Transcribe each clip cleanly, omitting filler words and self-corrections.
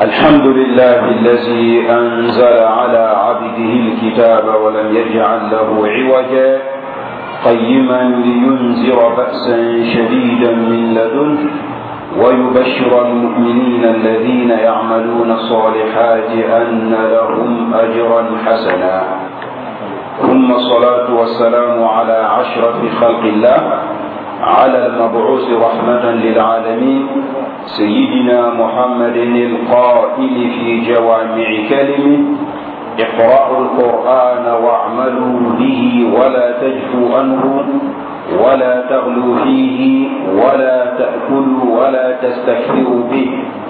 الحمد لله الذي أنزل على عبده الكتاب ولم يجعل له عوجا قيما لينذر بأسا شديدا من لدنه ويبشر المؤمنين الذين يعملون الصالحات أن لهم أجرا حسنا. ثم الصلاة والسلام على أشرف خلق الله على المبعوث رحمة للعالمين سيدنا محمد القائل في جوامع كلمه: اقرأوا القرآن واعملوا به ولا تجفوا عنه ولا تغلوا فيه ولا تأكلوا ولا تستكثروا به.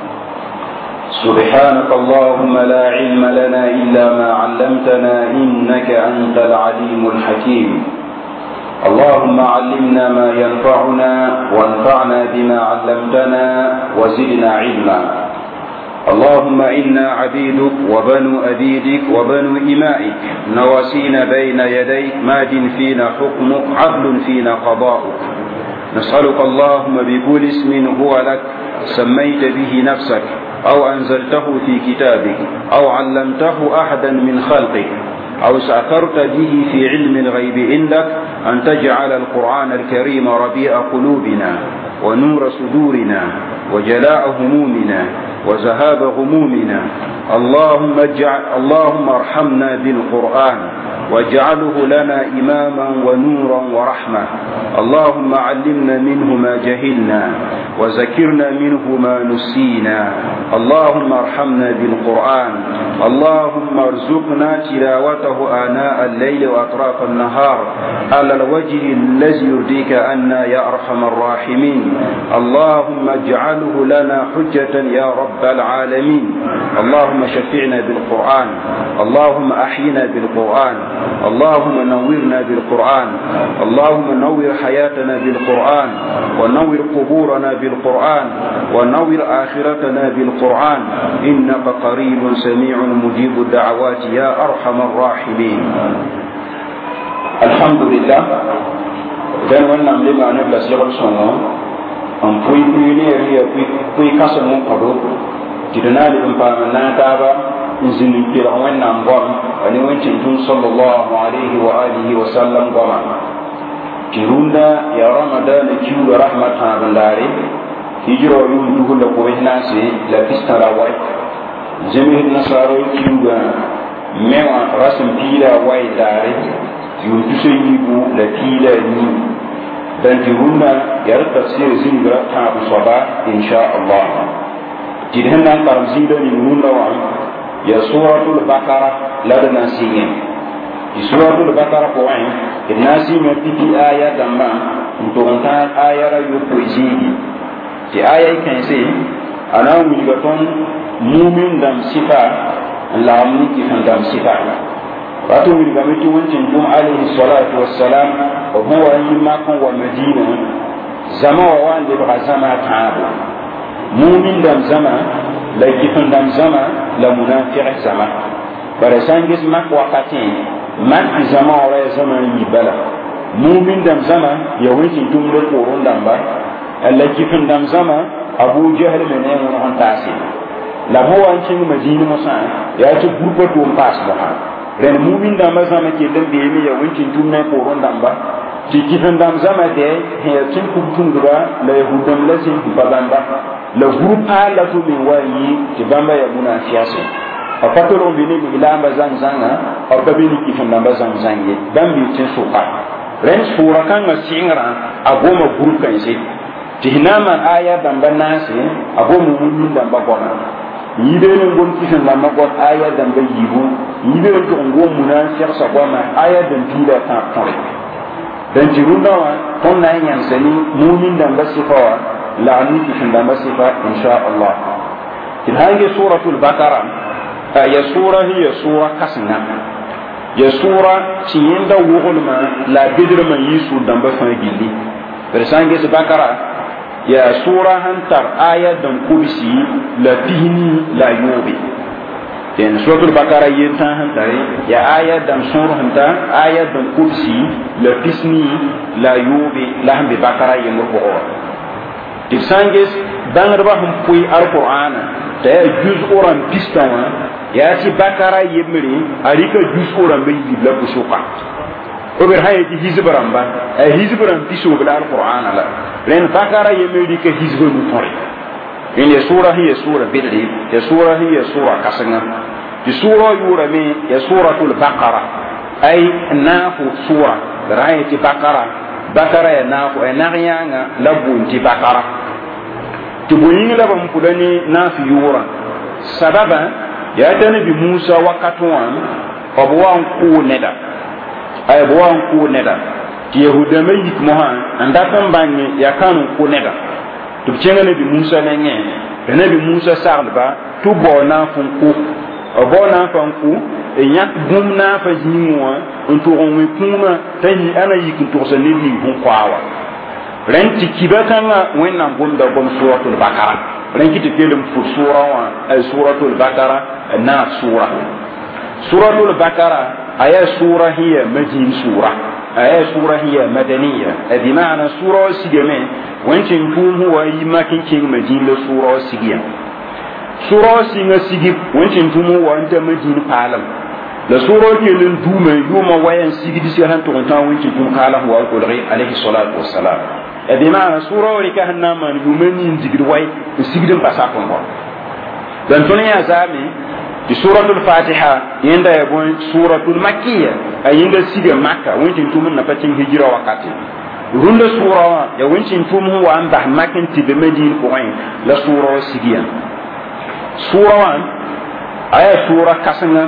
سبحانك اللهم لا علم لنا إلا ما علمتنا إنك أنت العليم الحكيم. اللهم علمنا ما ينفعنا وانفعنا بما علمتنا وزدنا علما. اللهم إنا عبيدك وبنو أبيدك وبنو إمائك نواسينا بين يديك ماد فينا حكمك عدل فينا قضاؤك. نسألك اللهم بكل اسم هو لك سميت به نفسك أو أنزلته في كتابك أو علمته أحدا من خلقك أو سأثرت به في علم الغيب عندك أن تجعل القرآن الكريم ربيع قلوبنا ونور صدورنا وجلاء همومنا وذهاب غمومنا. اللهم ارحمنا بالقرآن واجعله لنا إماما ونورا ورحمة. اللهم علمنا منه ما جهلنا وذكرنا منه ما نسينا. اللهم ارحمنا بالقرآن. اللهم ارزقنا تلاوته آناء الليل وأطراف النهار على الوجه الذي يرضيك عنا يا أرحم الراحمين. اللهم اجعله لنا حجة يا رب العالمين. اللهم شفعنا بالقرآن. اللهم أحينا بالقرآن. اللهم نورنا بالقرآن. اللهم نور حياتنا بالقرآن ونور قبورنا بالقرآن ونور آخرتنا بالقرآن إنك قريب سميع مجيب الدعوات يا أرحم الراحمين. الحمد لله. dan wannan leba na bla siyar sonno an puyi ne riya puyi kasan mun kado tidana le pa na taba izinin kira wannan gon ani wancin tun sallallahu alaihi wa alihi wa sallam goma kirunda ya ramadan kiu rahmatan bandare hijro yum duhul ko nasi la pistara wai jemi nasaro kiu ga mewa rasim pila wai dare yum tusayibu la pila ni dan kirunda ya tafsir zingra ta soba insha Allah jidhan nan karam zinda ni nunda wa ya suratul baqara ladana singen di suratul baqara ko ay nasi me titi aya damba to anta aya ra yu poezini ti aya kan se ana mi ga ton mu'min dam sifa lamni ki fan dam sifa wato mi ga miti wancin dum alaihi salatu wassalam wa huwa yimma kan wa madina zama wa wande ba zama taabo mu'min dam zama la kifan dam zama la munafiq zama bare sangis mak wakati man zama wala zama yi bala mu'min dam zama ya wuce tun da koron dam ba la kifan dam zama abu jahl ne ne on tasi la ho wancin madina musa ya ci gurba to pass ba ren mu'min dam zama ke dan da yemi ya wuce tun ne koron dam ba ci kifan dam zama de ya cin kubtun dura la yahudam la sin babanda le groupe a la to min wayi ti bamba ya muna fiaso a patoro bini mi lamba zanzanga a babini ki fanda bazan zange bambi tin sopa ren sura kan ga singra a goma groupe kan sai ti hinama aya bamba nasi a goma mun damba gona yibe ne gon ki fanda magon aya damba yibu yibe to ngom muna fiaso gona aya dan tila ta ta dan jirunda wa ton na yan sani mu'min damba sifawa la'anni ki fanda masifa insha Allah. In hange suratul baqara ya sura hiya sura kasna ya sura tiyenda wogolma la bidrma yisu damba fa gilli bersange se baqara ya sura hantar aya dan kubisi la tihni la yobi den suratul baqara yenta hantare ya aya dan sura hanta aya dan kubisi la tisni la yobi la hambe baqara yemur ko tibsangis bangarba hum pui alqur'ana ta ya juz oran pistawa ya ci bakara yemri arika juz oran be yibla ko soka o ber haye ti hizbaram ba hizbaram piso bla alquran la len bakara yemri ka hizbu nu tori in sura hiya sura bidri ya sura hiya sura kasanga di sura yura me ya suratul baqara ay nafu sura raye ti bakara ya nafu ay nagiyanga labun ti bakara ti boyin la bam kudani nafi yura sababa ya tani bi Musa wakatwan obwan ku neda ay obwan ku neda ti yahuda me yik mohan anda tan bangi ya kanu ku neda to chenga ne bi Musa nenge ne bi Musa sarba tu bona fun ku obona fan ku e nyak bumna fa jinwa on to on we kuma tani ana yik to sa ne bi hun kwawa renti kibakanga wenna gonda gom suratul bakara renki te kelum fu sura wa ay suratul bakara na suratul bakara aya sura hiya madin sura aya sura hiya madaniya bi ma'ana sura sigeme wancin kum huwa yimakin king madin la sura sigiya sura singa sigib wancin tum huwa anta madin palam la sura kelin dume yuma wayan sigidi si han to tan wancin tum kala huwa al-qur'an alayhi salatu wassalam bi ma'ana sura rika hanama yumani digir way sigidin pasakon ko dan to ne ya zami di suratul fatiha yenda ya bon suratul makkiya ayinda siga makka wancin tumun na patin hijira wakati runda sura ya wancin tumun wa amba makin ti be medin ko ay la sura sigiya sura wan aya sura kasanga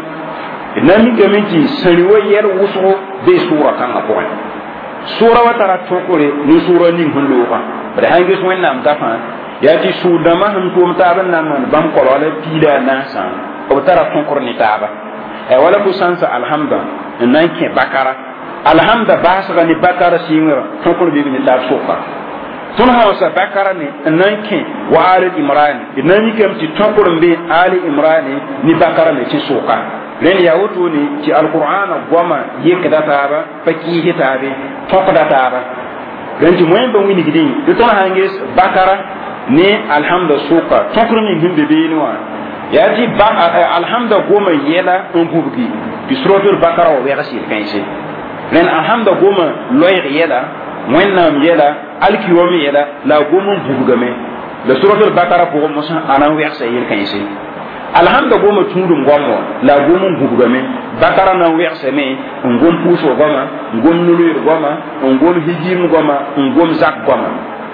nami gaminti sariwa yer wuso be sura kan ko ay sura watara tokore ni sura nin hundo ba da hangis wannan dafa ya ti sudama hum tum taban nan bam ko wala pila nasa o tara tonkor ni taba wala bu sansa alhamda nan ke bakara alhamda basga ni bakara singra tonkor bi ni tab soka tun hausa bakara ni nan ke wa ali imran nan ni kam ti tonkor bi ali imran ni bakara ni ci soka len ya wuto ni ci alquran goma yekda taba faki hitabe tokda taba ganti moyen ba wini gidin to ton hangis bakara ni alhamda soka tonkor ni himbe be ni wa yaji ba alhamda goma yela on bubugi bi suratul bakara wa yasi kanse len alhamda goma loyr yela wennam yela alkiwami yela la goma bubugame la suratul bakara ko mo san anan yasi yel kanse alhamda goma tundum gomo la goma bubugame bakara na yasi me ngom puso goma ngom nuluyr goma ngom hijim goma ngom zak goma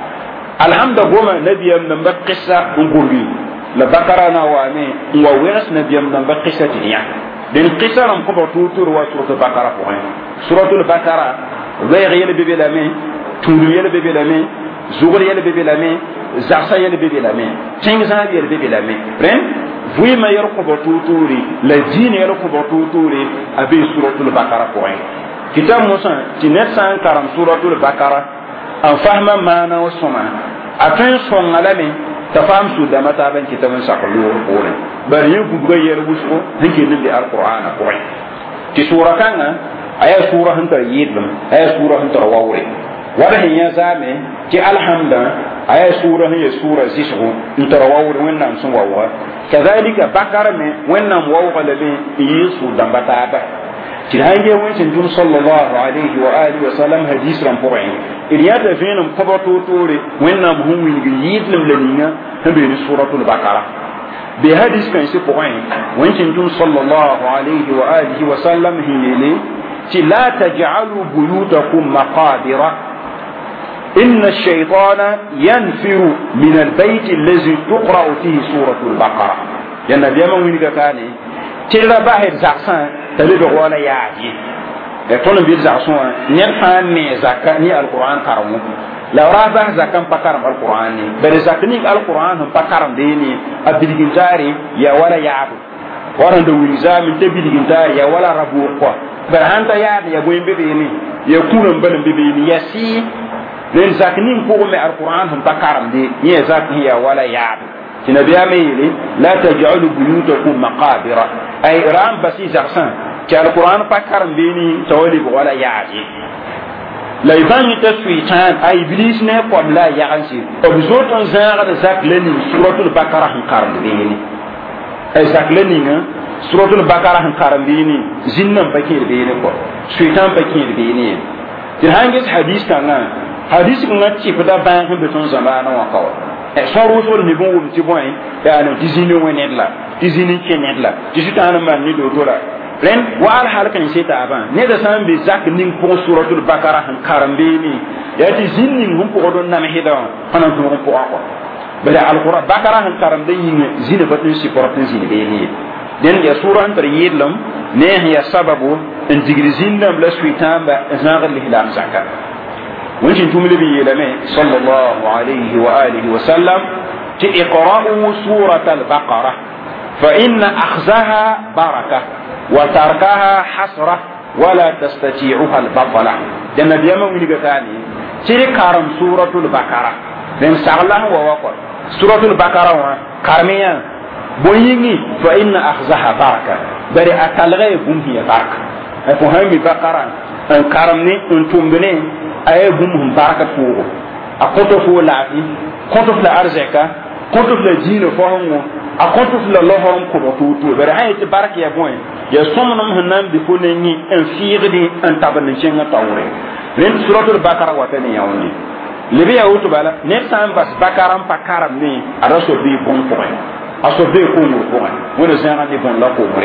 alhamda goma nabiyam namba qissa ngurbi la bakara na wane wa wiras nabiyam namba qissa tiya den qissa ram ko tutur wa suratul bakara ko suratul bakara wayr yele bebe la me tulu yele bebe la me zugur yele bebe la me zarsa yele bebe la me tingza yele bebe la me ren vui ma yer ko tuturi la jini yele ko tuturi abi suratul bakara ko kitab musa ti 940 suratul bakara an fahma mana wa soma atun son alame tafam su da mata ban kitabun sakulu ko ne bari yu gubga yer busko hanke ni alquran ko ti sura kanga aya sura hanta yidum aya sura hanta wawre wala hiya zame ti alhamda aya sura hiya sura zishu hanta wawre wannan sun wawa kadhalika bakara me wannan wawga da be yisu da mata ba ti hange wancin dun sallallahu alaihi wa alihi wa sallam hadis ram poin iliyata fenum kobato tore wannan muhimmin yidlum laninga tabe ni suratul bakara be hadis kan shi poin wancin dun sallallahu alaihi wa alihi wa sallam hinele ti la taj'alu buyutakum maqabira inna ash-shaytana yanfiru min al-bayt alladhi tuqra'u fihi suratul baqara ya nabiya man winiga kane tilla bahir zaksan tabe do wala yaaji e tono bi zaksan nyen fa ne zakka ni alquran karamu la raba zakkan pakaram alquran ni bere zakni alquran pakaram de ni abilgin tari ya wala yaadu waran do wizamin te bilgin tari ya wala rabu ko ber hanta yaade ya boyimbe be ni ya kunan ban be ni yasi len zakni ko me alquran pakaram de ni zakni ya wala yaadu tinabiya meeli la taj'alu buyutakum maqabira ay ram basi zaksan ki alquran pakaram be ni tawali wala yaadi la iban ta suitan ay iblis ne ko la yaansi o zoton zara da zak lenin suratul baqara han karam ni ay zak lenin suratul baqara han karam ni jinnan bakir be ne ko suitan bakir be ne ti hangis hadis kana hadis nga ci da ban hin beton zamana wa kaw e soru so ni bon wum ci boy ya no dizini wenet la dizini kenet la dizitana man ni do tora ren wa al halkan seta aban ne da san bi zak ning pour suratul baqara han karambe ni ya ti zinni hum ko don na heda hana ko ko ko bala al qur'an baqara han karambe ni zina batun si portin zini be ni den ya sura an tar yidlam ne ya sababu en digri zinna la suitamba zagal lihlam zakat wajin tumli bi yelame sallallahu alayhi wa alihi wa sallam ti iqra'u suratal baqara fa inna akhzaha barakah وتركها حسرة ولا تستطيعها البطلة جنة بيما ونقتاني تري كارم سورة البقرة لن سأله ووقر سورة البقرة كارميا بويني فإن أخذها بركة بري أتلغي بومهي بركة أفهم بقرة أن كارمني أن تنبني أي بومهم بركة فوق أقوتو فوق لعفي قوتو فلا أرزكا قوتو فلا جين فهم أقوتو فلا لهم كبطوتو بري هاي تبارك يا بوين ya somnum hanan bi ko ne ni en fiigdi en taban chenga tawre len suratul baqara wa tan yawni libi ya wutu bala ne san bas baqara pakaram ni araso bi bon ko aso be ko mo ko wona zanga ni bon la ko mure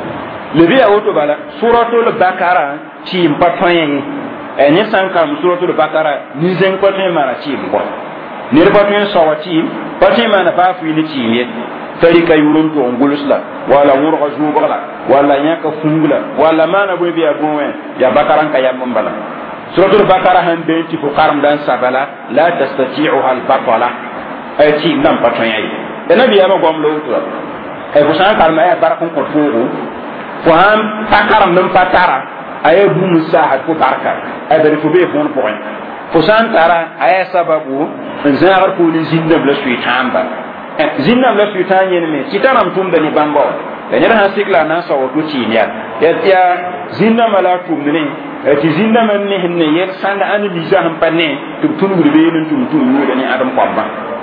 libi ya wutu bala suratul baqara ci mpatoyen e ne san kam suratul baqara ni zen ko te mara ci ko ne patwen sawati patwen mana pa fu ni ci ye tarika yurun to ngulusla wala wurga zubala wala nyaka fungula wala mana boy biya bonwe ya bakaran ka yam mbala suratul bakara han be ti fu qaram dan sabala la tastati'uha al batala ay ti nam patron yayi da nabi ya ma gom lo to ay ko san kalma ay barakon ko fugo fo han takaram nam patara ay bu musahat ko baraka ay da fu be fon point fo san tara ay sababu zagar ko ni zinda bla suit hamba zinna la suitan yen me citanam tum da ni bamba da nyara hasikla na sa wato cinya ya zinna mala tum ne ti zinna man ne hinne yer sanda an li jahan panne tum gurbe yen tum ni da ni adam kwamba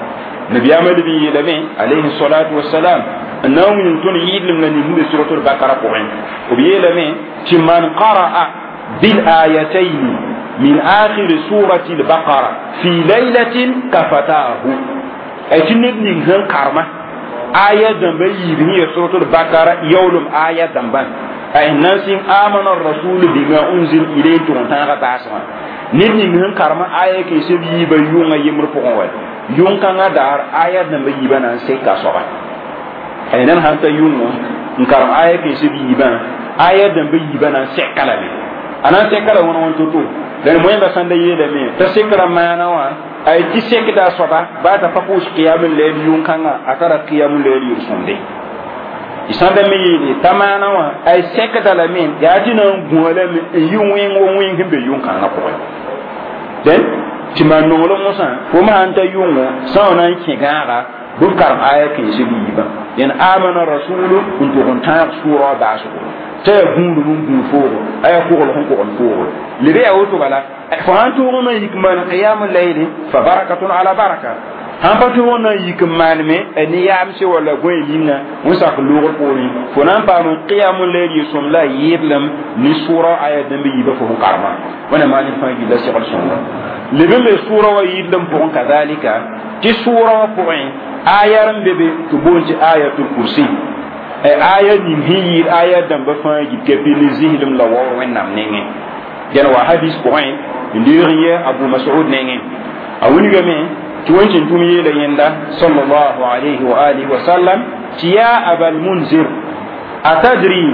nabi amal bi lame alayhi salatu wassalam annahu min tun yidlim na ni hinde suratul baqara ko en o bi lame ci man qara'a bil ayatayn min akhir surati al baqara fi laylatin kafatahu ay tinit ni han karma aya damba yibni ya suratul baqara yawlum aya damba ay nasin amana ar-rasul bima unzil ilayhi tun ta ga tasma nit ni han karma aya ke se bi ba yunga yimur ko wal yung kanga dar aya damba yibana se ka so ba ay nan han ta yunga nkaram aya ke se bi ba aya damba yibana se kala ne ana se kala wona won to dan moyen ba sanda yele me ta se kala mana wa ay ti sekda soba ba ta pakus qiyamul layl yun kanga akara qiyamul layl yusonde isanda me yini tamana wa ay sekda la min ya dina ngole me yun win wo win himbe yun kanga ko den ti man no lo musa ko ma anta yun wo sauna ki gara dukar aya ke shi biba yan amana rasulu kuntu kunta sura ba su ta gundu mun foro aya ko ko foro libe ya wuto bala فانتو هنا يكمل قيام الليل فبركة على بركة هم بتو هنا يكمل مي أني يامشي ولا قوي لينا مسك لغة قولي فنان بام قيام الليل يسوم لا يبلم نسورة آية دم يبفه كارما وانا ما نفهم كذا سيقول سورة لبم السورة ويبلم فهم كذلك تسورة فهم آية رم ببي تبونج آية الكرسي آية نهي آية دم بفهم كبير زهلم لوار وينام نينه جن وحديث point ndiriye abu mas'ud nenge awuni game tuwancin tumiye da yanda sallallahu alaihi wa alihi wa sallam tiya abal munzir atadri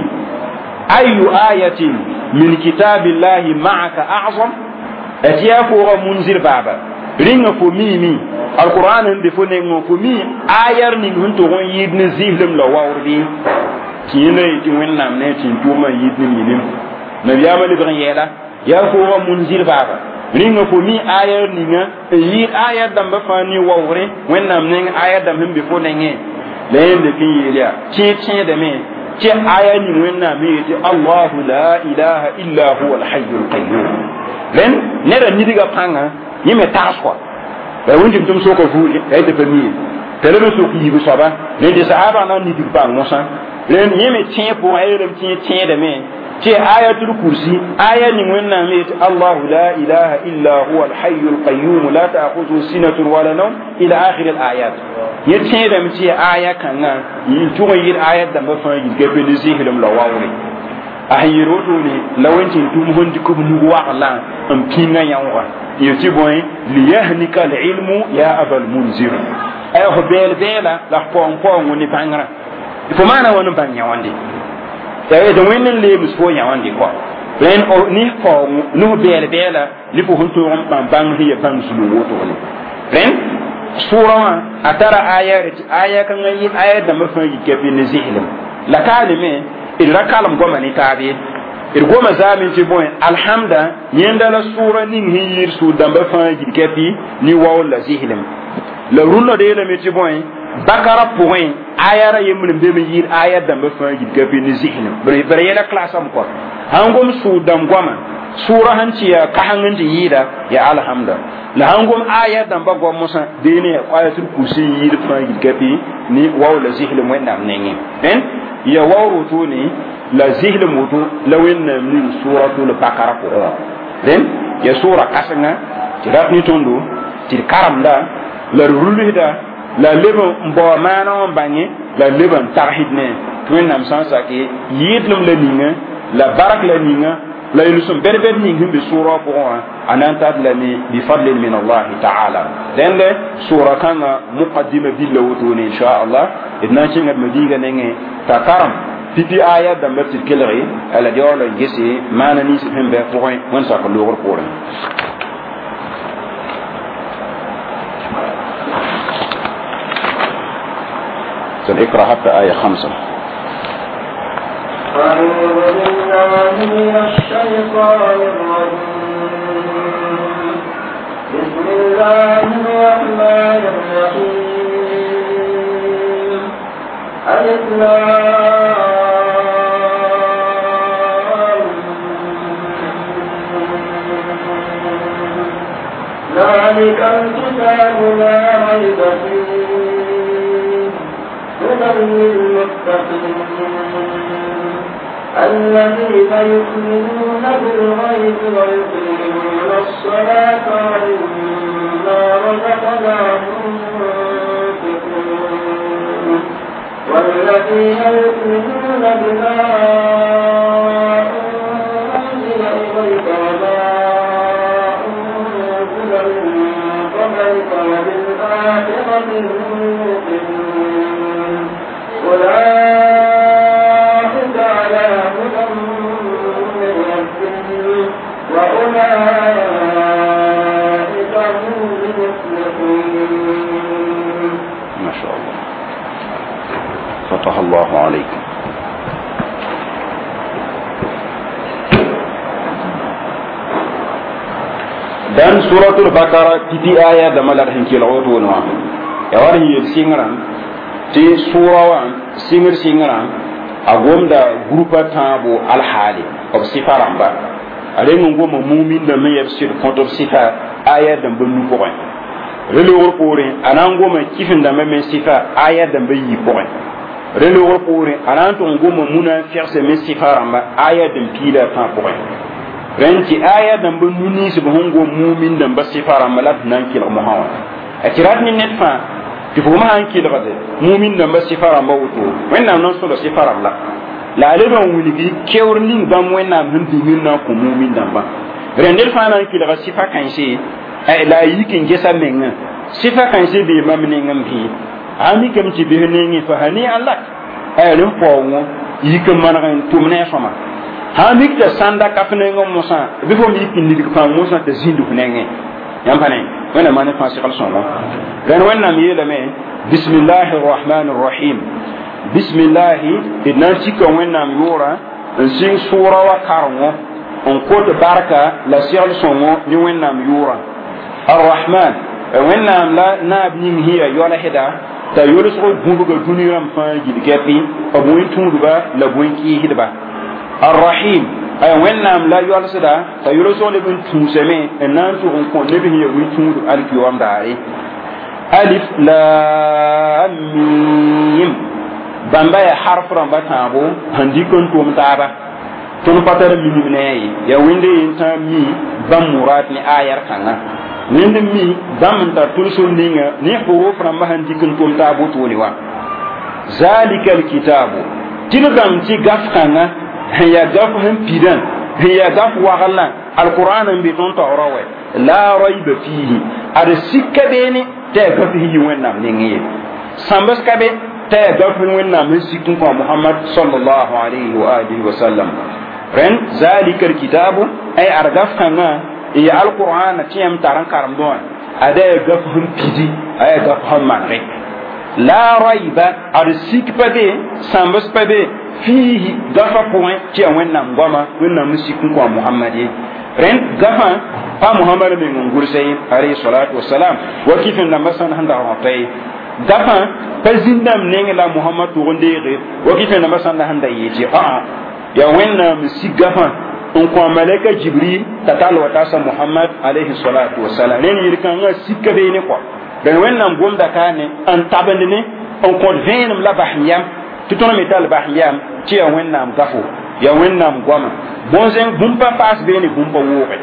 ayu ayatin min kitabillahi ma'aka a'zam atiya ko munzir baba ringa ko mimi alquran ndi fo ne ko mi ayar ni hunto gon yidni zihlim la wawrdi kiyene ti wonnam ne tin tuma yidni minim nabiyama libran yela ya ko munzir baba ringa ko mi ayar ninga yi ayar dam ba fani wawre wennam ning ayar dam himbe fo nenge leen de kin yeliya ci da me ce aya ni wẽnnaam yeete allahu la ilaha illa huwa alhayyul qayyum len neda nidiga pãnga yẽ me tags kɔa la wẽntim tɩm soka vuule la yetɩ pa mie t'a leb n sok yiib soaba len de sahaaba na nidig pãng mosã len yẽ me tẽe pʋgã yeelame tɩ yẽ tẽedame tɩ ayatul kursi aya ni wẽnnaam yeete allahu la ilaha illa huwa alhayyul qayyum la ta'khudhuhu sinatun wala nawm ila akhir alayat yẽ tẽedame tɩ aya kãngã yɩ tʋg n yɩɩd ayat dãmbã fãa yɩl gapende zɩslem la waoore a sẽn yɩɩd wotone la wẽn tɩ tʋʋm sẽn dɩk b nug waglã n pĩngã yãoogã yel tɩ bõe liyahnika alilmu ya aba lmunzir aya fo bɛɛl-bɛɛla la f paoong ne bãngrã fo maana wa n bãng yãwãnde da wẽnd n leems fo yãwãnde kɔa ren ne paoong ne f bɛɛl-bɛɛla ne fo sẽn tʋʋg n bãng sẽn ya bãng zulum wotone ren sura wã a tara aya kãngã yɩ aya dãmbã fãa yik gabe ne zɩslem la kaaleme d ra kalem goama ne taabe d goma zaame tɩ bõe alhamda yẽnda la sʋʋra ning sẽn yɩɩd sʋʋr dãmbã fãa yik gapi ne waool la zɩslem la rũnã d yeelame tɩ bõe bakara pʋgẽ aya ra yembr n bem n yɩɩd aya dãmbã fãa yik gapi ne zɩslem bara yɛla klasame kɔa sãn gom sʋʋr dãmb goama sura han tɩ yaa kaseng n tɩ yɩɩda yaa alhamda la sãn gom aya dãmbã goam mosã deene ayatul kursi n yɩɩd fãa yik gapi ne wao la zɩslem wẽnnaam nengẽ ya wao rotone la zɩslem woto la wẽnnaam ning suratul bakara pʋgẽ wã ya sura kasengã tɩ rat ne tõndo tɩ d karemda la d rulsda la leb n bao maana wã n bãngẽ la leb n tagsd ne tɩ wẽnnaam sã n sake yɩɩdlem la ninga la bark la ninga la yʋlsem bɛd-bɛd ning sẽn be sʋʋrã pʋgẽ wã a na n tat lame bifadlin min allahi taala dẽnde sʋʋra kãngã muqaddima billa wotone inchallah d na n kẽngd madiigã nengẽ t'a karem pipi aya dãmbã tɩ d kelge ala de waola n gese maana nins sẽn bɩ pʋgẽ wẽnd sak n loogr poorẽ اقرأ حتى آية 5 أعوذ بالله من الشيطان الرجيم بسم الله الرحمن الرحيم ألف ذلك الكتاب لا ريب فيه هدى للمتقين الذين يؤمنون بالغيب ويقيمون الصلاة ومما رزقناهم ينفقون والذين يؤمنون بما أنزل إليك وما أنزل من قبلك وبالآخرة هم يوقنون أولئك على هدى من ربهم وأولئك هم المفلحون. ما شاء الله فتح الله عليكم. dan suratul bakara titi aya da malar hinkil wato wa ya war yi singran ti sura wa singran agom da grupa tabo alhali of sifaramba ale ngo mo mumin da me yefsir kontor sifa aya da bulu ko rele wor pore anango ma kifin da me sifa aya da bayi ko rele wor pore ananto ngo mo muna fixe me sifaramba aya da pila ta ko renti aya da nuni su hongo mumin da ba sifaramba la nan kila muhawa akirat ni netfa ti fo ma han kila bade mumin da ba sifaramba wuto wannan non so da sifaramba la ale don wuligi kewrning bam wẽnnaam sẽn dĩngr na n kõ mumin dãmba rẽndel fãa na n kelga sɩfa kãnse la yik n gesa mengã sɩfa kãnse bee mam neng n bɩ a mikame tɩ bes nengẽ fa hani a lak rẽ paoongõ yik n maneg n tʋm ne a sõma sã mik t'a sãnda kaf nengẽ mosã bɩ fo m yik n lidg pãng mosã t'a zĩndf nengẽ yãmb pa ne wẽnnaam maan fãa segl sõngo rẽnd wẽnnaam yeelame bismillahi rrahmani rrahim bismillahi idan sika wẽnnaam yoora n sɩng sʋʋra wa karengõ n kot barka la segl sõngo ne wẽnnaam yoora arrahman wẽnnaam la naab ning sẽn ya yɔlsda ta yoro so bubuga duniram fa gidi kepi o boy tunduba la boy ki hidba arrahim ay wennam la yolsida ta yoro so le bin tuseme enan to on ne bi wi tundu alki wam daare alif lam mim bamba ya harf ramba tabo handikon to mtaba ton patar minimne ya winde inta mi bam murat ni ayar kanga winde mi bam ta tulsul ninga ni huruf ramba handikon to mtabo to ni wa zalikal kitabu tilgam ti gaf kanga ya gaf han pidan ya gaf wagalla alquran bi ton tawrawe la rayba fihi ar sikabeni ta gaf hi wennam ningi sambas kabe ta gaf wennam sikun ko muhammad sallallahu alaihi wa alihi wa sallam ren zalikal kitabu ay argaf kanga ya alquran tiyam taran karam don ada gaf han pidi ay gaf han manre la rayba ar sikpabe sambas pabe fihi gafa point ti wennam goma wennam sikun ko muhammadi ren gafa pa muhammad bin ngursay alayhi salatu wassalam wa kifin da masan handa hotai gafa pa zindam nenge la muhammad to ndere wa kifin da masan handa yiti ya wennam sigafa on ko malaika jibril tatal wa tasa muhammad alayhi salatu wassalam nen yirkan ga sikabe ne ko dan wennam gomda kane an tabandine on ko venum la bahyam tutona metal bahyam ti ya wennam gafo ya wennam goma bonzen bumpa pas beni bumpa wobe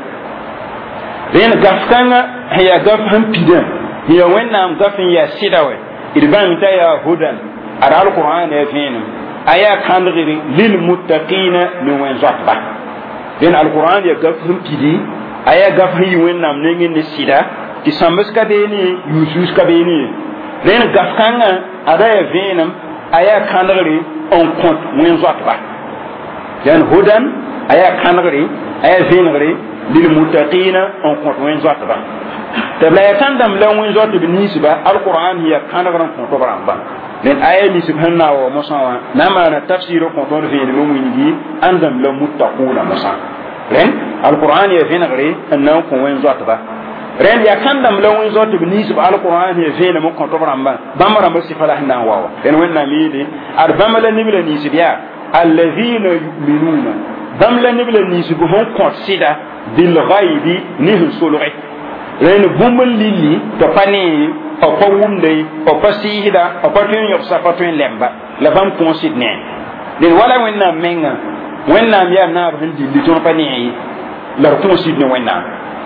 den gafkanga ya gaf han pidan ya wennam gafin ya sidawe irban ta ya hudan ara alquran ya finu aya kandiri lil muttaqina min wan zatba den alquran ya gaf han pidi aya gaf hi wennam nengi ni sida ti sambes ka beni yusus ka beni den gafkanga ada ya venam aya kandiri on compte wan zatba dan hudan aya kanagri aya zinagri lil muttaqina on compte wen zatba tabla tandam la wen zat bi nisba alquran hiya kanagran compte baramba len aya ni subhana wa musawa nama na tafsir compte fi ni mu'mini andam la muttaquna musa len alquran ya zinagri anna ko wen zatba ren ya kandam la wen zat bi nisba alquran hiya fi ni mo compte baramba bamara musifala hna wawa len wen na midi arbamala nibla nisbiya الذين يؤمنون دم لا نبل نيسبهم كونسيدا بالغيب نيهم سولغي لين بومل ليلي تفاني او فوم دي او فسيدا او فاتين يوسا فاتين لمبا لا بام كونسيد ني لين ولا وينا مينغا وينا ميا ناب هندي لي تون فاني لا كونسيد ني وينا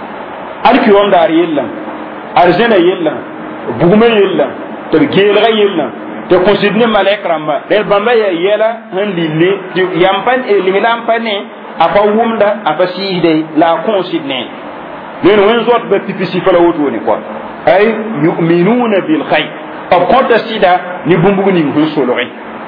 الكي وون دار يلا ارجنا يلا بومل يلا ترجيل يلا te considne malek ramba del bamba ya yela han lille yampan e limilam pane apa wumda apa sihde la considne len wen zot be tipisi fala woto ni ko ay yu'minuna bil khayr ab qota sida ni bumbugo ni hun solore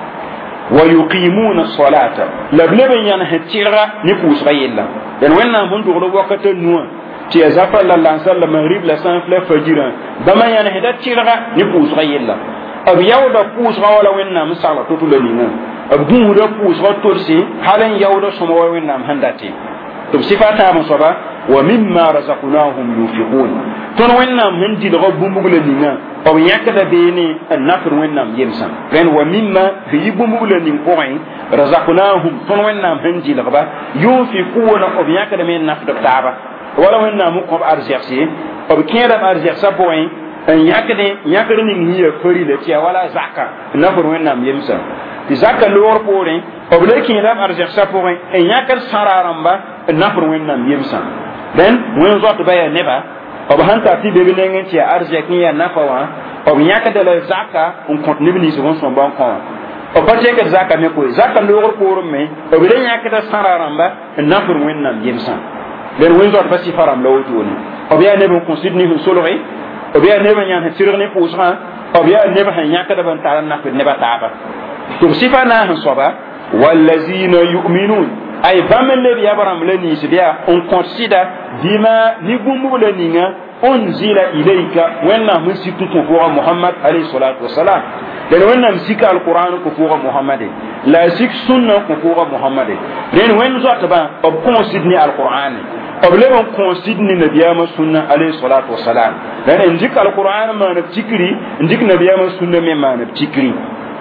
wa yuqimuna as-salata la bleben yana hetira ni pusra yella den wenna bun do wakata nuwa ti azafa la lansal la maghrib la san fla fajira bama yana hedat tira ni pusra yella ab yawda pusra wala wenna misala to tulanina ab buuda pusra torsi halan yawda somo wenna handati to sifata ma soba wa mimma razaqnahum yunfiqun ton wenna min di do bumbulanina ab yakada beni an-nafr wenna yemsan ren wa mimma fi bumbulanina point razaqnahum ton wenna min di laba yunfiquna ab yakada men nafr taba wala wenna mu ko arziyasi ab kera arziyasa point en yakade ni hiya fori le tia wala zakka nafur wennam yemsa ti zakka lor pore oble ki lam arjak sa pore en yakar sararamba nafur wennam yemsa den wen zot baya neba ob hanta ti bebe nengen tia arjak ni ya nafawa ob yakade le zakka on kontinu ni so son ban kon o parje ke zakka me ko zakka lor pore me oble yakade sararamba nafur wennam yemsa den wen zot basi faram lawtuni ob ya nebe considni solore obiya neba nyan hatirne pusra obiya neba hanya kada ban taran na neba taba to sifa na han soba wallazina yu'minun ay bamen le biya baram le ni sibiya on consider bima ni gumbu le ninga unzila ilayka wanna musiku ko muhammad alayhi salatu wassalam den wanna musika alquran ko ko muhammad la sik sunna ko ko muhammad den wen zota ba ob consider ni alquran أبلغ كونسيدني نبيام السنة عليه الصلاة والسلام لأن عندك القرآن ما نبتكري عندك نبيام السنة ما نبتكري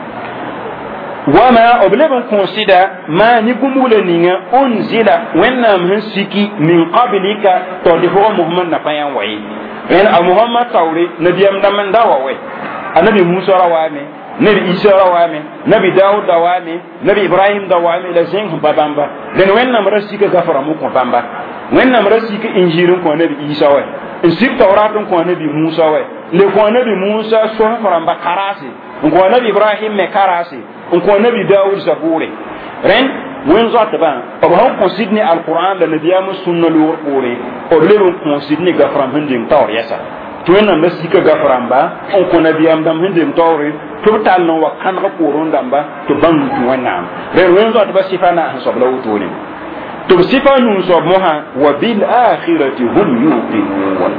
وما أبلغ كونسيدا ما نقوم لنا أنزل وإنما هنسكي من قبلك تودفع محمد نفيان وعي لأن محمد توري نبيام دمن داوي النبي موسى روامي نبي عيسى روامي نبي داود روامي نبي إبراهيم روامي لزين بابامبا لأن وإنما رسيك غفر مكم بامبا وإنما رسيك إنجيل كون نبي عيسى وي نسيك توراة كون نبي موسى وي لكون نبي موسى سوف فرامبا كراسي كون نبي إبراهيم مكراسي كون نبي داود زبوري رين وين زات با أو هم كونسيدني القرآن لنبيام السنة لورقوري أو لهم كونسيدني غفر مهندم تور يسا تونا مسيك غفر مبا أو كون نبيام دم هندم توري توتال نو وكان غفورون دمبا تبان تونا رين وين زات با سيفانا حسب لو توني تبصفا نصب مها وبالآخرة هم يوقنون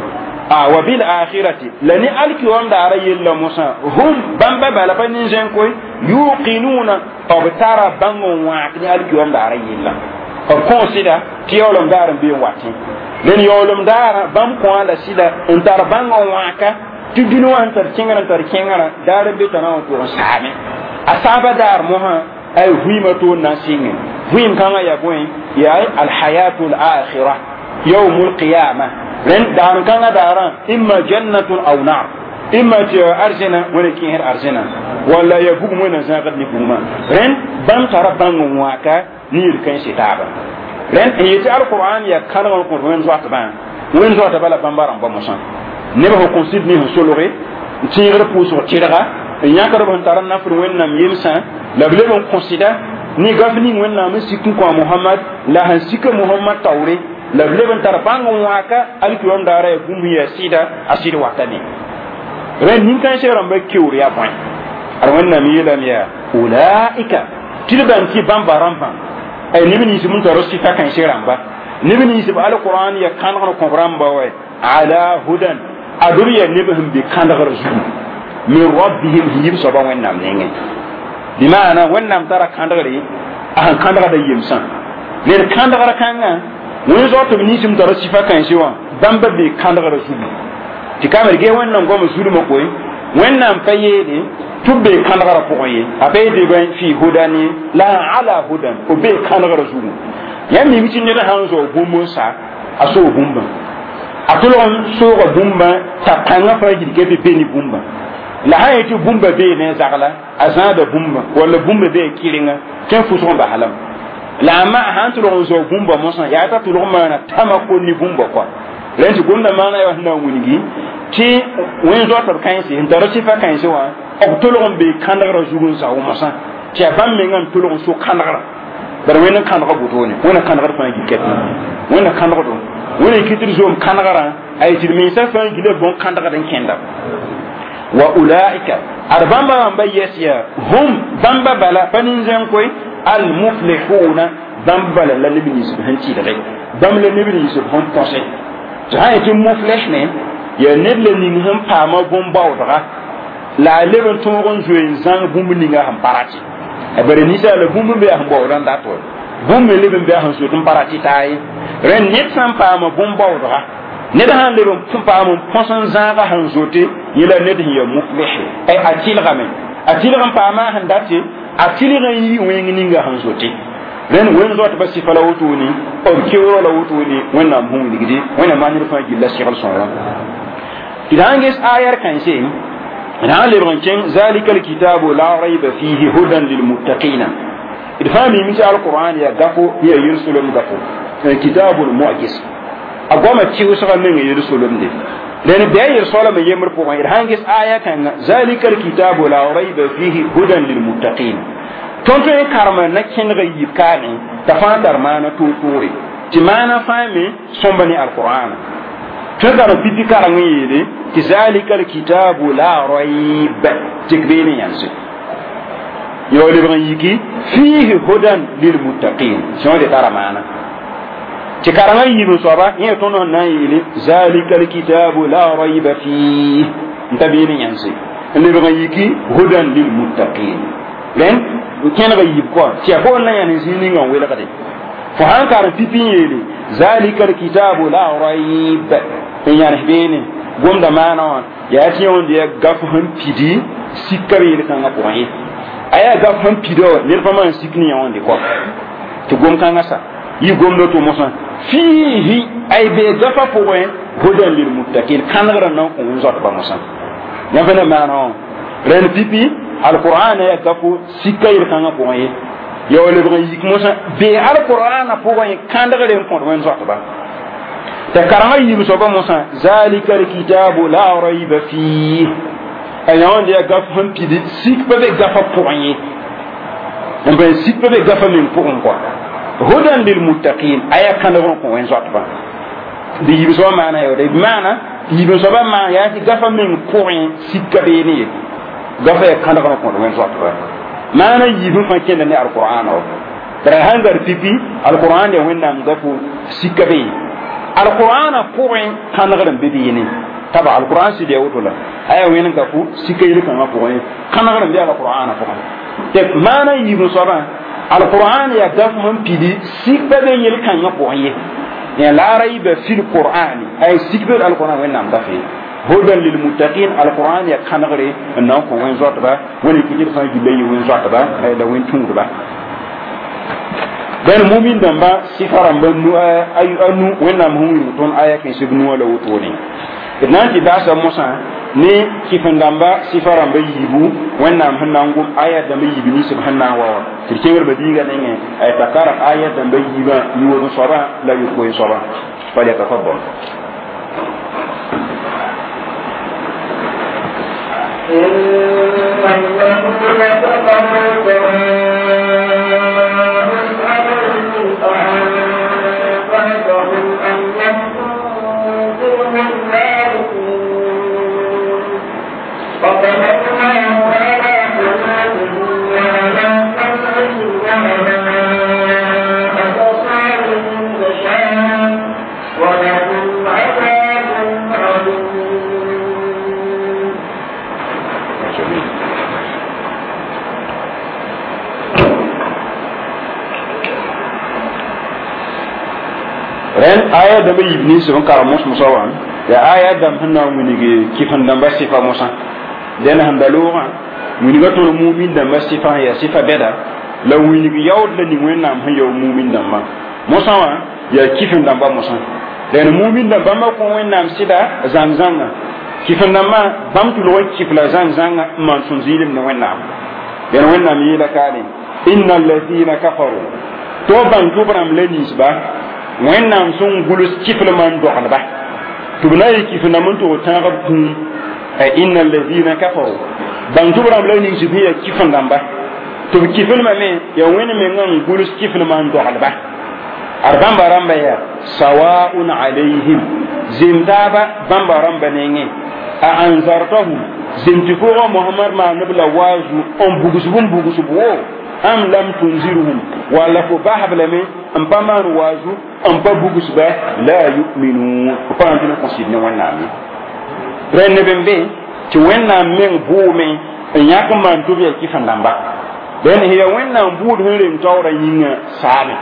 وبالآخرة لأن الكيوم دار يلا موسى هم بامبا بلا فنجن كوي يوقنون أو ترى بانغ واقني الكيوم دار يلا أو كونسيدا تيولم دار بين واتي لأن يولم دار بام كون لا سيدا انتر بانغ واقا تدينو انتر كينغرا دار بيتنا تو سامي أصابا دار موها أي هيمتو ناسين هيم كان يقول يا الحياة الآخرة يوم القيامة لأن دار كان دارا إما جنة أو نار إما تيو أرزنا ولكن أرزنا ولا يبوم وين زاغد نبوما لأن بام ترى بام واكا نير كان ستابا لأن يجي القرآن يا كلام القرآن وين زوات بلا بامبارم بمسان نبه كونسيد نيه سولوري تيغر بوسو تيرغا ياكر بن ترى نفر وين نام يمسا لبلون كونسيدا ni gafni wonna masikin ko Muhammad la hansika Muhammad tawre la leben tarbango waka alkiyon dara gumbu ya sida asiri watani ren nin kan sheram ba kiwri ya point ar wonna mi yelam ya ulaika tilban ki bamba rampa ay nimini simun taro sita kan sheram ba nimini sib alquran ya kan ko ramba wa ala hudan aduriya nibhum bi kan dagar zu min rabbihim hiyib saban wonna nenge بمعنى وإنهم ترى كندري أهان كندرا يمسان لأن كندرا كنا وين زوجته بنيسم ترى سفا كان سوا بامبا بي كندرا زوج تكامل جه وإنهم قام زوج مكوي وإنهم فيدي تبي كندرا فوقي أبيدي بين في هداني لا على هدان وبي كندرا زوج يعني ميتين ده هانزو بوموسا أسو بومبا أتلون سوق بومبا تكانغ فاجي كبي بيني بومبا la hayati bumba be ne zagala azada bumba wala bumba be kiringa ken fuson ba halam la ma hantu ro zo bumba mosan ya ta tulo mana tama ko ni bumba kwa lenji gunda mana ya hna wunigi ti wen zo tar kan si ndaro ci fa kan si wa o tulo be kandara jugun sa o mosan ti abam me ngam tulo so kandara dar wen kandara butoni wen kandara fa gi ket wen kandara do wen kitir zo kandara ay ti mi sa fa gi le bon kandara den kenda وأولئك أربعة بيسيا هم بامبا بلا فننزن كوي المفلحون بامبا لا لبني سبحان تيري بام لا لبني سبحان بوسي جاي تي مفلحين يا ند لني هم باما بومباودرا لا لبن تونغون زوين زان بومبنيغا هم باراتي ابري نيسا لا بومبي هم بودان داتو بومبي لبن بي هم سوتم باراتي تاي رن نيت سام باما بومباودرا neda han lebon tumpa mun ponson zanga han zote yela ned hiya muflih ay atil gam pa ma han dati atil ga yi wengi ninga han zote ren wen zot ba sifala wutuni o kiwo la wutuni wonna mun ligidi wonna manir fa gilla shigal sonwa idan ges ayar kan se ina lebon ken zalikal kitabu la rayba fihi hudan lil muttaqina idfami min alquran ya gafo ya yursulum gafo kitabul mu'jiz agoma ci usaka men yi solom de den be yi solom yemr po ngir hangis aya kan zalikal kitabu la rayba fihi hudan lil muttaqin tonto e karma na kin ga yikani ta fadar mana to tore ti mana fami sombani alquran tada ro piti karangi yede ti zalikal kitabu la rayba tikbini yansi yo le ban yiki fihi hudan lil muttaqin sonde taramana تكرنا يبو صبا يتونو نايلي ذلك الكتاب لا ريب فيه انتبهين ينسي اللي بغيكي هدى للمتقين لين كان غيب كو تيابو لا يعني زينين ولا كدي fo han kar pipin yele zalika alkitabu la rayb in yarhbene gomda mana ya ti on dia gafu han pidi sikari kan ngapoye aya gafu han pido ne fama sikni on de ko to gom kan ngasa yi gomdo to mosan fihi ay be gafa poe hudan lil muttaqin kanara non ko zot ba mosan ya fena mana ren pipi alquran ya gafu sikayir kan ngapoye ya wala ba yik mosan be alquran poe kanara ren ko wen zot ba ta karama yi so ba mosan zalika alkitabu la rayba fihi ayon dia gafu han pidi sikpa be gafa poe en ben sikpa be gafa min poe ko hudan lil muttaqin aya kan ko wen zotba di yibi so maana yo de maana yibi so ba ma ya ti gafa min ko en sikka be ni gafa ya kan ko wen zotba maana yibi fa kenda ni alquran o dara hangar pipi alquran ya wenna gafu sikka be alquran ko en kan garan be ni taba alquran si de wotola aya wen gafu sikka yi kan ko en kan garan be alquran ko te maana yibi so ba القرآن يقفهم بدي سيكبر يل كان يقويه يعني لا ريب في القرآن أي سيكبر القرآن وين نام دفي هدى للمتقين القرآن يكان غري النوم وين زوات با وين يكيد فان جبلي وين زوات با أي لا وين تون با بين مؤمن دمبا سفرا بنو أي أنو وين نام هم يرتون آية كيسبنو ولا وتوني nanti dasa musa ne kifin damba sifaran bai yibu wannan hannan gum ayat da bai yibi ni subhanahu wa kirkewar badiga ne ay takara ayat da bai yiba yiwo sura la yuko sura fali tafaddal ren aya da bai ibni sun karamus musawan ya aya da hanna munige kifan da basifa musa den handalura muniga to mu'min da basifa ya sifa beda la munige yawd la ni wenna am hayo mu'min da ma musawa ya kifan da ba musa den mu'min da ba ma ko wenna am sida zamzanga kifan da ma bam tu lo kifla zamzanga man sun zilim na wenna den wenna mi la kale innal ladina kafaru to ban jubram lenis ba wẽnnaam sẽn gʋls kiflmã n dɔglba tɩ b na n kifna n tɩ b tãag b kũum inna alladina kafaru bãng tɩ b rãmb la ning sɩd ya kifn dãmba tɩ b kiflmame ya wẽnd mengã n gʋls kiflmã n dɔglba ad bãmba rãmba yaa sawaun alayhim zem taaba bãmba rãmba nengẽ a anzartahum zem tɩ pʋgã mohamad maan b la waazu n bugsb n bugsb wo am lam tunzirhum wala fo bahablame am pa man wazu am pa bugusba la yu'minun pa antino considne wanami renne bembe ti wenna men buume nyak man to be ki fandamba ben hiya wenna buud hore mtawra yinga sabe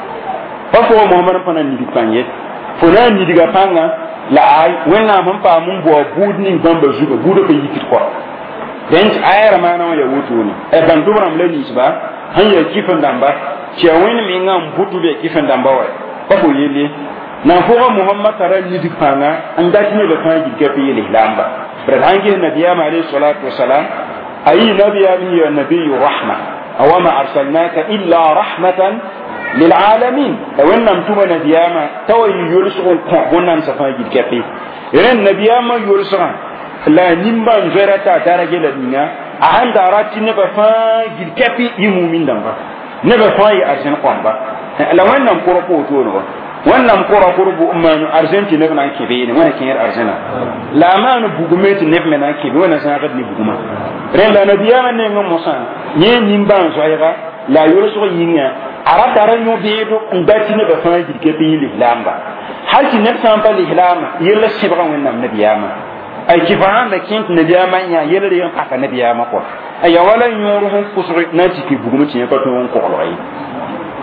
pa fo muhammad pana ni dipanye fo na ni diga panga la ay wenna man pa mun bo buud ni bamba zuba buudo ko yikit ko den ayara mana ya wuto ni e ban dubram le ni ba hanya kifan damba ci wani mi ngam butu be kifan damba wa ko ko yele na fuga muhammad tara ni dipanga an da tini da fangi gafi yele lamba bar hangi nabiya ma alayhi salatu wassalam ayi nabiya mi ya nabiyyu rahma awama arsalnaka illa rahmatan lil alamin wannan tuma nabiya ma tawayi yulsu ko wannan safangi gafi ren nabiya ma yulsu la nimba nzerata darage la dinga a handa rati ne ba fa gilkapi yi mu'min dan ba ne ba fa yi arsen kwamba la wannan koroko to no wannan koroko bu umman arsenti ne nan ke be ne wannan kin yar arsena la manu bugumeti ne me nan ke be wannan sa gad ni buguma ren la nabiya man ne ngam musa ne nimba nzoyga la yoro so yinya arata ran yo be do ndati ne ba fa gilkapi yi lamba hal ti ne sampa li hilama yella sibra wannan nabiya ma ay kifan da kint nabiya man ya yele yan paka nabiya ma ko ay wala yuruhum kusri na tiki bugumu tiya ko ton ko lay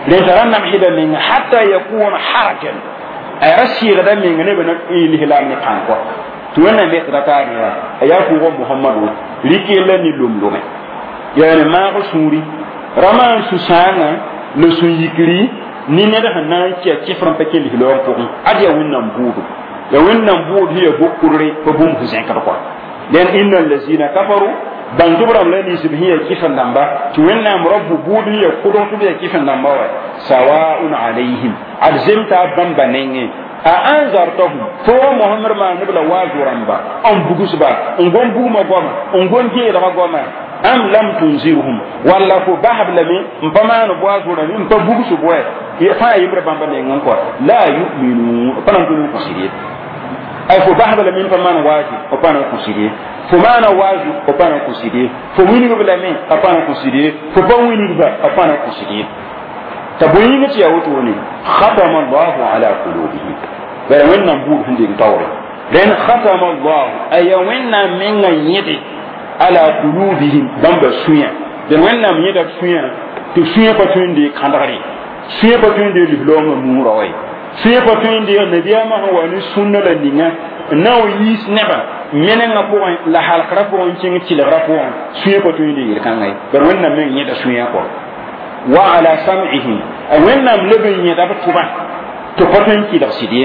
len taranna hida min hatta yakuna harajan ay rasira da min ne bana ilhila ni kan ko to wannan be tratari ya ku Muhammadu rike la ni lumlume yani ma ko suri raman susana le sun yikri ni ne da hanan ki fran pa kel hilo ko adiya wannan budu ya wannan budu ya bukurre ko bum husain ka ko den innal lazina kafaru ban dubram la ni subhiya kifan namba to wannan rabbu budu ya kudon to ya kifan namba wa sawa'un alaihim alzimta bambanenge a anzartahum to muhammad ma nabla wazuramba on bugusba on gon buguma goma on gon jeera goma am lam tunzirhum walla ko bahab lami mpama no wazura ni mpa bugusu boy ya fa yimre bambanenge ko la yu'minu panan dulu ko siriyet ay fo bahaba la min fa man waji o pana kusidi fo mana waji o pana kusidi fo wini go la min o pana kusidi fo ba wini ba o pana kusidi taboyi ne ya wuto ne khatama Allah ala qulubihim bare wannan bu hinde tawre dan khatama Allah ay wannan min ngayidi ala qulubihim bamba suya dan wannan min da suya to suya ko tunde kandare suya ko tunde libloma mu rawai suya pa tunde nabiya ma wani sunna la ninga naw yis neba menen na ko la hal kra ko on cin ci la rapo suya pa tunde yir kan ngai bar wannan men yeda suya ko wa ala sam'ihi wannan lebin yeda ba tuba to pa tunki da sidie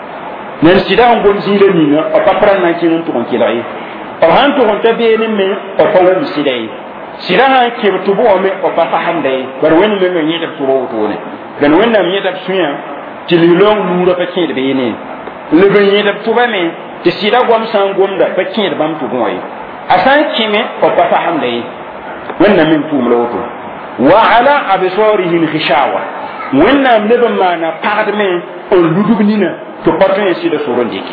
nen sida on gon zile ninga o pa pran na cin to kon kilai o han to on tabe ne me o pa wo sidai sida ha ke to bo me o pa fahamde bar wannan men yeda tuba to ne dan wannan yeda suya tililong nura pa kẽed be ne lebn yẽdb tʋba me tɩ sɩda goam sã n gomda pa kẽed bãmb tʋgẽ wã ye a sã n kẽme pa pa fasemda ye wẽnnaam me n tʋʋm la woto wa ala absarihim ghishawa wẽnnaam leb n maana pagd me n ludg nina tɩ pa tõe n sɩda sor n dɩke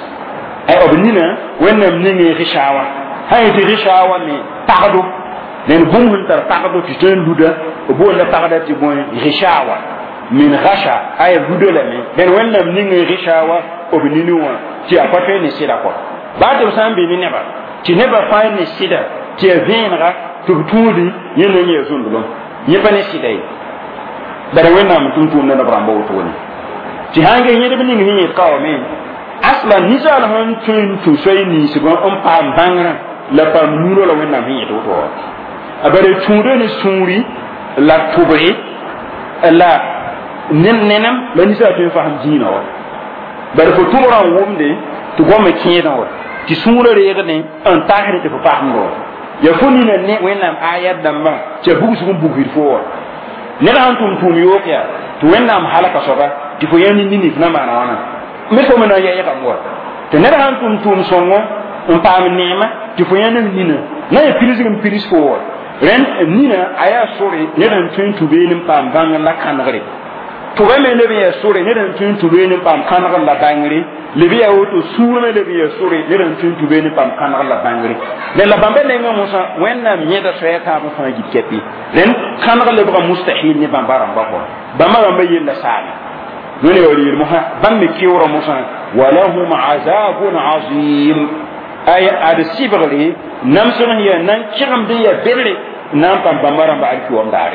b nina wẽnnaam nengẽ ghishawa sã n yetɩ ghishawa me pagdo len bũmb sẽn tar pagdo tɩ tõe n luda b boonda pagda tɩ bõe ghishawa min gasha ay budela me den wannam ningi gishawa obininiwa ti apafe ni sida ko ba de sambe ni neba ti neba fa ni sida ti vinra tubtudi yene ye zundulo ye bane sida yi bare wannam tuntum na brambo to ni ti hange yede bi ningi ni kawo me asla ni sala hon tun tu soy ni sibo on pa bangra la pa muro la wannam ni to to abare tunde ni suri la tubri la nenam la nisa to faham dina wa bar ko tumran wumde to gome kiyeda wa ti sura re ne an tahire te faham go ya funi ne wenam ayat damba ce bugu su bugu fo wa ne la antum tum yokia to wenam halaka soba ti fo yani nini na mana wana me fo mena ya kam wa to ne la antum tum songo on pam nema ti fo yani nina na ya piris fo wa ren nina aya sore ne dan tun tube nim pam bang la kanare to ba me ne biya sore ne dan tun tube nim pam kanare la bangri le biya woto sura le biya sore ne dan tun tube nim pam kanare la bangri le la bambe ne ngam musa wenna mi da so ya ta ba fa gikepi ren kanare le ba mustahil ni bambara mbako ba ma ba yin da sani none wali muha bam mi kiwro musa walahum azabun azim ay ad sibri namsun ya nan kiram de ya belle nan pam bambara ba alki wam dare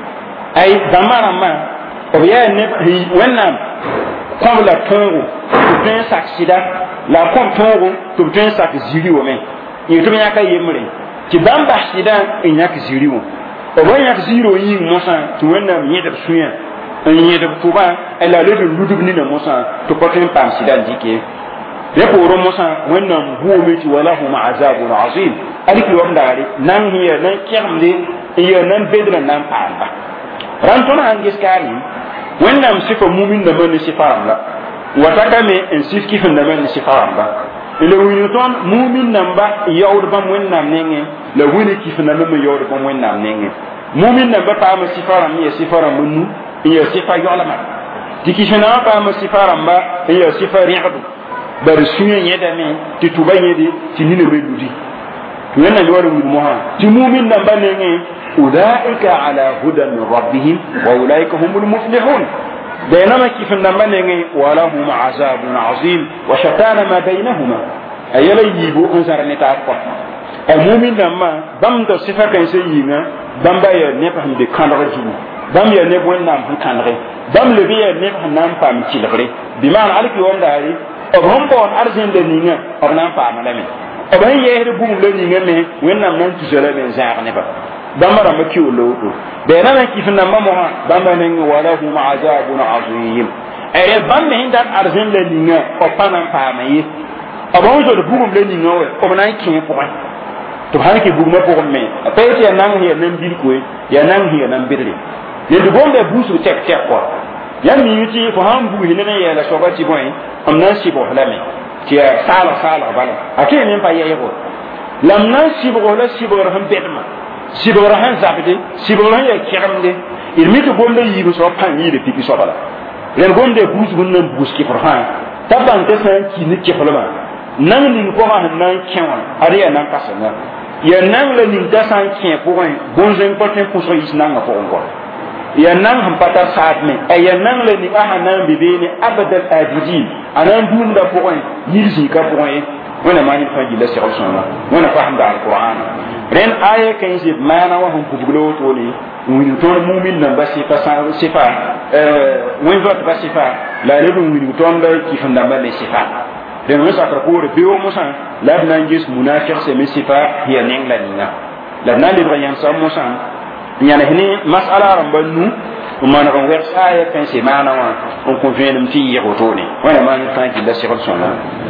ay bambara ma o ya ne wannan kwamla tongo to ten saksida la kom tongo to ten sak ziri wo men yi to nya ka yemre ti bamba sida en yak ziri wo o ba yak ziro yi musa to wannan mi da suya en yi da tuba ela le ludub ni na musa to poten pam sida dike yaqulu musa wannan huwa miti walahu ma'azabun azim aliki wam dare nan hiya nan kirmde iya nan bedra nan paamba rantona angiskani wannan sifa mu'min da man sifaram la wataka me en sifki fin da man sifaram ba ile winiton mu'min nan ba yawd bam wannan nenge la wini kifin da man yawd bam wannan nenge mu'min nan ba pa ma sifaram ya sifaram munnu iya sifa yolama dikishana pa ma sifaram ba iya sifa ri'adu bar sunya yeda me ti tubanye di ti nini redudi yana yoro mu moha ti mu'min nan banenge ulaika ala hudan min rabbihim wa ulaika humul muflihun bainama kifin nan banenge wala hum azabun azim wa shatana ma bainahuma ayala yibo on sarane ta ko ay mu'min nan ma bam do sifa kan se yinga bamba ya ne pa hande kandara jibu bam ya ne bon nam kanre bam le biya ne nan pam kilgre bi man alki wanda ari o hon bon arzin de ninga o nan pam la me o ban ye de bum le ninga me wen nam nan tujala ben zaar ne ba bam ra ma ki o lo be na ki fina ma mo bam ne wala hum azabun azim e bam me hinda arzin le ninga o panan pam yi o ban jo de bum le ninga o nan ki ko to han ke bugma ko me apete ya nan ya nan bil ko ya nan ya nan birri ne du bombe busu tek tek ko ya mi yuti ko han bu hinene ya la so bati boy am nan si bo lame ti sala bala ake min pa ya ko lam nan si bo la si bo ran bedma si bo ran zabde si bo ran ya kiramde il mi to bombe yi so pan yi de pipi so bala len bombe busu gunnan buski for han taban te san ki ni ke falama nan ning ko ha nan kenwa ariya nan kasana ya nan la ning ta san ken ko gon bonzen poten ko so is nan ko on ko ya nan ham pata saat me ya nan la ni aha nan bibe ni abadal abidin anan dum da ko gon yirzi ka ko gon wala mani fa gila shi rasulullah wala faham da alquran ren aya kan shi mana wa hum kublo to ni wini to mu'min nan basi fa sifa wini to basifa la lebu wini to nda ki fanda ba le sifa den wasa ka ko re biyo musa la nan gis munafiq se misifa hiya ning la ninga la nan le yan sa musa nyana hini mas'ala rambannu umman ron wer aya kan se mana wa on ko venum ti yi goto ne wala man tan ki la sirul sunna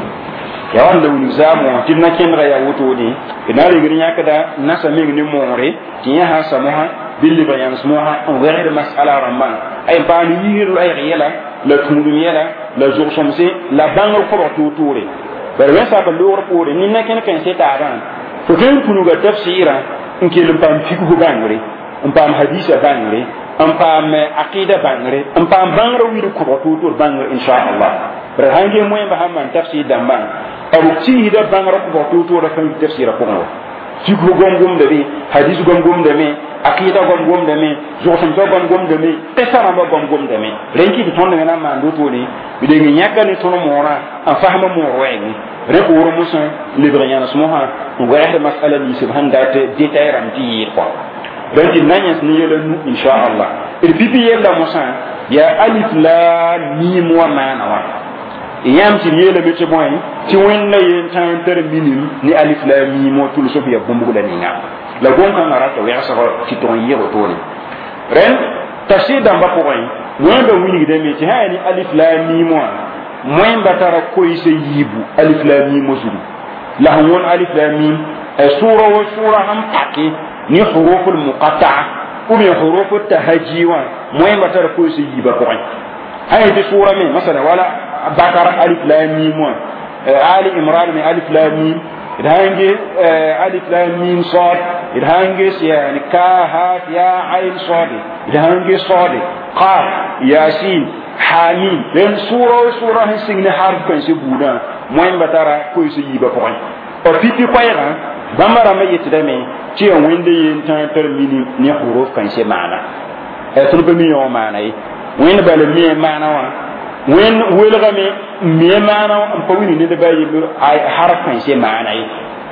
ya wanda wuni zamu tinna ken ga ya woto ne ina re girin ya kada nasa min ni more tin ya ha samuha billi bayan smuha on wer de mas'ala ramban ay ba ni yiru ay yela la tundum yela la jour somse la bango ko to toure ber wesa ba lor pore ni na ken ken seta ran to ken kunu ga tafsira in ke lumpan fiku bangre in pam hadisa bangre in pam aqida bangre in pam bangro wi ko to tour bangre insha Allah ber hange moy ba hamman tafsir damban abu ci da bangro ko to tour da kan tafsira ko fiku gongum da bi hadis gongum da me aqida gongum da me joxum to gongum da me tesara ba gongum da me renki to tonne na ma ndo to ni bi de nyaka ni tono mora an fahma mo roeni re ko woro musa libre yana smoha ngo ehde masala ni subhan date detairam di ko renki nanyas ni yele nu insha Allah il bibi yella musa ya alif lam mim wa mana wa yam ti yele be te boy ti wenna yen tan ter minim ni alif lam mim mo tul so biya bumbu la ni nga la gon kan arata wa sa ti ton yero to ni ren tafsir dan ba ko wen wanda wuni de me ti hani alif lam mim mo batara ko ise yibu alif lam mim musudi la won alif lam mim sura wa sura ham taki ni huruful muqatta'a ou bien hurufut tahajjiwa mo batara ko ise yiba ko wen hay de sura me masala wala bakara alif lam mim ali imran min alif lam mim idhange alif lam mim sad idhange yani ka ha ya ain sad idhange sad qaf yasin hamim den sura hin singne harf kan se buda moy batara ko se yiba ko o fiti ko yara bamara ma yitida me ci on wende yin tan ter mini ni huruf kan se mana e tun be mi yo mana yi wende bale mi mana wa wen welgame mi mana am pawini ne da bayi ay harf kan se mana yi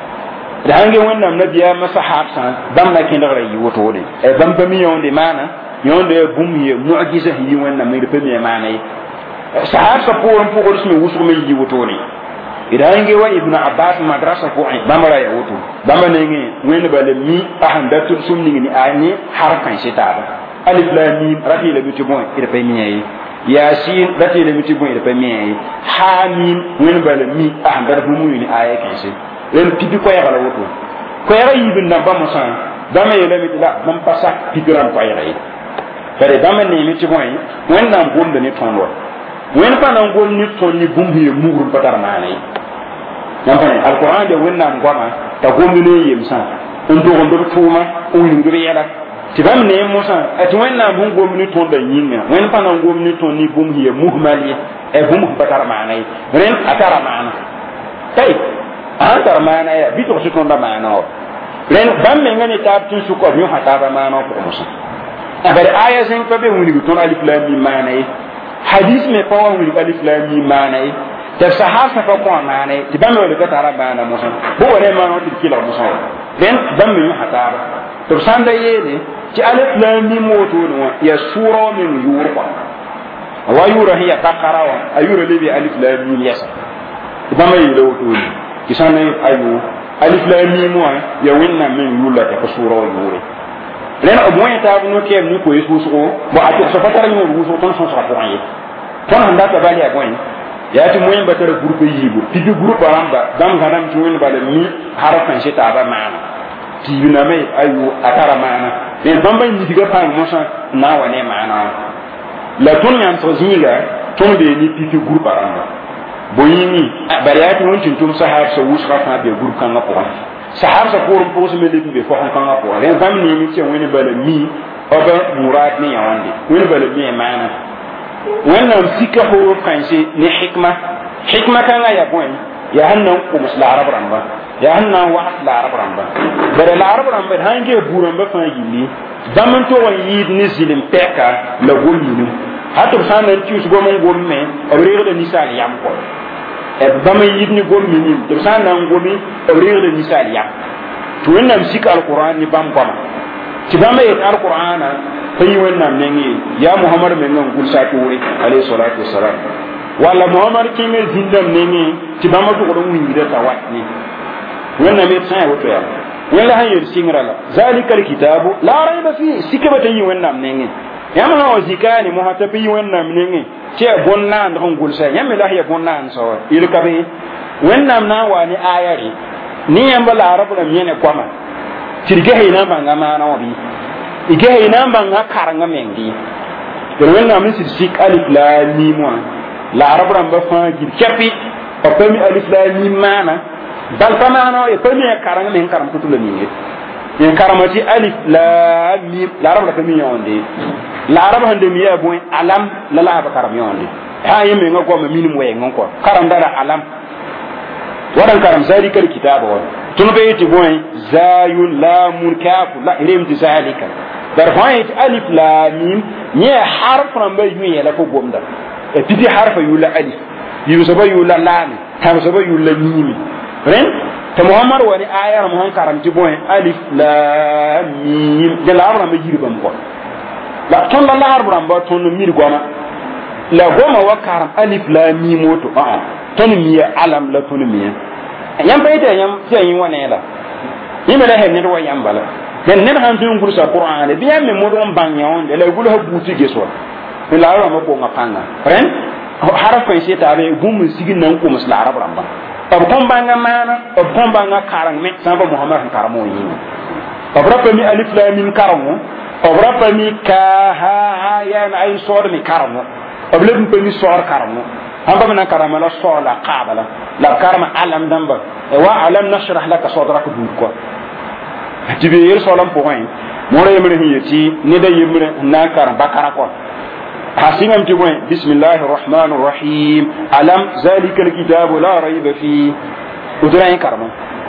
da hange wannan nabiya masahab san dam na kin da rayi woto de e bam ba mi yonde mana yonde bum ye mu'jiza yi wannan mai da mi mana yi sahab sa poron pogol su wusu mai yi woto ne idan hange wa ibnu abbas madrasa ko ay bamara ya woto bamba ne ngi wen ba le mi ahandatul sumni ni ani harf kan se ta alif lam mim rafi la bitu bon ida pay mi yi yasin dati le miti bon ida pay mi yi hamim wen ba le mi ahandar bu mu ni aya kan se len pipi ko yara woto ko yara yibin na ba mo san dama yele mi la nam pasa pipiran ko yara yi kare dama ne mi ti boy wen na gombe ni tonlo wen pa na gom ni ton ni bumbu ye mugru patar mane nam pa alquran de wen na ngoma ta gombe ne yem san on do tuma on ni do yara ti bam ne mo san et wen na bum gom ni ton da yinga wen pa na gom ni ton ni bum ye muhmali e bum patar mane ren atara mane tay antar mana ya bito su tonda mana o len bam me ngani tab tun su ko mi hata ba mana ko musa aber aya sen ko be woni ton alif lam mim mana yi hadith me pa woni alif lam mim mana yi ta sahaba fa ko mana yi ti bam woni ka tara bana musa bo wore mana o ti kila musa len bam me hata to sanda yele ti alif lam mim woto no ya sura min yurqa wa yura hiya taqarawa ayura libi alif lam mim yasa bama yele woto ni kisana ayu alif lam mim wa ya winna min yula ta sura wa yure lena o moyen ta no kem ni ko yesu so bo atu so fatara ni mo so ton so so ko yi ton handa ta bali agoy ya ti moyen batara groupe yibo tibi groupe aramba dam ganam ti woni bale mi harafan shi ta ba maana tibina mai ayu atara maana ne bamba ni diga pa mosa na wane maana la ton yan so zinga ton be ni tibi groupe aramba boyini bariati won tin tum sahab so wusra fa be groupe kan ko sahab sa ko rum so me lebi be fo kan ko len fam ni mi ti woni bale mi oba murad ni yawande woni bale mi maana wannan sika horo kanshi ni hikma kan ya boy ya hannan ko musla arab ramba ya hannan wa asla arab ramba bare la arab ramba hange buran ba fa yili zaman to wan yid ni zilim peka la gominu hatur sanan ci us gomon gomme awre da misal yam ko e bama yid ni gominu to sanan gomi awre da misal yam to wannan sika alquran ni bam bama ci bama yit alqurana fayi wannan nengi ya muhammad men non gul sa tuuri alayhi salatu wassalam wala muhammad ki me zindam nengi ti bama to ko mun yida ta watni wannan me sai wato ya wala hayir singrala zalikal kitabu la rayba fi sikabata yi wannan nengi ya ma hawo zikani mo hata fi wannan nengi ce bonna ndon gul sa ya me la ya bonna an so il kabe wannan na wani ayari ni yamba la arabu na miyene kwama tirge hayna banga mana wabi ige ina banga karanga mengi de wenna min sik alif lam mim wa la arab ram ba fa gi chapi o pemi alif lam mim mana dal tamana e pemi karanga men karam tutul mingi en karamati alif lam mim la arab la pemi yonde la arab hande mi ya boy alam la la ba karam yonde ha yeme ngako ma minim we ngako karam dara alam wadan karam zalikal kitaba wa tun be ti boy zayun lamun kaf la ilim tizalika darfait alif lam mim ni harf ram ba yu yela ko gomda e piti harfa yu la alif yu so ba yu la lam tam so ba yu la mim ren te muhammad wani ayar mo han karam ti boy alif lam mim de la ram ba jirbam ko la ton la harf ram ba ton mir goma la goma wa karam alif lam mim to ton mi alam la ton mi yam bayta yam ti yin wane la yime la hen ne do yam bala men ne han tun kursa qur'an le biya me modon banya on de la gulu ha buti geso ni la ra ma ko ngapanga ren harafan shi ta be gum sigin nan ko musla arab ramba ab kon banga mana ab kon banga karang me samba muhammad han karamo yi ab rabba mi alif lam mim karamo ab rabba mi ka ha ya na ay sor mi karamo ab lebum pe mi sor karamo hamba mina karama la sola qabala la karama alam damba wa alam nashrah laka sadrak bu ko tibe yer solam point mo re yemre hiyeti ni da yemre na kar bakara ko hasimam ti point bismillahir rahmanir rahim alam zalikal kitabu la rayba fi udran karama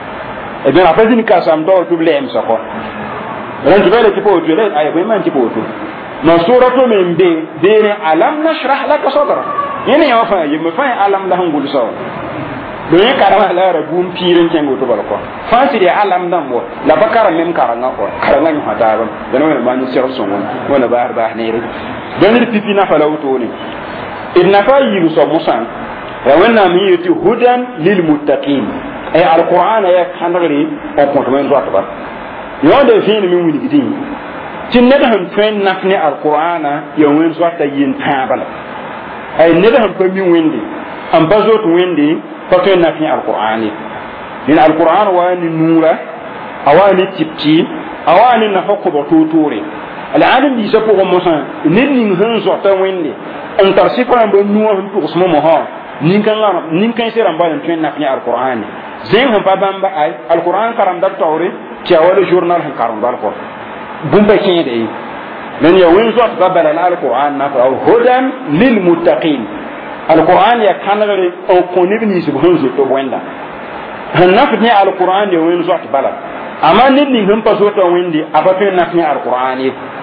e bien après ni kasam do to blem sa ko ran ti bele ti po to le ay ko man ti po to no suratu min be ne alam nashrah laka sadrak yene ya fa yemre fa alam la hangul saw do ye karama la rabum pirin kengo to balko fansi de alam dan bo la bakara mem karanga ko karanga ni hata ba dan wona man sir songon wona bar ba ne re dan ni pipi na fa lawto ni inna fa yiru so musan ya wonna mi yiti hudan lil muttaqin ay alquran ya kanari o ko to men do ba yo de fini mi wuni gidi tin ne da han fen nafni alqurana yo wen so ta yin tabala ay ne da han pa mi windi am bazo to windi فتوين في القرآن من القرآن واني نورا اواني تبتي اواني نفق بطوطوري العالم دي سبوغ موسان نين هن زوطا ويني ان ترسيقا بنوه هم تقسمو مها نين كان سيران بالن توين في القرآن زين هم بابان بأي القرآن كرام دار توري تيوالي جورنال هم كرام دار فور بومبا كين دي من يوين زوط بابل القرآن نفر او هدى للمتقين القرآن يا كانغري او كونيبني سبحان زوتو بويندا هنافني القرآن يا وين زوت بلا اما نيني هم بازوتو ويندي اباتو نافني القرآن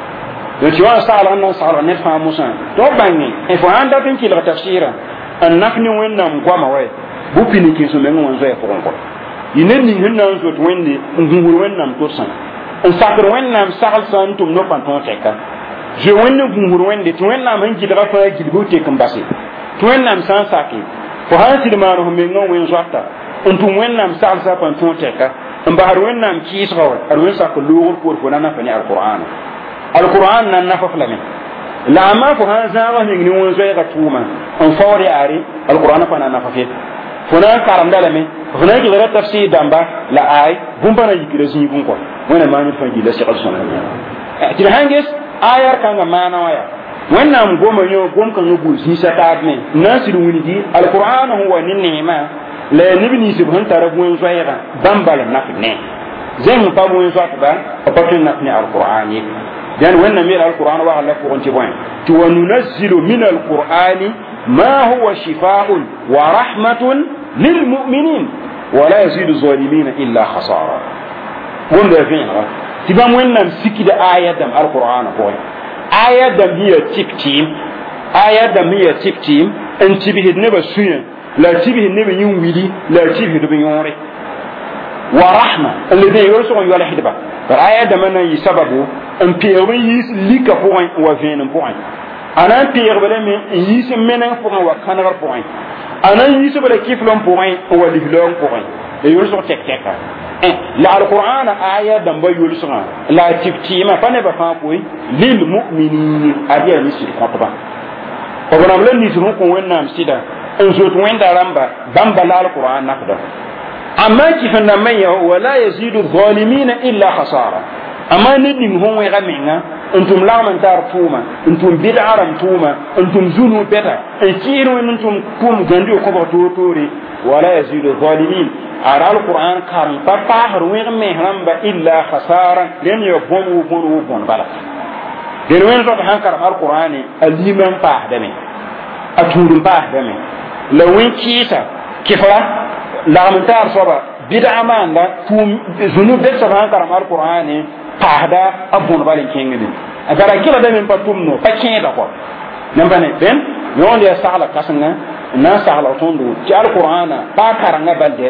يتوان سال ان سال نفهم موسى تو باني اف اندا تنكي لا تفسيرا ان نافني وين نام كوما وي بو بيني كيسو مين وون زي فونكو ينني هن نان زوت ويندي ngul wen nam to san en sakr wẽnnaam sagl sã n tʋm no-pãn tõog tɛka je wẽnne gũusr wẽnde tɩ wẽnnaam sẽn gɩdga fãa gilgu tek n base tɩ wẽnnaam sã n sake fo sã n sɩd maan f meng n wẽn zoata n tʋm wẽnnaam saglsã pãn tõog tɛka n basd wẽnnaam kɩɩsga wa ad wẽn sak loogr poor fo na nafa ne alqur'ana alqur'an nan nafa f lame la amma fo sã n zãaga meng ne wẽn zoɛɛgã tʋʋma n faoor yaare alqur'ana pa na nafa fe fo na n karamda lame f na n gɩdra tafsir dãmba la aay bũmb pa na yikra zĩigẽ kɔ wẽna maan d fãa gilla segl sõma tɩ d sãn ges ayar kãngã maana wã yaa wẽnnaam goma yõ gom-kãngã bʋ zĩisa taab me n na n sɩd wilgi alqur'an sẽn wa ne neemã la yaa neb nins b sẽn tara bõen zoɛɛgã bãmb bala n nak ne zẽng pa bõen zoatba b pa tõe n nak ne alqur'an ye dẽn wẽnnaam yeel alqur'an wagl la pʋgẽ tɩ bõe tɩ wa nunazzilu min alqur'ani ma huwa shifaa'un wa rahmatun lilmuminin wala yazidu zalimina illa khasara wẽnda vẽenega tɩ bãmb wẽnnaam sikda aya dãmb alqur'ana pʋgẽ aya dãmb sẽn yaa tɩk tɩɩm aya dãmb sẽn yaa tɩk tɩɩm n tɩbsd nebã sũyã la a tɩbsd nebã yĩn wili la a tɩbsd b yõore wa rahma n le dẽ yolsg n yolsdba par aya dãmbã na n yɩ sababu n peegb n yiis lika pʋgẽ n wa vẽenem pʋgẽ a na n peegb lame n yiis n meneng pʋgẽ wa kãnegr pʋgẽ a na n yiisb la kɩflem pʋgẽ n wa lislaoong pʋgẽ la yolsg tɛk-tɛka la alqur'ana aya dãmbã yolsgã la a tɩb tɩɩmã pa nebã fãa koe lilmuminin ad yaa ne sɩd kõtba b rãmb la nins sẽn kõ wẽnnaam sɩda n zot wẽnda rãmba bãmba la alqur'an nakda amma kɩfen dãmbã ya wala yazidu zalimina illa khasara amma ned ning sẽn wẽga menga n tʋm lagm n tar tʋʋma n tʋm bɩd'a rãmb tʋʋma n tʋm zũnu pɛta n kɩɩr wẽnd n tʋm tʋʋm gãndi kobg toor-toore wala yazidu zalimin ara alqur'an karem pa paasd wẽg mes rãmba illa khasara rẽnd yaa bõn bala dẽn wẽnd zoak sãn karem alqur'ane a liimã n paasdame a tũud n paasdame la wẽn-kɩɩsa kɩfra lagm n taar soaba bɩd'a maanda tʋʋm zũnu bɛdsã sãn karem alqur'ane paasda a bõn bal n kẽngde a gara gɩlda me pa tʋm no pa kẽeda kɔ nambane dẽn yõond yaa sagla kãsenga n na n sagla tõndo tɩ alqur'ana paa karengã balde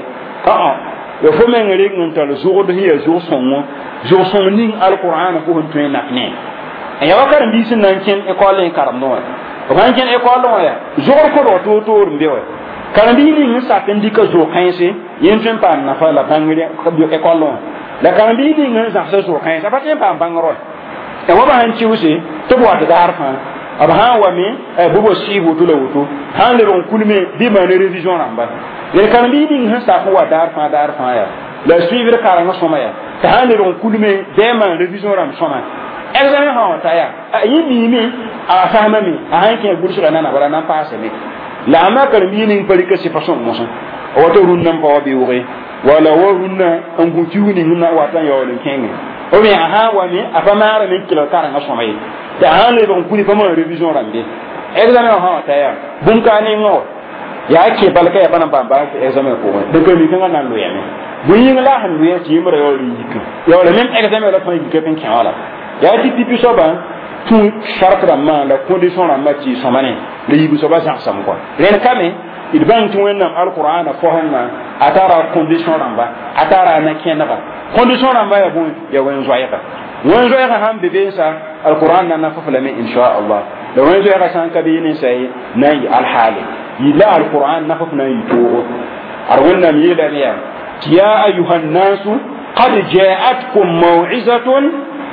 ya fo men reg n tar zugd sẽn yaa zug-sõng ning alqur'ana fo sẽn tõe n nak ne ya wa karen-biis n na n kẽn école n karem noa b sãn kẽn école wã yaa zugr kodg toor-toor n be wa karen-biis ning n sak n dɩka zog-kãense yen tõe n paam nafa la bãngr école wã la karen-biis ning n zãgsa zog-kãensa pa tõe n paam bãngr wa ya wa ba sãn tɩʋse tɩ b wat daar fãa b sãn wa me bʋ ba sɩɩb woto la woto sãn leb n kulme bɩ maane révision rãmba yen karen-biis ning sẽn sak n wa daar fãa yaa la suivre karengã sõma yaa tɩ sãn leb n kulme bɩ maan révision rãmb sõma examen sã wa ta yaa yẽ miime a fasmame a sãn kẽ gʋlsga nana bala na n paasame la a ma karen-biis ning pa rɩka sɩpa sõm mosẽ a wata rũnnã n pa wa beooge wala wa rũnnã n gũ kiug ning na wat n yaool n kẽnge o me a sãn wa me a pa maarame n kelg karengã sõma ye tɩ a sãn leb n kuli pa maan révision rãmbe examen wã sã wa ta yaa bũmb-kaa nengã wa yaa kẽ balka ya pa na n paam baa examen pʋgẽ dẽn kambikãngã na n loyame bõe-yĩng la sẽn loya tɩ yembra yaool n yik yaoolã mem examen la fãa yika pẽ kẽ wala yaa tɩ pipi soabã tũ shark rãmbã la condition rãmbã tɩ sõma ne la yib soaba zãgsame kɔa rẽnd kame d bãng tɩ wẽnnaam alqur'ana fosẽngã a tara condition rãmba a tara a na-kẽnega condition rãmbã yaa bõe yaa wẽn-zoɛɛga wẽn-zoɛɛgã sãn be beensa alqur'an na nafa lame inchallah la wẽn-zoɛɛgã sãn ka bee ninsã ye na n yɩ alhaale yɩla alqur'an nafa f na n yɩ toogo ad wẽnnaam yeelame yaa tɩ yaa ayuha nnaasu qad ja'atkum maw'izatun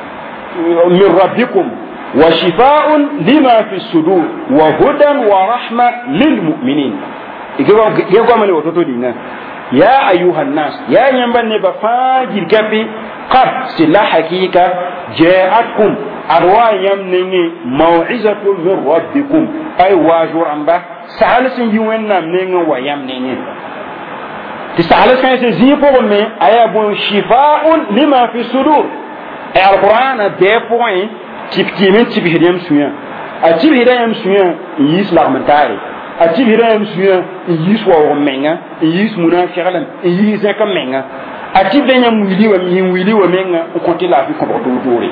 min rabbikum wa shifaa'un lima fi sudur wa hudan wa rahma lilmuminin igegomane woto to dinga ya ayuha nnas ya nyamba ne ba faa jirgapi qad sila hakika ja'atkum arwa yamnenge maw'izatun min rabbikum ay wajuramba sahalasin yiwennam nenge wa yamnenge ti sahalasin se zipo me aya bon shifaa'un lima fi sudur ay alquran de point tiptimin tibhidem suya a tibhidem suya yis lagmentari a tibhidem suya yis wa menga yis munafiqan yis ka menga a tibdem wili wa menga ko tila fi ko dore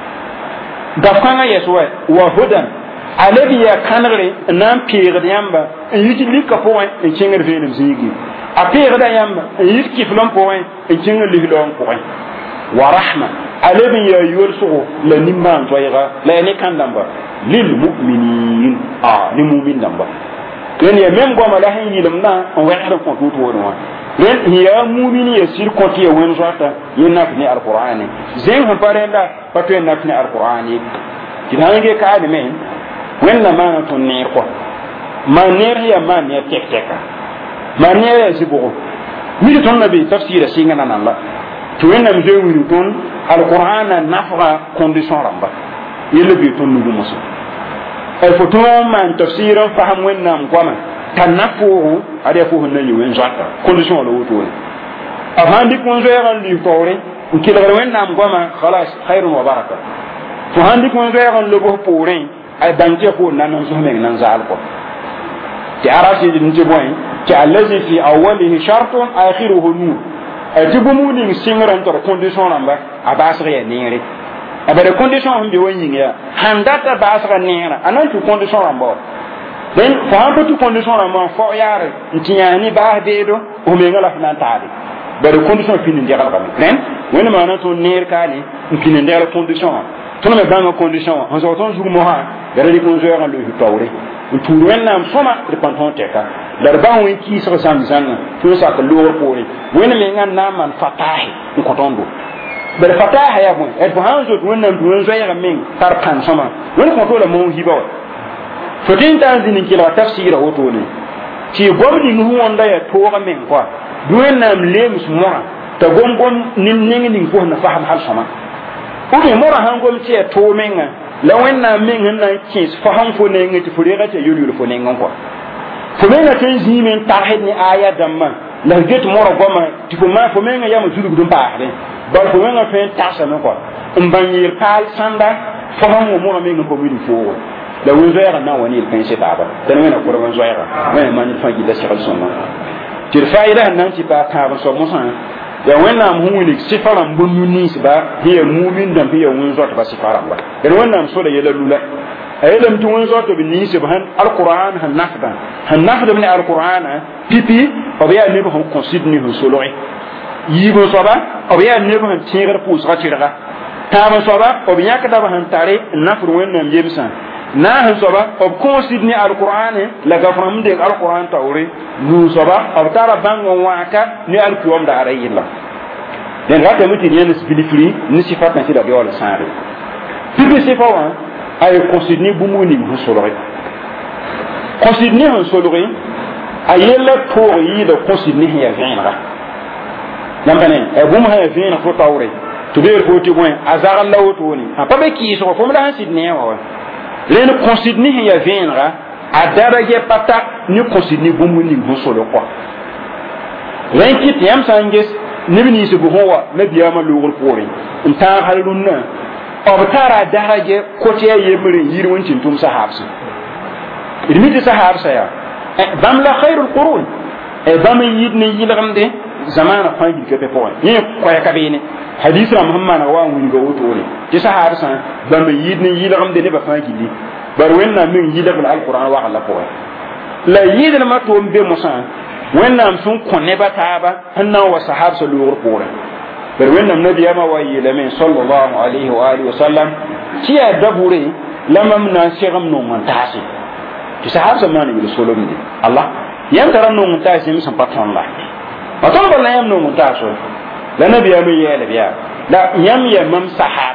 da fanga yeswa wa hudan alabi ya kanare nan pire yamba yiti lika point en chengar venem zigi a pire da yamba yiti kiflon point en chengar lihlon point wa rahma alebin ya yursu la nimman toyga la ne kan damba lil mu'minin ni mu'min damba ken ya mem goma la hin yilim na on wa'ada ko tutu wona ren ya mu'mini ya sir ko ti won zata yena ni alqur'ani zen han parenda patwe na ni alqur'ani kinange ka de men wenna ma ton ne ko manner ya man ya tekteka manner ya sibo mi ton nabi tafsir singa nan la to wenna mi de wuri ton alqur'ana nafra condition ramba yele bi ton nugo muso ay foto man tafsir faham wenna am kwama tanafu ade fu hunna ni wen zata condition la woto ne afandi kon zoyaran li tore ukila wenna am kwama khalas khairun wa baraka to handi kon zoyaran lo bo pourin ay banke ko nan so men nan zal ko ti arasi din je boy ti allazi fi awwalihi shartun akhiruhu nur ay ti bumu ni singran to condition namba abasre ya nere abere condition hande woni ya handata basra nera anan tu condition namba den fa hando tu condition namba fo yare ntiani ba dedo o me ngala nan taade bere condition fini ndigal kam nen woni mana to ner kali fini ndel condition to me banga condition on so ton jour mo ha bere di kon joyran le tawre tu wenam soma de panton teka darba won ki so samzan to sa ko lo ko ni woni me ngan na man fatahi ko tondo bere fataha ya bon et hanzo to wenam du joyran min tar pan soma woni ko to le mo hibaw to tin tan din ki la tafsira woto ni ci gomdi nu wonda ya to ga min kwa du wenam lems mora ta gom nim ningi ko na faham hal soma o me mora hangom ci to menga la wenna min na kis faham fo ne ngati fo rega te yulu fo ne ngon ko fo menga ten zimen tahid ni aya damma la get mora goma ti fo ma fo menga ya ma zulu dum baare ba fo menga fen tasa me ko mbanyir kal sanda faham mo mora menga ko mi fo la wen zoyara na wani il pense baba dan wena ko wen zoyara wena man fa gi da shekal sunna tir faida nan ti pa ka so mo san ya wannan mu'min sifaran bununi ba hiya mu'min dan hiya wunzo ta sifaran ba dan wannan so da yala lula ayelam tu wunzo to bin ni subhan alquran han nafda min alquran pipi o biya ne ko considni hu soloi yigo soba o biya ne ko tirer pus ratira ta ba soba o biya ka da han tare nafru wannan yemsan na han soba o considni alquran la gafram de alquran tawre nu soba o tara bango waka ni alqiyam da arayilla den rata muti ni spiritually ni sifat na sida de wala sare pipi sifa wa ay considni bu mu ni hu solore considni hu solore ayela pour yi de considni ya vinra nambane e bu mu ha vinra fo tawre to be ko ti boy azara lawo to ni pa be ki so fo mu da sidni wa len considni ya vinra adara ye pata ni considni bu mu ni hu solo quoi len kit yam sanges nibni su bu howa nabiya ma lugul pore nta halunna obtara daraje ko te yemre yirwancin tum sahabsu idmiti sahabsa ya bam la khairul qurun bam yidni yilgamde zamana fangi ke pe pon ni ko ya kabine hadith muhammad wa woni go wotore ti sahabsa bam yidni yilgamde ne ba fangi li bar wenna min yilgal alquran wa ala pon la yidna ma to be musa wennam sun konne bataba hanna wa sahabsa lugur pore bar wennam nabiya ma wayi lamin sallallahu alaihi wa alihi wasallam kiya dabure lamam na shegam no montasi ti sahabsa man yi solomide allah yam taram no montasi mi san patron la patron bala yam no montaso la nabiya mi yele biya la yam ya mam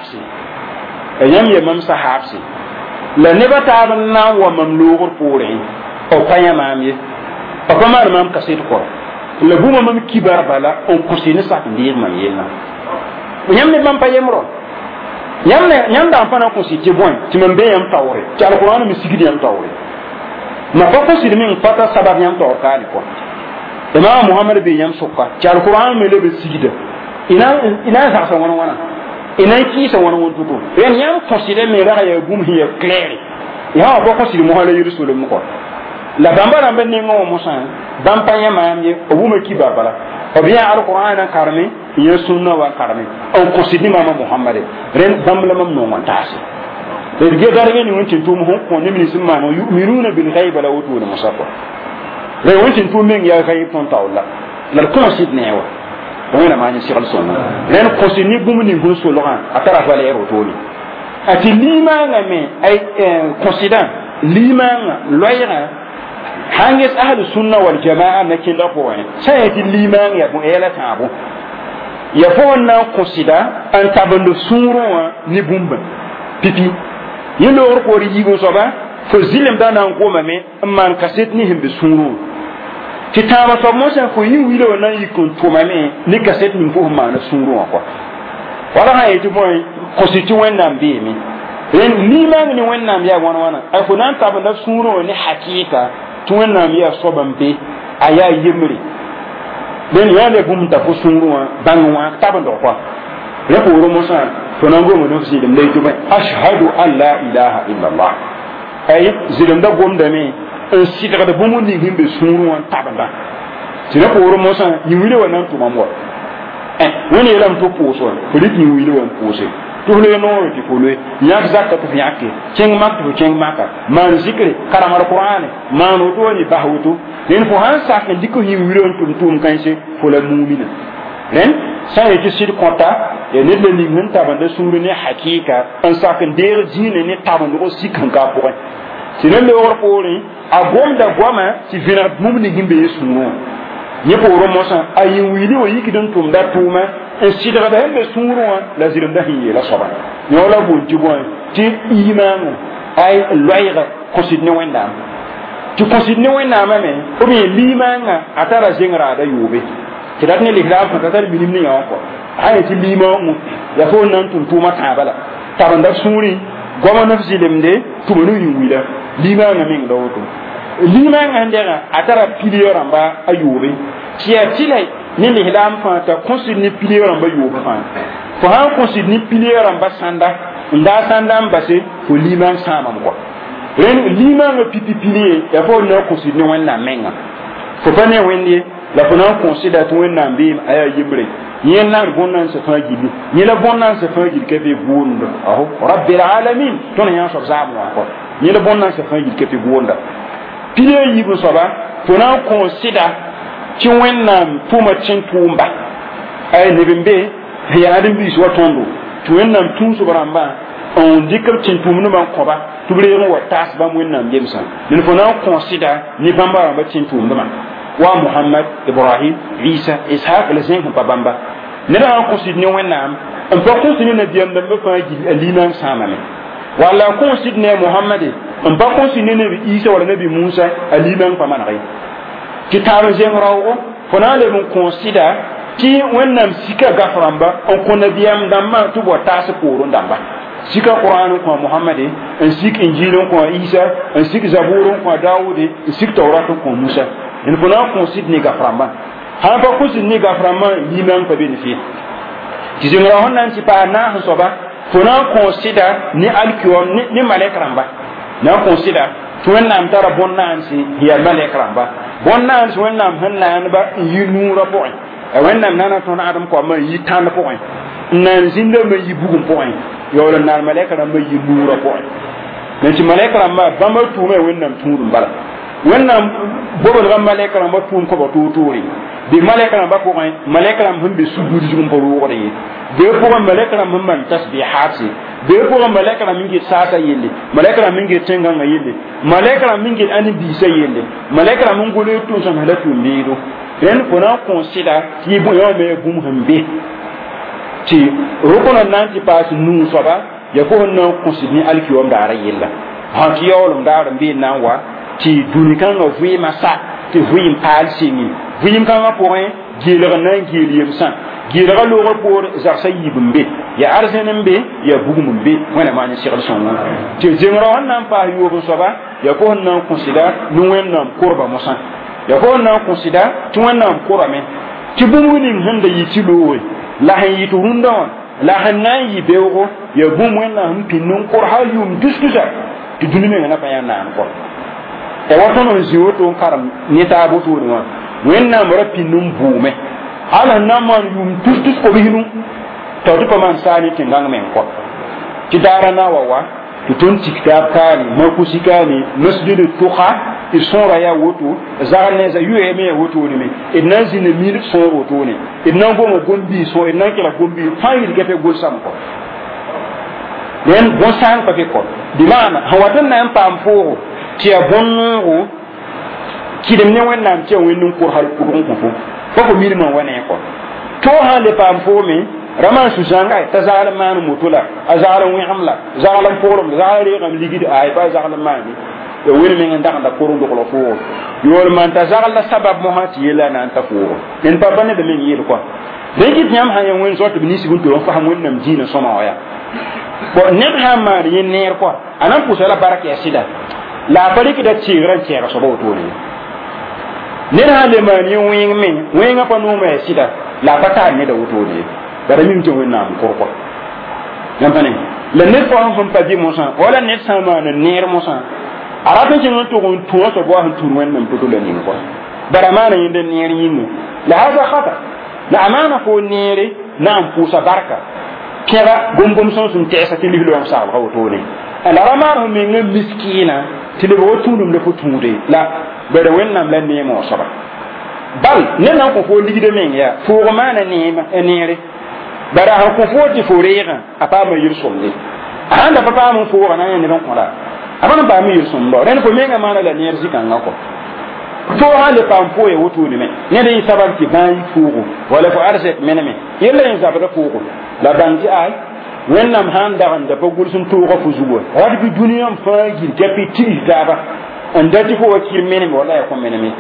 sahabsi la ne bataba na wa mam lugur pore o kanya mamye papa mar mam kasit ko le buma mam kibar bala on kusini sak ndir mam yena nyam ne mam payemro nyam da pana ko si ti bon ti mam be yam tawre ti alquran mi sigidi yam tawre ma papa si min pata sabab yam tawre kan ko imam muhammad be yam sokka ti alquran mi le be sigida ina sa sa wana ina ki sa wana tutu en yam consider mi ra ya bum hiya clair ya ba ko si mo hala yurisul mu ko la bamba rambe ni ngo musa bampa ya mayamye obuma ki babala obiya alquran karmi ya sunna wa karmi on ko sidni mama muhammad ren bambla mam no montasi de ge darge ni wonti tum ho ko ni min simma no yu'minuna bil ghaib la wutu musafa re wonti tum men ya ghaib ton tawla la ko sidni wa wẽna maan yẽ segl sõnga rẽnd kõs ne bũmb ning sẽn solgã a tara valɛɛr wotone a tɩ limaangã me ay kõsɩdã limaangã loɛɛgã sãn ges ahlu sunna wal jamaa na kẽndã pʋgẽ sã n tɩ limaang yaa bõe yɛla tãabo ya fo n na n kõsɩda n tabend sũurẽ wã ne bũmba pipi yẽ loogr poor yigẽ soaba fo zɩlemda na n gomame n maan kaset ne sẽn be sũurẽ tɩ tãabã soab mosã fo yĩ wila wã na n yik n tʋmame ne kaset ning fo sẽn maana sũurẽ wã kɔa wala sã n yetɩ bõe kõsɩ tɩ wẽnnaam beeme rẽnd limaang ne wẽnnaam yaa wãn-wãna a fo na n tabenda sũurẽ wã ne hakɩɩka tɩ wẽnnaam yaa soab n be a yaa yembre rẽnd yã le bũmb t'a fo sũurẽ wã bãng wã tabendg kɔa rẽ poorẽ mosã fo na n gomd f zɩlem la yetɩ bõe ashhadu an la ilaha illallah ay zɩlemda gomdame n sɩdgd bũmb ning sẽn be sũurẽ wã tabenda tɩ rẽ poorẽ mosã yĩ wile wã na n tʋmam wa wẽnd yeelame tɩ pʋʋs wã fo rɩk yĩ wile wã n pʋʋse tɩ f loe noore tɩ fo loe yãk zaka tɩ f yãke kẽng mak tɩ fo kẽng maka maan zikre karem alqur'ane maan woto wa ne bas woto rẽnd fo sãn sak n dɩk f yĩ wile wã n tʋm tʋʋm kãense fo la muumina rẽnd sã n yetɩ sɩd kõta ya ned la ning sẽn tabenda sũurẽ ne hakɩɩka n sak n deeg zĩine ne tabendg sik sẽn ka pʋgẽ tɩ ne loogr poorẽ a gomda goamã tɩ vẽneg bũmb ning sẽn be ye sũurẽ wã yẽ poorẽ mosã a yĩ wili wã yikd n tʋmda tʋʋma n sɩdgda sẽn be sũurẽ wã la zɩlemda sẽn yeela soaba yõ la boon tɩ bõe tɩ imaangã ay loɛɛga kõsd ne wẽnnaam tɩ kõsd ne wẽnnaamã me b yẽ limaangã a tara zeng raada yoobe tɩ dat ne lislaam fã ta tar minim ne yã wã kɔ a yẽ tɩ limaangõ ya fo n na n tʋm tʋʋmã tãabã la tabenda sũurẽ goama naf zɩlemde tʋma ne yĩ wila limaangã mengda woto limaangã sẽn dɛgã a tara pilio rãmba a yoobe tɩ yaa tɩ la ne lislaam fãa t'a kõsd ne pilio rãmba yoobe fãa fo sãn kõsd ne pilio rãmba sãnda n daa sãnda n base fo limaang sãamam kɔ rẽnd limaangã pipi pilie yaa fo na n kõsd ne wẽnnaam mengã fo pa ne wẽnd ye la fo na n kõsda tɩ wẽnnaam beem a yaa yembre yẽ n nar bõn-naansã fãa gilli yẽ la bõn-naansã fãa gill ka be boonda aho rabbil alamin tõnd yã soab zaam wã kɔ yẽ la bõn-naansã fãa gill ka be boonda pilia yibn soaba fo na n kõsda tɩ wẽnnaam tʋma tẽn tʋʋmba ay neb n be yaa d n biis wa tõndo tɩ wẽnnaam tũusb rãmbã n dɩkb tẽn tʋʋmdbã n kõba tɩ b reeg n wa taas bãmb wẽnnaam yemsã dẽn fo na n kõsda ne bãmba rãmba tẽn tʋʋmdmã wa muhammad ibrahim isa ishaq la zẽng sẽn pa bãmba ned sã n kõsd ne wẽnnaam n pa kõsd ne nabiyam dãmbã fãa gill a limaang sãamame wala n kõsd ne mohamade n pa kõsd ne nabi isa wala nabi musa a limaang pa manege tɩ taab n zeng raoogo fo na n leb n kõsda tɩ wẽnnaam sika gaf rãmba n kõ nabiyam dãmbã tɩ b wa taas poorẽ dãmba sika qur'an n kõ mohamade n sik injil n kõ isa n sik zabur n kõ daoode n sik taurat n kõ musa dẽn fo na n kõsd ne gaf rãmbã sãn pa kõsd ne gaf rãmbã limaang pa be ne fɩ tɩ zengra sẽn na n tɩ paa naas n soaba fo na n kõsda ne alkiom ne malɛk rãmba na n kõsda tɩ wẽnnaam tara bõn-naanse n yaa malɛk rãmba bõn-naans wẽnnaam sẽn laanba n yi nuurã pʋgẽ wẽnnaam nana tõnd adem koamã n yi tãnd pʋgẽ n na n zĩndame n yi bugum pʋgẽ yaool n naan malɛk rãmbã yi nuurã pʋgẽ me tɩ malɛk rãmbã bãmba tʋʋma ya wẽnnaam tũudum bala wẽnnaam boblga malɛk rãmbã tʋʋm kõba toor-toore bɩ malɛk rãmbã pʋgẽ malɛk rãmb sẽn be sugud zug n pa roogd ye bee pʋgẽ malɛk rãmb sẽn maan tasbihaatse bee pʋgẽ malɛk rãmb n get saasa yelle malɛk rãmb n get tẽngãngã yelle malɛk rãmb n get ãn-biisã yelle malɛk rãmb n gole tʋʋm sõmsa la tʋʋm beedo rẽnd fo na n kõsda tɩ yẽ wã me bũmb sẽn be tɩ rʋknã na n tɩ paas nuu soaba ya fo sẽn na n kõsd ne alkiom daarã yella sãn tɩ yaoolem daar n been na n wa tɩ dũni-kãngã vɩɩmã sa tɩ vɩɩm paal sɩngi vɩɩm-kãngã pʋgẽ geelg n na n geel yemsã geelga loogr poor zagsã yib n be ya arzẽn n be ya bugum n be wẽna maan segl sõngo tɩ zengra sẽn na n paas yoob n soaba ya fo sẽn na n kõsda ne wẽnnaam korba mosã ya fo sẽn na n kõsda tɩ wẽnnaam korame tɩ bũmb ning sẽn da yɩ tɩ looe la sẽn yɩ tɩ rũndã wã la sẽn na n yɩ beoogo ya bũmb wẽnnaam sẽn pĩnd n kor hal yʋʋm tus-tusa tɩ dũni mengã na pa yã naan kor ya wa tõnd n zĩ woto n karem ne taab wotoore wã wẽnnaam ra pĩnd n buume hal sẽn na n maan yʋʋm tus-tus obsnu t'a tɩ pa maan saa ne tẽngãng meng kɔ tɩ daara na wa wa tɩ tõnd tik taab kaane makusi kaane masjid tuka sora ya woto zarne za yuye me woto ne me idan zin mil so woto ne idan go gombi so idan kila gombi fayil gefe gol sam ko den bon san ko ko di mana hawadan na pam fo ti abonno ki dem ne wannan ce wannan ko har kudun ko ko mi man wane ko to ha le pam fo me raman su janga ta zalan man mutula azalan wi hamla zalan forum zalare ngam ligidi ay ba zalan man ya wani min nda da korun do ko fo yol man ta zalan sabab mo hati yela nan ta fo en pa bane de min yel ko den git nyam ha yan wen so to binisi gun to fa hamon nam dina soma waya bo net ha mar yin ner ko anan puso la baraka ya sida la bariki da ci ran ci so bo to ne ha le man yin wen min wen pa no me sida la bata ne da wuto ne bara min to wennam ko yampane le net ko on pa di mo san wala net sama na ner mo san arabe ci non to gon to so bo han tur wennam to le ni ko bara mana yinde ner yin la hada khata la amana ko nere na am pusa barka kera gum son sun tesa ti lihlo am sa ko to ne ala ramar mi ngam miskina ti le bo tunum le fo tunde la bara wennam la ne mo soba bal ne nan ko fo ligide men ya fo mana ne nere bara ha ko foti forega apa ma yursumni anda papa mun fo wana ne ron kola abana ba mi yursum do ren ko menga mana la nerzi kan ngako to hale pam fo e wotu ni me ne de sabab ti ban fugo wala fo arse meneme yella en zabata fugo la banji ay wennam handa handa ko gulsum to ko fuzugo wadi bi duniyam faagi deputy daba andati ko wakil meneme wala ya ko meneme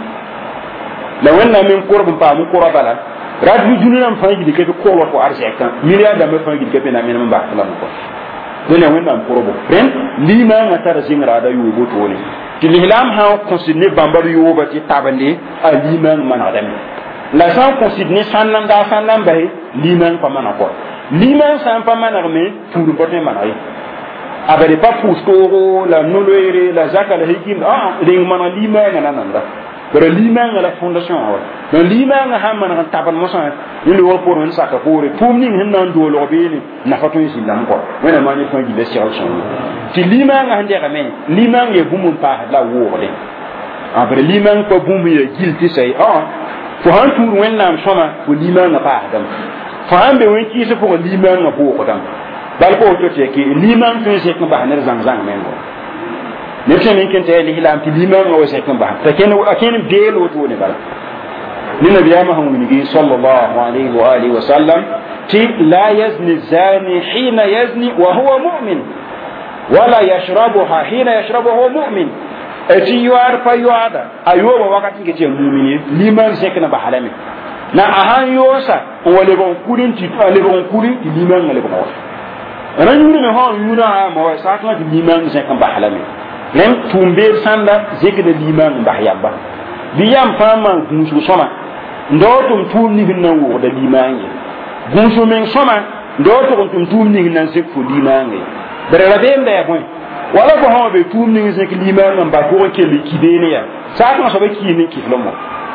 la wennam min qurbum pa mu qurabala radbi jununam fangi de keto ko ko arjeka milliard da me fangi de kepe na men ba la ko dole wennam qurbo ren lima ngata zingra da yugo to ne tilihlam ha considné bambar yugo ti tabande a lima man adam la san considné sannan da sannan bay lima pa man ko lima san pa man armé pour bote man ay abade pas pour storo la noloere la zakala hikim de man lima ngana nanda bara limang la fondation wa don limang ha man kan taban mo san ni wo por on saka pore pum ni hin nan do lo be ni na fatu yi lam ko wena ma ni fa gi bestial son ti limang ha ndega men limang ye bumum pa la wo de abara limang ko bum ye gilti sai fo han tour wen nam soma ko limang pa adam fo han be wen ki se fo limang ko ko dam dal ko to te ki limang fin se ko ba ner zang zang men ko ne tene ken te li hilam ti liman o se kan ba ta ken aken de lo to ne bala ni nabiya muhammad sallallahu alaihi wa alihi wa sallam ti la yazni zani hina yazni wa huwa mu'min wala yashrabuha hina yashrabuha huwa mu'min ati yuar fa yuada ayoba wakati ke te mu'mini liman se kan ba halame na ahan yosa wale bon kudin ti ale bon kudin ti liman ngale ko ran yuri me ho yura ma wa sa kan ti liman se kan ba halame lem tumbe sanda zikde liman bahyaba biyam fama gunsu soma ndotum tumni hinna wo da liman ye gunsu men soma ndotum tumni hinna zikfu liman ye berabe mbe ya boy wala ko hawo be tumni zik liman ba ko ke likidene ya sa kan so be kini kiflomo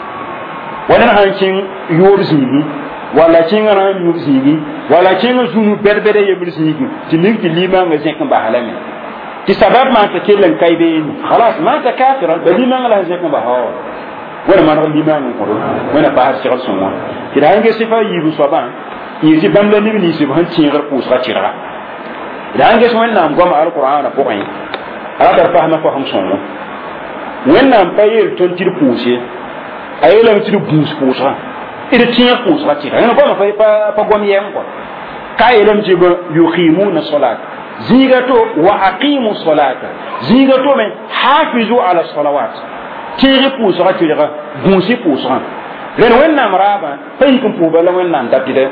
wala hancin yorzini wala cingana yorzini wala cinga sunu berbere yebrisi ti niki liman zik ba halame ti sabab ma ta kelen kaybe khalas ma ta kafira bali ma ngala zakka ba hawa wala ma no liman ko wala ba har shigal sunwa ti da nge sifa yibu soba yisi bamla ni ni sifa han tingar ko sa tira da nge so wannan goma alquran ko ai ada fahma ko ham sunwa wannan payel ton tir pousse ayelam tir bous poussa ida tingar ko sa tira no ba ma pa gom yem ko kayelam ci ba yuqimuna salat زيغتو واقيموا الصلاه زيغتو من حافظوا على الصلوات تيغي بوسرا تيغا بوسي بوسرا لن وين مرابا فيكم بوبلا وين نان دابيده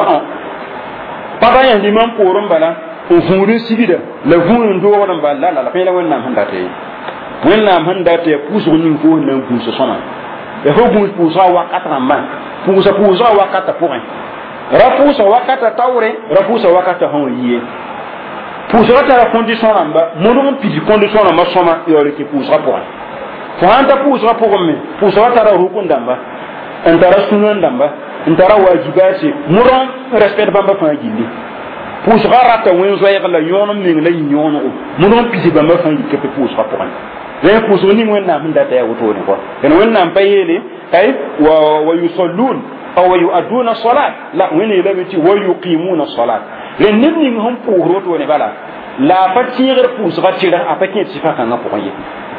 بابا يان لمن بورم بلا وفوري سيبيدا لا فون ندو ودان بالا لا فيلا وين نام هنداتي وين نام هنداتي بوسو نين فو نان بوسو سما يفو بوسا وقتا مان بوسا وقتا فوين rafusa wakata tawre rafusa wakata honye poussera ta la condition namba modon pidi condition namba soma yore ki poussera pour fo anta poussera pour me poussera ta ruku ndamba antara sunan ndamba antara wajibati modon respect bamba fa gindi poussera rata wen zo yela yono min la yono modon pidi bamba fa gindi ke poussera pour ren pʋʋsg ning wẽnnaam sẽn data yaa wotone kɔ dẽn wẽnnaam pa yeele ay wa yusallun aw wa yu'adduna salat la wẽne yeelame tɩ wa yuqimuna salat ren neb ning sẽn pʋʋsd wotone bala la pa tɩɩgr pʋʋsga tɩra a pa kẽ tɩ sɩfa kãngã pʋgẽ ye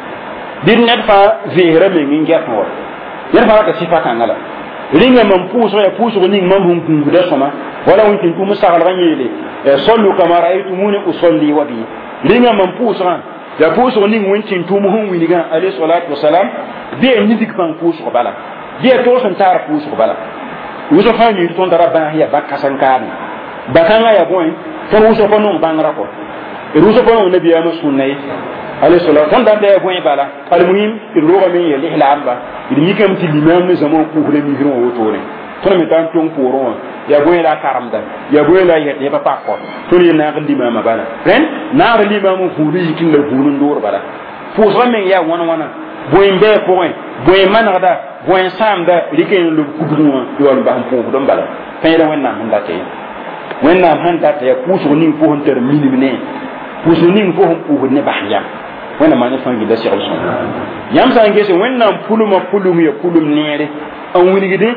dɩd ned fãa veesra meng n gɛt wa ned fãa rata sɩfa kãngã la ringa man pʋʋsg ya pʋʋsg ning mam sẽn gũusda sõma wala wẽn tɩ tʋʋm saglgã yeele sallu kama ra'aytumuni usalli wa bi ringa man pʋʋsgã ya pʋʋsg ning wẽn tɩ tʋʋm sẽn wilgã alayhi salatu wasalam bɩ nidig pãng pʋʋsg bala bɩ toog sẽn taar pʋʋsg bala wʋsg fãa yĩir tõnd tara bãas ya ba-kãsem kaadẽ bakãngã ya bõe tõnd wʋsg pa nong bãngrã kɔ wʋsg pa nong nabiyaamã sũnna ye alayhi salatu tõnd dat ya bõe bala almuhim d rogame n ya lislaamba d mikame tɩ limam ne zãma n pʋʋsda misrẽ wã wotone tõnd me tar n tʋng poorẽ wã ya bõe la a karemda ya bõe la a yɛt yɛpa pak kɔ tõnd ye naagd limaamã bala rẽn naagd limaam n vũud yik n la vũud n door bala pʋʋsgã meng yaa wãn-wãna bõe n bɛɛ pʋgẽ bõe manegda bõe n sãamda rɩka n lob kubgẽ wã yaool bas n pʋʋsd n bala pa yẽda wẽnnaam sẽn data ye wẽnnaam sẽn data ya pʋʋsg ning fo sẽn tar minim ne pʋʋsg ning fo sẽn pʋʋsd ne bas yam wẽnnaam maan fãa gilla segl sõn yãmb sã n ges wẽnnaam pulumã pulum ya pulum neere n wilgde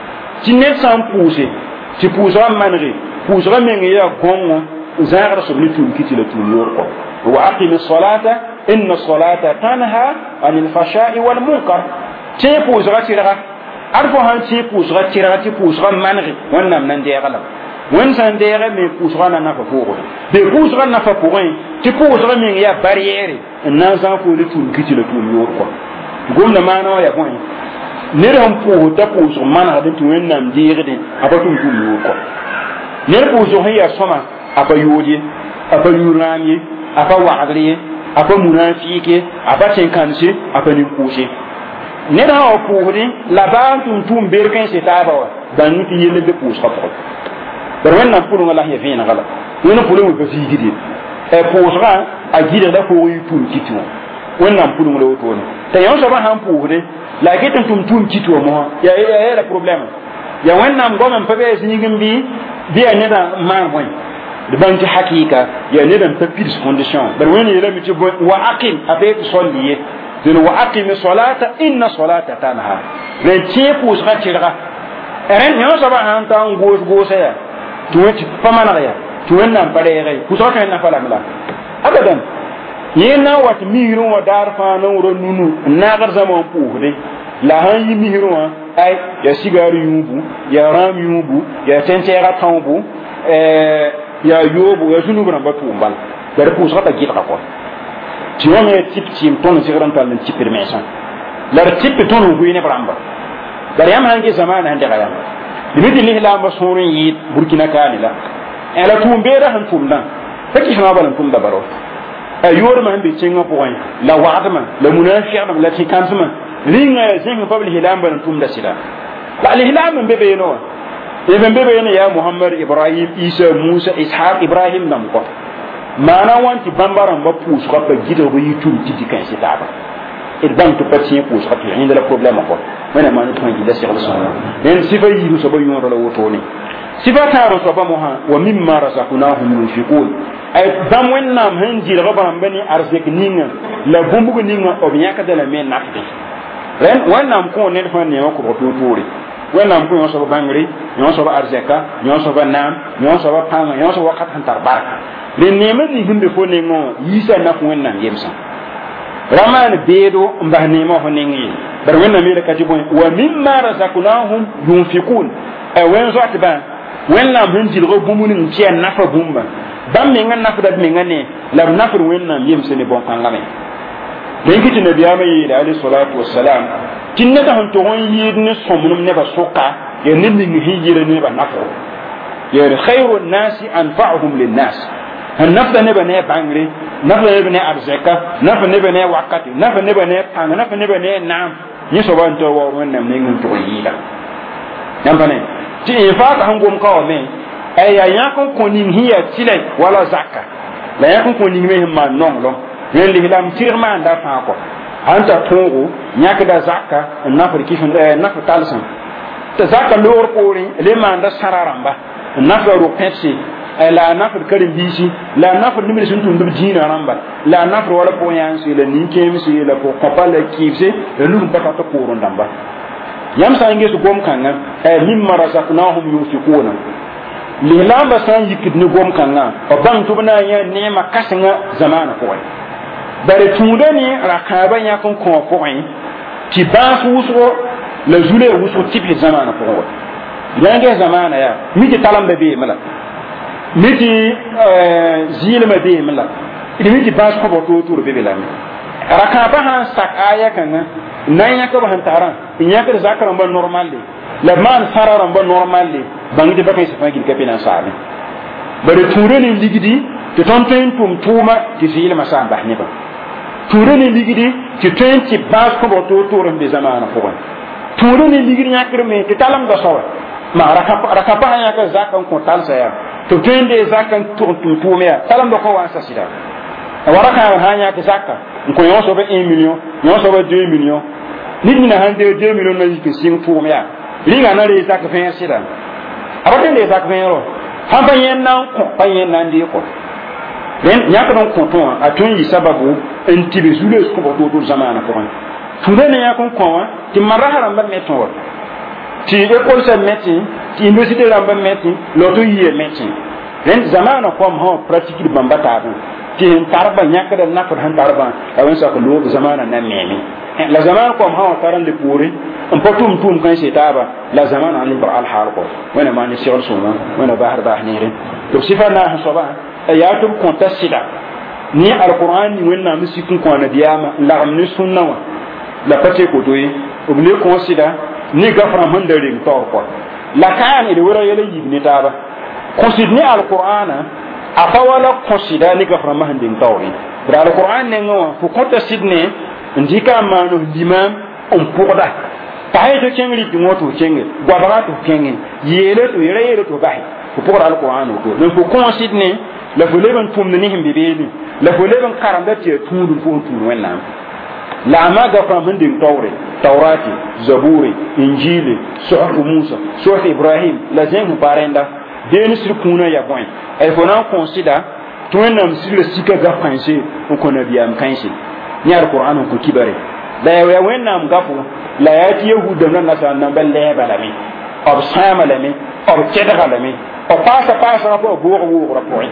tɩ ned sã n pʋʋse tɩ pʋʋsgã manege pʋʋsgã meng yaa gõngo zãagd sob ne tʋʋm kɩtɩ la tʋʋm yoor kɔ wa aqimi salata inna salata tanha anil fashai wal munkar tẽ pʋʋsgã tɩrga ad fo sãn tẽ pʋʋsgã tɩrga tɩ pʋʋsgã manege wẽnnaam nan deega la wẽnd sãn deege me pʋʋsgã na nafa pʋʋgd be pʋʋsgã nafa pʋgẽ tɩ pʋʋsgã meng yaa barɛɛre n na n zãg foole tʋʋm kɩtɩ la tʋʋm yoor kɔ gomda maana wã ya bõe ned sẽn pʋʋsd t'a pʋʋsg manegd tɩ wẽnnaam deegdẽ a pa tʋm tʋʋm yoor kɔ ned pʋʋsg sẽn yaa sõma a pa yood ye a pa yũur rãam ye a pa wagdr ye a pa munafiik ye a pa tẽn-kãnse a pa nin-pʋʋse ned sã wa pʋʋsdẽ la baa n tʋm tʋʋm berkẽ n se taaba wa bãng tɩ yell be pʋʋsgã pʋgẽ bar wẽnnaam pʋlengã la sẽn ya vẽenegã la wẽnd pʋleng pa viigde pʋʋsgã a gɩdgda pʋʋg y tʋʋm kɩtɩ wã wẽnnaam pʋleng la wotone t'a yõ soabã sãn pʋʋsde la a get n tʋm tʋʋm kɩtɩ wã mosã yaa yeela problème ya wẽnnaam goame n pa bɩa zĩig n bɩ yaa nedã n maan bõe d bãng tɩ hakɩɩka yaa nedã n pa pids condition bar wẽnd yeelame tɩ wa aqim a bee tɩ solli ye dẽn wa aqimi solata inna solata tanha rẽn tẽ pʋʋsgã tɩrga rẽn yõ soabã sãn ta n goos-goosa yaa tɩ wẽ tɩ pa maneg ya tɩ wẽnnaam pa reega ye pʋʋsgã tõe na pa lame la abadan yẽ na n wat migrẽ wã daar fãa na n ra nunu n naagd zãma n pʋʋsde la sãn yi migrẽ wã ay yaa sigaar yũubu yaa rãam yũubu yaa tẽn-tɛɛgã tãobu yaa yoobu yaa zunub rãmba tʋʋm bala bara pʋʋsgã pa gɩdga kɔ tɩ wã me yaa tɩp tɩɩm tõnd n segd n tall n tɩpd mensã la d tɩp tõnd n goe neb rãmba bara yãmb sãn ges zamaana sẽn dega yam d mi tɩ lislaambã sõor n yɩɩd burkina kaane la la tʋʋm beeda sẽn tʋmdã pa kɩsmã bala n tʋmda baro a yoodmã sẽn be tẽngã pʋgẽ la wagdmã la munafɩgdmã la tɩ-kãmsmã rĩngã yaa zẽng pa b lislaambã n tʋmda sɩda la lislaam n be beene wã b n be beene yaa mohamad ibrahim isa musa ishaq ibrahim nam kɔ maana wãn tɩ bãmba rãmbã pʋʋsgã pa gɩdg b yɩ tʋm tɩ dɩ-kãense taaba d bãng tɩ pa tẽ pʋʋsgã tɩ yẽnda la problème kɔ wẽna maan tɩ fãa gilla segl sõnga dẽnd sɩfa yiib soaba yõoda la wotone sɩfa tãar n soaba mosã wa mimma razaqnahum yunfiqun ay bãmb wẽnnaam sẽn dɩrg bãmba ne arzek ninga la bũmbg ninga b yãkda la me nakde rẽnd wẽnnaam kõ ned fãa neemã kʋbg toor-toore wẽnnaam kõ yõ soaba bãngre yõ soaba arzɛka yõ soaba naam yõ soaba pãnga yõ soaba wakat sẽn tar barka rẽ neemã ning sẽn be fo nengẽ wã yiisa nak wẽnnaam yemsã ra maan beedo n bas neemã fo neng ye bar wẽnnaam yeela ka tɩ bõe wa mimma razaqnahum yunfiqun wẽn zoat bã wẽnnaam sẽn dɩlg bũmb ning tɩ yaa nafa bũmba bãmb mengã nafda b mengã ne la b nafr wẽnnaam yemse ne bõn-kãngame rẽn kɩ tɩ nabiyaamã yeele alayhi salatu wasalam tɩ neda sẽn tog n yɩɩd ne sõmnem nebã sʋka yaa ned ning sẽn yɩɩra nebã nafro yaa khayru nnasi anfa'uhum linnas sẽn nafda nebã ne a bãngre nafda nebã ne a arzɛka nafda nebã ne a wakate nafda nebã ne a pãng nafda nebã ne a naam yẽ soaba n tɩ wa wẽnnaam ning n tog n yɩɩda yãmb pa ne tɩ infaaka sẽn gom ka wame yaa yãk n kõ ning sẽn yaa tɩla wala zaka la yãk n kõ ning me sẽn maan nonglem rẽn lislaam tɩrg maanda fãa kɔ sãn ta tõogo yãkda zaka n nafr nafr talsem t'a zaka loor poorẽ le maanda sãra rãmba n nafra ro-pẽtse la nafr karim bisi la nafr nimir sun tun dub dina ramba la nafr wala po yan si la ni kem si la po papa la kibse la lu bata to ko rondamba yam sa nge su gom kanga mimma razaqnahum yunfiquna li lamba san yikid ni gom kanga o bang tubna ya nema kasanga zamana ko bare tunda ni rakaba ya kon ko ko ti ba fuso la jule wuso tipi zamana ko yange zamana ya miji talam be mala miji zilma be mala miji ba ko bo to be la rakaba han sak aya kan nan ya ka ban taran in ya ka zakaran ban normal de la man sararan ban normal de bangi ba kai safa gil kapina sabe bare ture ni ligidi to tonten tuma ti zilma sa ba ni ba ture ni ligidi ti tenti ba ko bo to be zamana ko ture ni ligidi ya kirme ti talam da sawa ma rakapa ya ka zakan ko talsa ya to tende zakan tume ya talam da ko wa sa sida waraka hanya ka zakka ko yo so be 1 million yo so be 2 million nit ni na hande 2 million na yike sim tume ya linga na re zakka fe sida abaten de zakka fe ro han ba yen nan ko ba yen nan de ko den nyaka don ko to a tun yi sababu en tibe zule ko bo to zamana ko tude ne ya kon ko ti marahara ba meto ti école sa médecine ti université ramba médecine loto yi médecine ren zamana ko mo pratique di bamba tabu ti en tarba nyaka da nafar han tarba awen sa ko lo zamana na memi la zamana ko mo taran de pourri on potum tum kan se taba la zamana an bar al hal ko wana ma ni sirul suma wana bahar bahnire to sifana hasaba ayatum kontasida ni alquran ni wenna musikun ko na biyama la amni sunna wa la pate ko doyi obne considère ni gafara man da ring tor ko la kan ide wora yele yibni taba considne alqur'ana afawala considère ni gafara man ding tawri da alqur'an ne ngo fu konta sidne ndika manu limam on poda tay to cengri di moto cengri gwabara to kengi yele to yele to bahi fu poda alqur'an to donc fu considne la fu leben tum ni himbe beni la fu leben karamba te tundu fu tundu wenna la ma gafara man ding tawri Taurati, Zaburi, Injili, Suhuf Musa, Suhuf Ibrahim, la zengu parenda, deni sirkuna ya point. Il faut en considérer tout un homme sur le sika gafanse on connaît bien kansi. Ni al-Qur'an ko kibare. Da ya wenna gafu la yati yahuda nan nasa nan balle balami. Ob sama lami, ob chedra lami. Ob pasa ko bo rapport.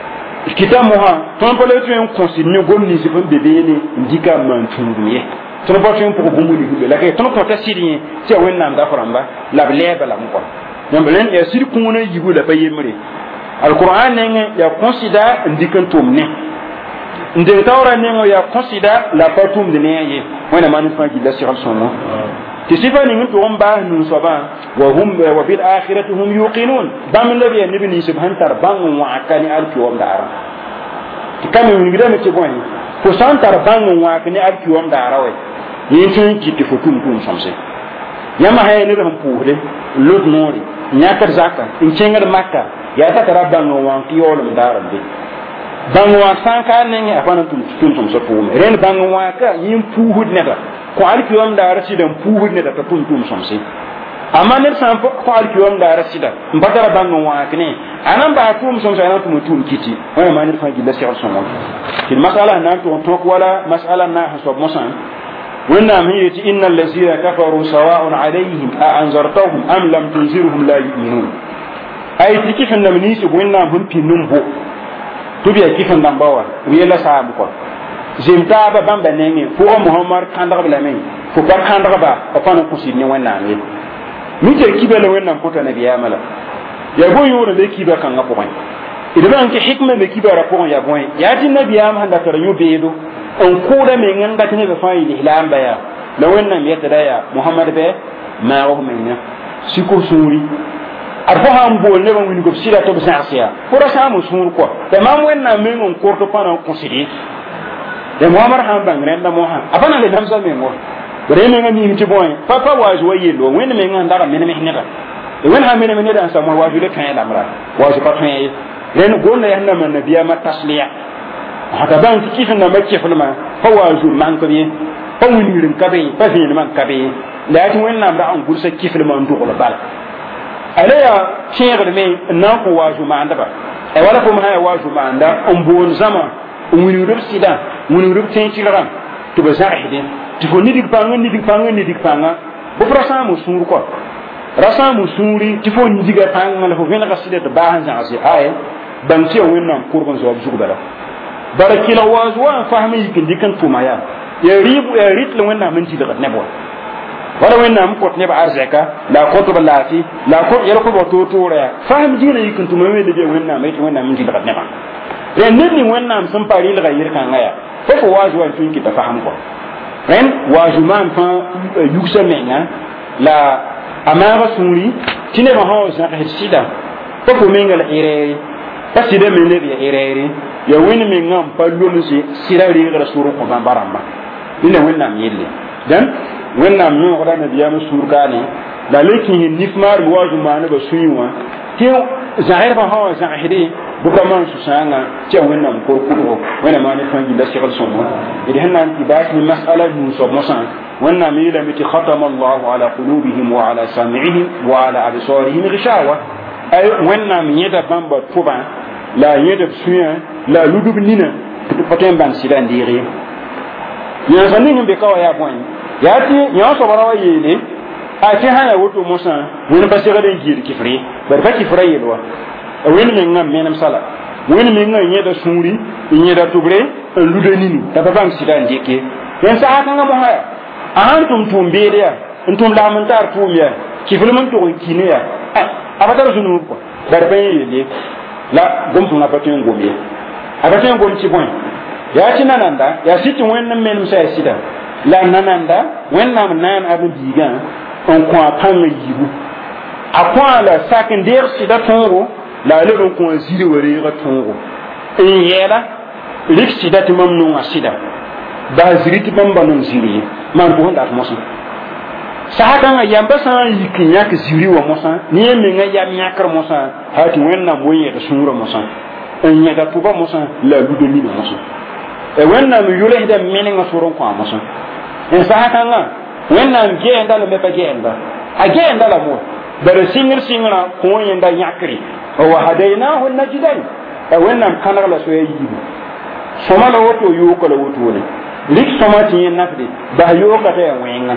Kita moha, ton pole tu en consigne gonni sifon bebe ni ndika man tunduye. Ton portion pour gumuli hube la kay ton ko tasiri ci wenna nga faramba la leba la mko nyambelen ya sir kuna yibu la payemre alquran ne ya considère ndikan tumne ndin tawra ne ya considère la patum de ne ye wena manu fa gi la siral sonno ti sifa ni ntu omba nu soba wa hum wa bil akhirati hum yuqinun bam nabi nabi ni subhan tar bang wa akani alki wam dara kami ni gida me ci boy ko santar bang wa akani alki wam dara we yin tun kiti fotum tum somse yama hay ne ram puure lot nori nyakar zakka in cengar makka ya ta rabban wan ki yolum daram de bangwa sanka ne afana tum so puum ren bangwa ka yin puhud ne da ko alki wam da rasidan puhud ne da ta tum somse amma ne san ko alki wam da rasida mbadara bangwa kne anan ba tum somse anan tum kiti wala manir fa gilla sir somo til masala nan to ko wala masala na hasab musan ونعم هي إن الذين كفروا سواء عليهم أأنذرتهم أم لم تنذرهم لا يؤمنون أي تكيف النمنيس ونعم هم في نمبو تبي كيف النمبوا ويلا سامكوا زمتا بام بنيني فو محمد كاندغ بلامين فو با كاندغ با أفانو كوسيني ونعم ميجي كيبل ونعم كوتا نبي عملا يبو يورو دي كيبل كان غبوين إذا بانك حكمة بكيبل ربوين يبوين ياتي النبي عملا دكتور بيدو on kura me nganda tene be fa yi ihlam baya la wenna mi yata ya muhammad be ma wa menya siko suri arfa ham bol ne ban ko sira to sansia pura samu sur ko te mam wenna me ngon korto pana ko sidi de muhammad ham bang renda moha abana le namsa me ngo bere me ngani mi tiboy fa waji waye lo wenna me nganda ra me ne hinata de wenna me ne dan sa mo waji le kan la mara waji pa kan ren gonna yanna man nabiya ma tasliya hada ban kifin na makke fulma fa wazu man kabe fa wunirin kabe fa zin man kabe la yati wannan da an gursa kifin man do ko bal alaya sheer de me nan ko wazu ma andaba e wala fo ma waju manda on bon zama wini rub sida wini rub tin tiram to ba zahidin to fo ni dik panga bo frasa mo suru ko rasa mo suri ti fo ni diga panga la fo vena ka sida to ba han za asi ay dan ti on wenna kurban zo bu bala barakila waju wa fahmi yikin dikan tuma ya ribu ya ritlu wenna min ti daga nebo wala wenna am kot neba arzaka la koto balati la ko yero ko to re fahmi dina yikin tuma we de wenna mai wenna min ti daga neba ren ni wenna am sun pari la yir kan ngaya fo waju wa tun ki ta faham ko ren waju man fa yuksa menga la amara suri tine ba hawo sa ka sida fo menga la ire fasida men ne ya ire ya wini min ngam pallu si sirari ga suru ko baramba ina wenna yelle dan wenna no ko da biya mu surgane da lekin hin nifmar waju mana ba suyuwa ke zahir ba hawa zahiri buka man su sanga ce wenna ko ko wenna ma ne fangi da shekal sonwa idan hanna tibas ni mas'ala mu so mosan wenna mi la miti khatama Allah ala qulubihim wa ala sam'ihim wa ala absarihim ghishawa ay wenna mi yeda bamba tuba la yeda suya la ludub nina potem ban sida ndiri ya sanin be kawa ya point ya ti ya so barawa yele a ti haya woto musa wani basira den gir kifri bar fa kifri yelwa wani men ngam menam sala wani men ngam yeda suri yeda tubre lude nini ta ban sida ndike yan sa aka ngam haya an tum be dia tum la man tar tumiya kifri man to kiniya abatar sunu ko bar fa yele la gomtu na patun gombe abaten gomti bon ya ci nananda ya siti wannan men musa sida la nananda wannan nan abu diga on ko apan yibu akwa la sakin der sida tongo la le on ko ziri wari ga tongo en yela lik sida timam no asida da ziri timam banon ziri man ko honda mosa sahaka yamba san yikinya ke ziri wa mosa ni me nga yam nyakar mosa hati wannan moye da sunura mosa en yaga tuba mosa la ludo ni mosa e wenna mi yule hida meni nga soron ko mosa en sahaka nga wenna ge enda le mepa ge enda a ge enda la mo bare singira ko yenda nyakri wa hadainahu najdain e wenna kanara la so yi soma la woto yu ko la woto ne lik soma ti yen nakde ba yu ka ta wenga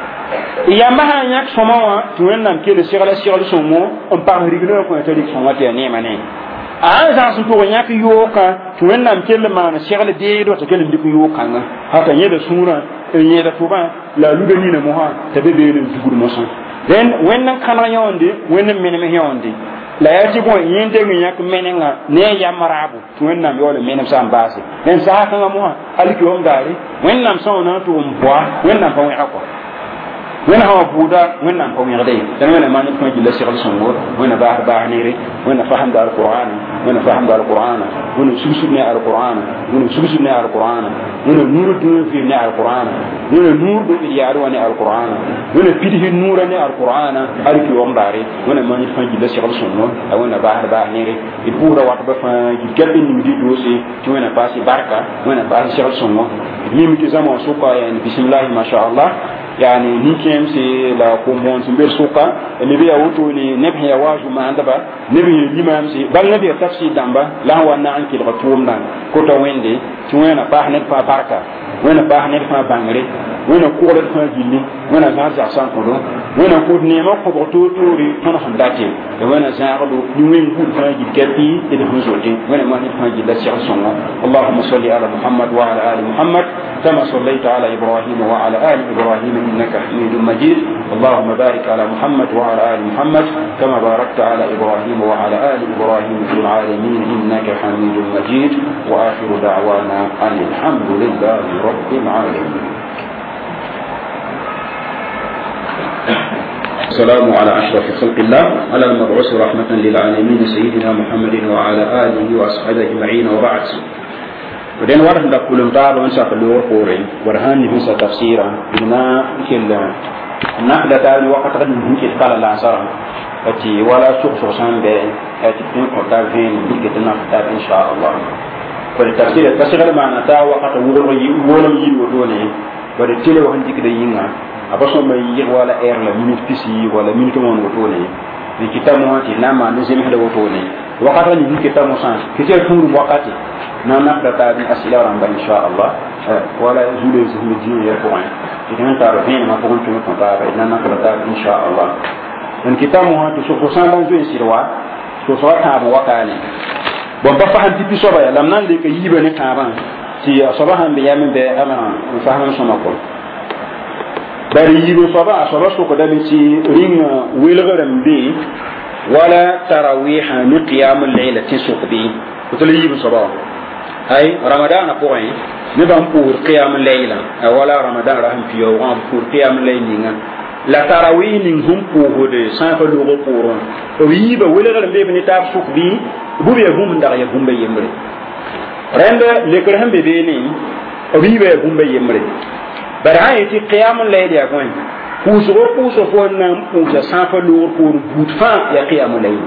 yamba ha nyak soma wa to wenna ke le sigala somo on par rigno ko ta lik soma te ne mane a za su to nyak yoka to wenna ke le mana sigala de do to ke le lik yoka nga haka yeda sura yeda to ba la lude ni na mo ha ta be be le zugur mo san den wenna kana yonde wenna meneme yonde la yati bon yende nyak menenga ne ya marabu to wenna yo le menem sam base den sa haka nga mo ha aliki om dari wenna so na to mboa wenna fa wi akwa wena hawa buda wena ko mi gade dan wena man ko jilla shekal songo wena ba nire wena faham da alquran wena subsubni alquran wena nuru du fi ni alquran wena nur do yaaru ni alquran wena pidhi nura ni alquran alki wam dare wena man ko jilla shekal songo wena ba nire ibura wat ba fa gadde ni di dosi ci wena pasi barka wena ba shekal songo ni mi ci zama suka ya bismillah ma sha Allah yani nikem se la ko mon sumber suka ne biya wuto ni nebi ya waju ma andaba nebi limam se bal nebi tafsir damba la wana an kil gatum dan ko to wende ci wena ba ne pa barka wena ba ne fa bangre wena ko le fa jilli wena ga za san ko do wena ko ne ma ko to tori ton handate e wena zaaqdo ni wen ko fa ji ketti e de huzoti wena ma ne fa ji la cheikh sunna allahumma salli ala muhammad wa ala ali muhammad kama sallaita ala ibrahim wa ala ali ibrahim innaka hamidum majid allahumma barik ala muhammad wa ala ali muhammad kama barakta ala ibrahim wa ala ali ibrahim fil alamin innaka hamidum majid wa akhiru da'wana alhamdulillahi rabbil alamin السلام على أشرف خلق الله على المبعوث رحمة للعالمين سيدنا محمد وعلى آله وأصحابه أجمعين وبعد ودين ورد نقول مدار ونسى قلور قوري ورهان نفسه تفسيرا بنا كلا نحن تعالي وقت غد نمكن قال الله سرا أتي ولا سوق سوسان بين أتي بين قطار فين بيجتنا قطار إن شاء الله فالتفسير التفسير معنا تا وقت ورغي ولم يودوني ورتيله وهنديك دينا abaso may yi wala air la minute pisi wala minute mon wotone ni kitamu ti na ma no zemi hada woto ne wakata ni kitamu san kiti turu wakati na da bi asila ramba insha Allah wala zule zumi ji ya ko an idan ta rafin ma ko tun ko ta ba idan na da insha Allah en kitamu ha to so ko san ban zo sirwa to so ta ba wakali bon ba faham ti so ba ya lamnan de ka yibe ne ka ban ti sabahan bi yamin be amana faham so ma ko bari yibe soba so ko da mi ci ring welgaram bi wala tarawih ni qiyam al-layl tisukbi to le yibe soba ay ramadan ko ay ne ban pour qiyam al-layl wala ramadan rahim fi yo wa pour qiyam al-layl ninga la tarawih ning hum pour de sa fa lo pour to yibe welgaram be ni tab sukbi bu be hum ndara ya gumbe yemre renda le kerham be ni yibe gumbe yemre bara yiti qiyamul layl ya gwan kuso fo nan puja safa lor pour butfa ya qiyamul layl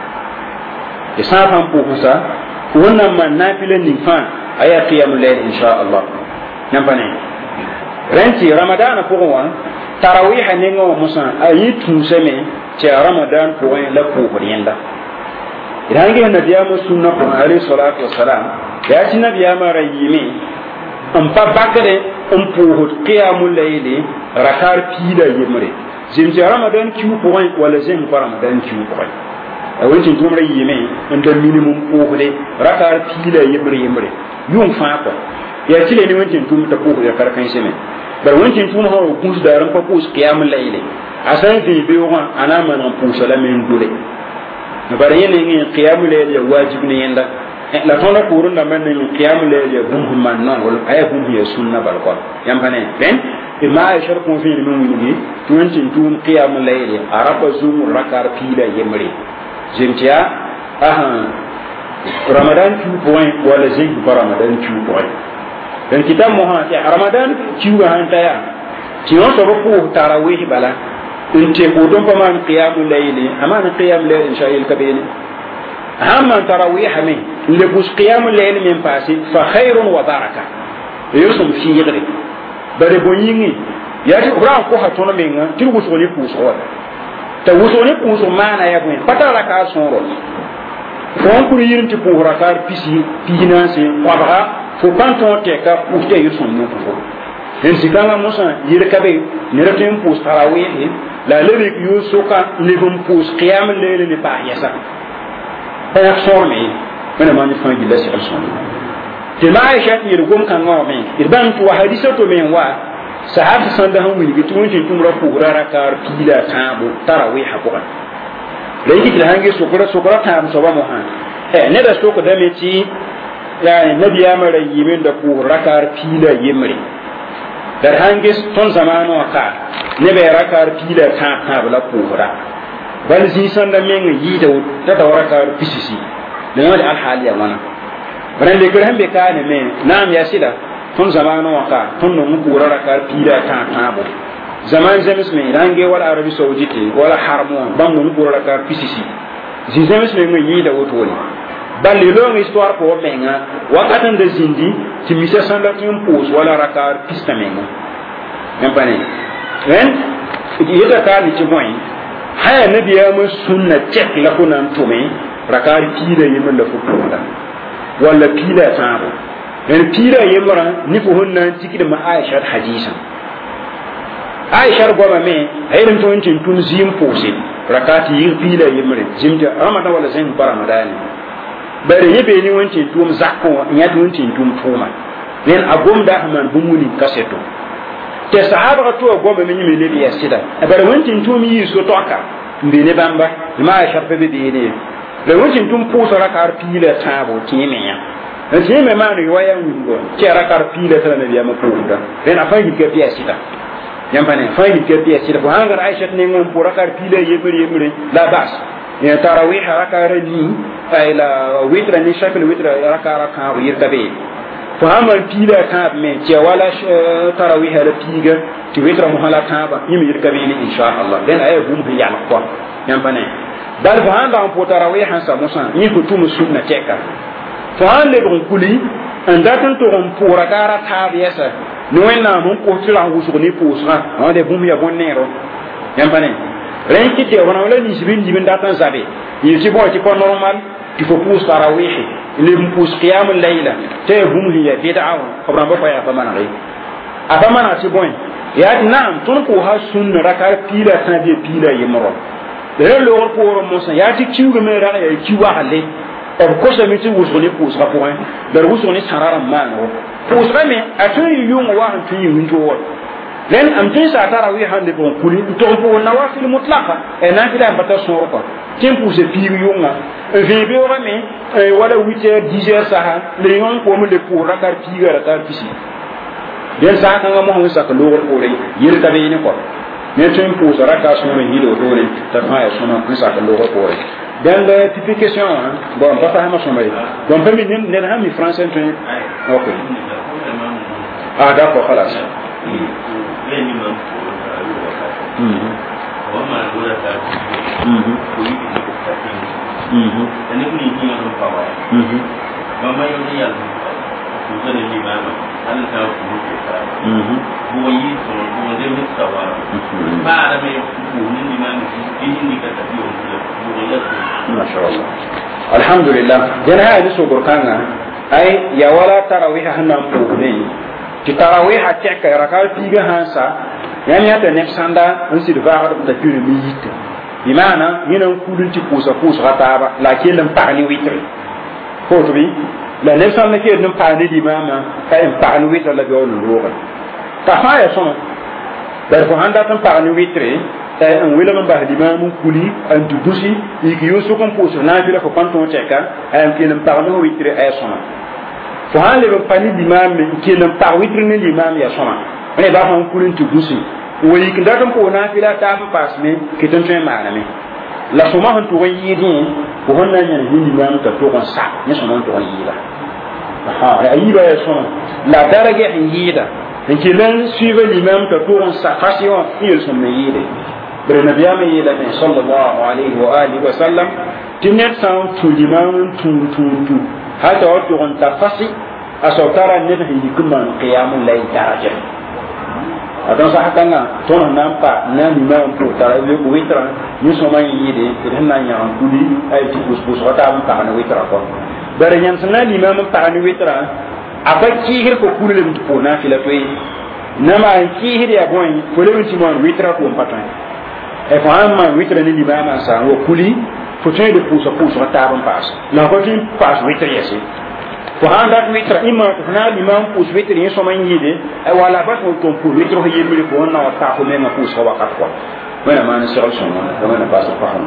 ya safa pusa wannan man nafilan ni fa aya qiyamul layl insha Allah nambane renti ramadan pour wan tarawih ne ngo musa ayi tuseme ce ramadan pour la pour yenda idan ga nabiya musunna ko alayhi salatu wassalam ya ci nabiya mara yimi am pa bakare pour qiyamul layl rakar pila yemre jim ci ramadan ki ko wala jim ramadan ki ko awon tumre yime ndo minimum pour de rakar pila yemre yum fa ko ya ci le ni won tum ta pour ya kar kan seme bar won tum ha ko kus da ran pa kus qiyamul layl asan fi bi wa ana man pour salamin dole bar yene ni qiyamul layl ya wajib ni yenda la tona kurun da men ni qiyamul layl ya gum man non wala ay gum ya sunna bal ko yam bane ben ima ay shar ko fi ni mun ni tuwancin tun qiyamul layl araba zum rakar pila yemre jimtiya ramadan 2 point wala jing ramadan 2 point dan kitab mo ha ya ramadan ciwa han taya ciwon so ko tarawih bala inte ko don pa man qiyamul layl amana qiyamul layl insha Allah kabini amma tarawih min le bus qiyamul layl min pasi fa khairun wa baraka yusum fi yigri bare bonyingi ya ti ran ko hatono menga tirugo so ni puso ta wuso ni puso mana ya bun patala ka sonro fon kuri yirinti pour rakar pisi pinansi wabara fo kanton te ka puste yusum no fo en sikanga musa yirkabe ni ratem pus tarawih la lerik yusuka ni bum pus qiyamul layl ni pa yasa ya sormi mana mani fangi la si alson te ma aisha ni rugum kan ngome irban tu hadisa to men wa sahab sanda han wini gitu wonti tum ra ku rara kar pila tabu tarawih hakuran legi kila hange sokora tam so ba mo han ne da soko da meti ya nabi ya mara yimin da ku rakar pila yimri dar hange ton zamano ka ne be rakar pila ta bla ku ra bal zi sanda men yi da da rakar pisisi ne wal al haliya wana ran le gran be ka ne men nam ya sida ton zamano waka ton no mu rara kar pila ta bo zaman zemis me range wala arabi saudite wala harmo bam no mu rara kar pisisi zi zemis me yi da woto woni balle long histoire ko menga wakatan de zindi ti misa sanda tin pos wala rakar pista menga ngapane ren yeda ka ni ti moy haya nabiya mu sunna check la ko nan to me rakar pila yimin da fukuda wala pila ta bo en pira yemra ni ko honna tiki da Aisha hadisan Aisha goma me ayrin to wancin tun zim posi rakati yi pila yemre jimta ramadan wala zin ramadan bare yebe ni wancin tum zakko nya to wancin tum tuma nen agom da man bumuni kaseto te sahaba to goma me nyime ne biya sida bare wancin tum yi so toka mbene bamba ma Aisha be be ne le wancin tum posa rakar pila tabo timenya nti me ma no waya ngo kera kar pile tala nabi ama punda ren afa ngi ke piasita yampane fa ngi ke piasita ko hangar Aisha ne ngom pura kar pile yemre la bas ya tarawih rakara ni ayla witra ni shakal witra rakara ka yirkabe ko hamal pile ka me ce wala tarawih la piga ti witra muhala ka ba yimi yirkabe ni insha Allah den ay hum bi yana ko yampane dal fa handa on tarawih hansa musa ni ko tumu sunna teka to an le don kuli an datan to on pura gara ta biasa no en na mun ko tira hu su ni pusra on de bum ya bonnero yan bane ren ki te wana wala ni sibin dibin datan zabe yi ci bon ci ko normal il faut pousse tarawih le pousse qiyam al-layla te hum hiya bid'a qabran ba ya fa mana gai aba mana ci bon ya naam tun ko ha sunna raka pila tan de pila yimro le lo ko mo sa ya ti ciugo me ra ya ci wa hale ko sa mi ti wusoni pousse ra point dar wusoni sarara mano pousse ra me atun yum wa han tu yum to wa len am tin sa tarawih hande bon kuli to ko nawafil mutlaqa e nafila bata soro ko tin pousse piri yunga vebe ora me wala 8h 10h saha le yon ko mo le pour rakar piri rakar pisi den sa kan mo ho sa ko lo ko re yir ta be ni ko ne tin pousse rakar so me hido do re ta fa ya so no ko sa ko lo ko re den la typification bon ba fa ma so me donc pe mi ne ha mi français tin OK ah d'accord خلاص الحمد لله جنا هذه سوبر كانا أي يا ولا تراويح هنام بوبين تراويح تك ركال فيها هانسا يعني هذا نفساندا نسيت فاعل بتكون ميت بمعنى هنا نقول أنت كوسا غتابة لكن لم تعني ويتر كوتبي لا نفساندا كي لم تعني دي ماما كأن تعني ويتر لا بيقول الروغ تفاعل سما بس هذا تم تعني ويتر أن ولا من بعد ما كولي أن تدوسي يجيو سكون كوسا نافلة فكانتون تكا أن كي لم تعني ويتر أي سما فهذا لم تعني دي ماما كي لم تعني ويتر من دي ماما يا سما ne ba han kulin tu gusi wai kin da kan ko na fila ta fa pas me kitan tun ma na me la suma han to yi din ko honna nyen hindi ma ta to kon sa ne suma to yi la ha ayi ba ya suma la daraja yi da in ki lan suivre l'imam ta to kon sa fashion il son me yi de bre na biya me yi da sallallahu alaihi wa alihi wa sallam tinet san tu l'imam tu ha ta to kon ta fasi asawtara ne da hindi kuma qiyamul layl daraja adon sa hakanga ton nampa na ni ma on pour tara le witra ni so man yide te na nya on kuli ay ti bus wata am ta na witra ko bare nyam sana ni ma ta na witra abaki hir ko kuli le mtu na fila to yi na ma ki hir ya boy ko le mtu mon witra ko patan e ko amma witra ni ba ma sa wo kuli fo tene de pousa wata am pas la ko tin pas witra yesi ko handa witra imma na limam pus witra ni so man yide ay wala ba ko ton pour witra he yemi ko na wata ko me ma pus ko wakat ko wala man shal so man wala ba sa faham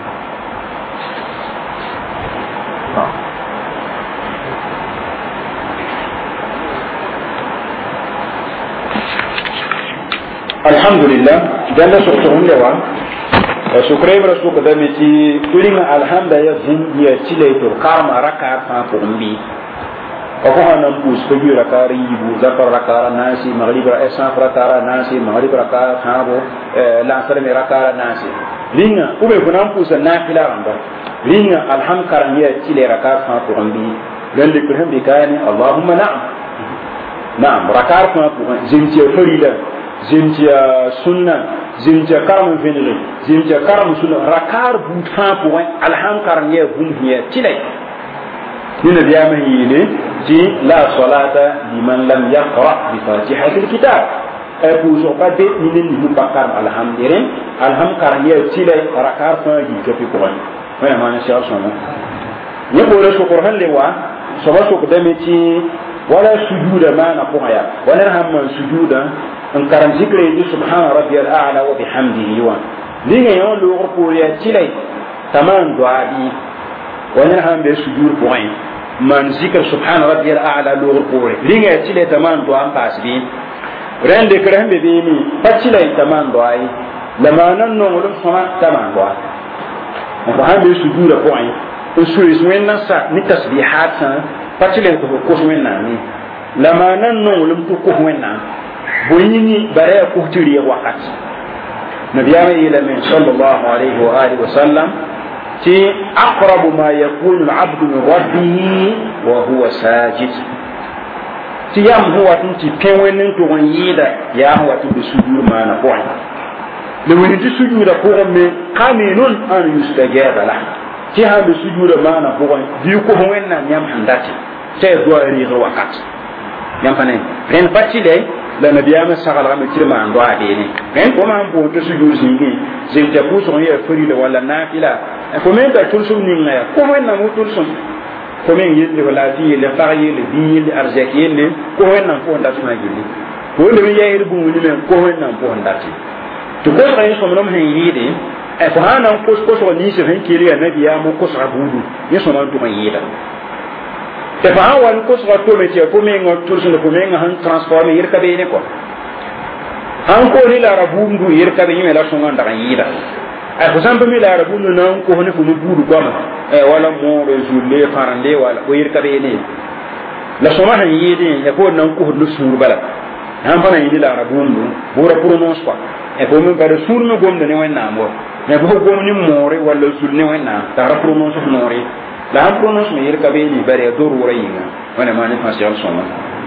alhamdulillah dalla sokto lewa sukray rasul ko damiti kulinga alhamdulillah ya chile to karma raka fa ko mbi ko hanan pus ko bi rakari bu zakar rakara nasi maghrib ra esa rakara nasi maghrib rakara khabo la asr mi rakara nasi linga ube kunan pus nafila ramba linga alham karan ya chile raka fa ko mbi lalle ko hambi kayani allahumma na'am rakar fa ko zimti farida zimti sunna zimti karam venere zimti karam sunna rakar bu fa ko alham karan ya bum ya chile ni nabiya mai ne ji la salata liman lam yaqra bi fatihatil kitab ay bu so ka de ni ni mu bakar alhamdulillah alham karan ya chile rakar fa ji ke fi ko wani ma na shi aso ne ne ko le so qur'an le wa so ba so ko de meti wala sujuda ma na ko ya wala hamma sujuda ان كان ذكر سبحان ربي الاعلى وبحمده يوان لين يوم لو ko ya chile taman duadi wani han be sujud point man zikr subhan rabbi al-a'la lo qore linga chile taman do am pasbi rende kran be ni pachile taman do ai lama nan no lo fama taman do ko han be sujud point usul wenna sa ni tasbihat sa pachile ko wenna ni lama nan no lo ko wenna boyini bare ko tiri wakati nabiyama ila min sallallahu alayhi wa alihi wa sallam ti aqrabu ma yakunu al-'abdu min rabbih wa huwa sajid ti yam huwa tinti penwenin to won yida ya huwa tinti sujud mana ko le wani ti sujuda ko me qaminun an yustajaba la ti ha be sujuda mana ko di ko wenna nyam handati te do ri wakat nyam panen ren patile la nabiyama sagala me tirma ando adene ren ko man bo to sujudu singi je te ko so ye fari le wala nafila ko men da tulsum ni ngaya ko wenna mo tulsum ko men yille wala fi le fari le bi le arzaki le ko wenna ko nda suma gilli ko le yeyir bu ni men ko wenna ko ndati to ko ay so mon hen yide e ko hanan ko so ni se hen kiri ya nabiyama ko so abudu yeso man to mayida te fa wan ko so to me te ko men ngot tulsum ko men han transformer yir ka be ne ko han ko ni la rabu ndu yir ka be ni la so ngon da yida ay ko sambe mi la rabu ndu nan ko ne ko no budu ko ma wala mo rezulle farande wala ko yir ka be ne la so ma han yide e ko nan ko no suru bala han bana yidi la rabu ndu bora pronounce quoi e ko mi bare suru no gom de ne wenna mo me bo gom ni more wala sul ne wenna ta ra pronounce more la han pronounce mi yir ka be ni bare do ro rayinga wana ma ne fasil soma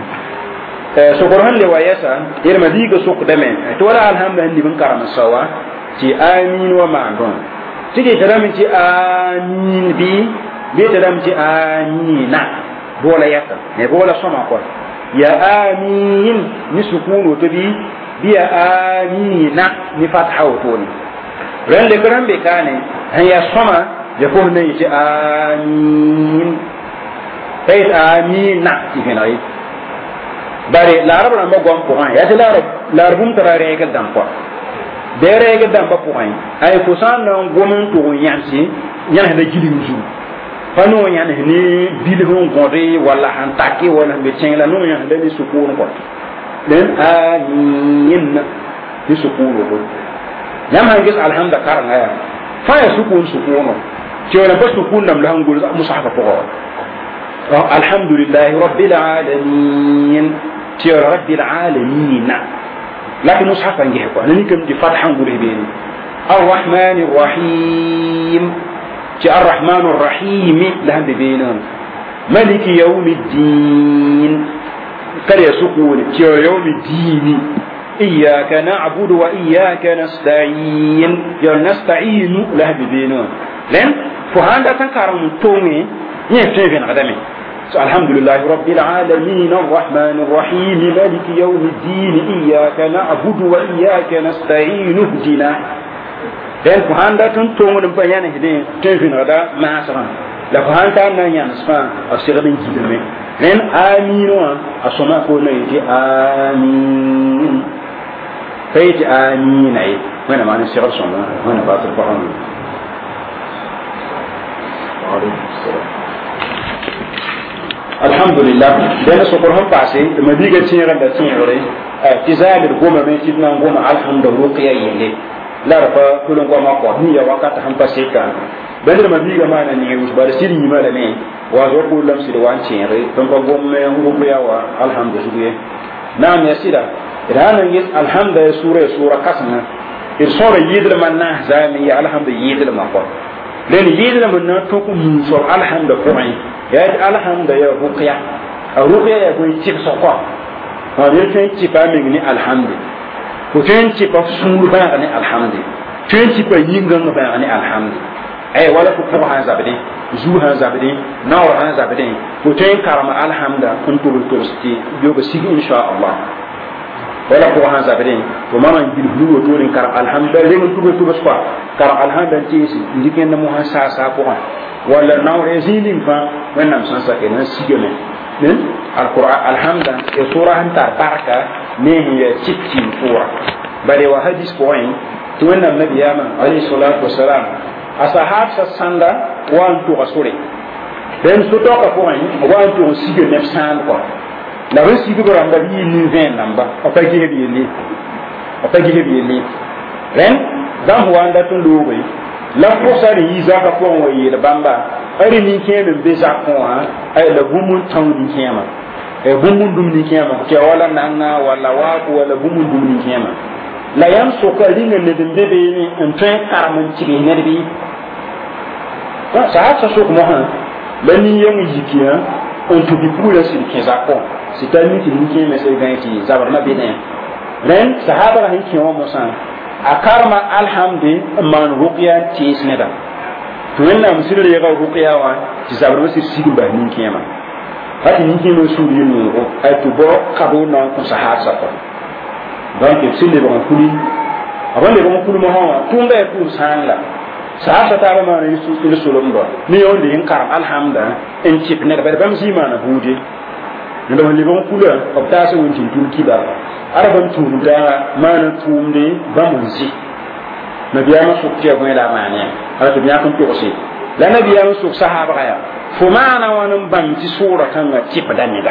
so ko han le wayasa ir ma diga sok de men to wala alhamdulillah ni ban karama sawa ci amin wa ma don tike taram ci amin bi taram ci amina bola yata ne bola soma ko ya amin ni sukunu to bi ya amina ni fatha to ni ran le karam be kane han ya soma ya ko ne ci amin tay amina ci fenay bare l'arab na mo gom point ya l'arabum tarare ga dam quoi bere ga dam ba point ay ko san na gomen to yansi yana da jili musu fano yana ni bilhon gore wala han taki wala be cengla no yana da ni sukun ko den amin ni sukun ko nyam han gis alhamda karanga ya fa ya sukun ci wala ba sukun nam la ngul musafa ko alhamdulillah rabbil alamin ci rabbil alamin لكن مصحف نجيه كو انا نيكم دي فتحه نقول بين الرحمن الرحيم تي الرحمن الرحيم لهم بينهم ملك يوم الدين كل يسكون تي يوم الدين اياك نعبد واياك نستعين يا نستعين لهم بينهم لين فهذا تنكرم تومي يفين غدامي الحمد لله رب العالمين الرحمن الرحيم مالك يوم الدين إياك نعبد وإياك نستعين اهدنا لأن فهذا تنتون بيان هدين تنفين غدا ما سرا لا فهذا أننا ينسفا أفسيغدين جدمي لأن آمين أصنع قولنا يجي آمين فيجي آمين أي وانا معنى سيغل صنع وانا باطل بحرم وعليكم السلام alhamdulillah dana sokor han passé ma diga tiira da tiire tizamir goma men tidna goma alhamdulillah ruqiya yele la rafa kulun goma ko ni ya wakata han passé ka badr ma diga mana ni us bar siri ni mala ne wa zo ko lam sir wan tiire ton ko gomme ruqiya wa alhamdulillah nam ya sida irana yis alhamdulillah sura kasna ir sura yidil man na zami ya alhamdulillah yidil ma ko len yidil man na to ko mun so alhamdulillah ya alhamdulillah ruqiya ruqiya ya ko ci so ko ha ne tin ci pa mi ni alhamdulillah ko tin ci pa suru ba ni alhamdulillah tin ci pa yinga ba ni alhamdulillah ay wala ko ko han zabede zu han zabede nawr han zabede ko tin karama alhamdulillah kun to sti yo ba sigi insha Allah wala ko han zabede to mama bil huwa to ni kar alhamdulillah le to to so kar alhamdulillah ci si ndiken mo han sa ko wala nawre zinin fa wannan san sa kenan sigeme ne alquran alhamda e sura hanta baraka ne ya cikin sura bare wa hadis point to wannan nabi yama alayhi salatu wassalam asahab sa sanda wan to asure den su to ka point wan to sigeme san ko la resi bi ramba bi ni ven namba opagi hebi ni ren dan wanda tun dogo la posari yiza ka ko waye da bamba ari ni keme be za ko ha ay la gumun taw ni kema e gumun dum ni kema ke wala nanga wala wa wala gumun dum ni kema la yam so ka ringa ne dum bebe ni en train karamun ci ne bi sa sa so ko ha la ni yam yikiya on to bi pour la sin ke za ko c'est à dire ni keme c'est gain ci zabar ma benen ren sahaba la hin ki mo san akarma alhamdi man ruqya tisneda to wannan musirre ya ga ruqya wa ti zabar musir sigi ba nin kiyama hati nin kiyama su yi no ay to bo kabo na ko sahasa ko donc sille ba kuli abande ba kuli mo hawa tunga ya tu sangla sahasa ta ba ma ni su ile solom do ni yonde in karam alhamda en chip ne ba bam si mana hude nda wali ba kula abta so wontin turki da araban turu da mana tumde ba munzi nabiya masu ke ko ila mane ala to biya kun to se la nabiya masu sahaba ya fo mana wonon ban ti sura kan ga tip da ni da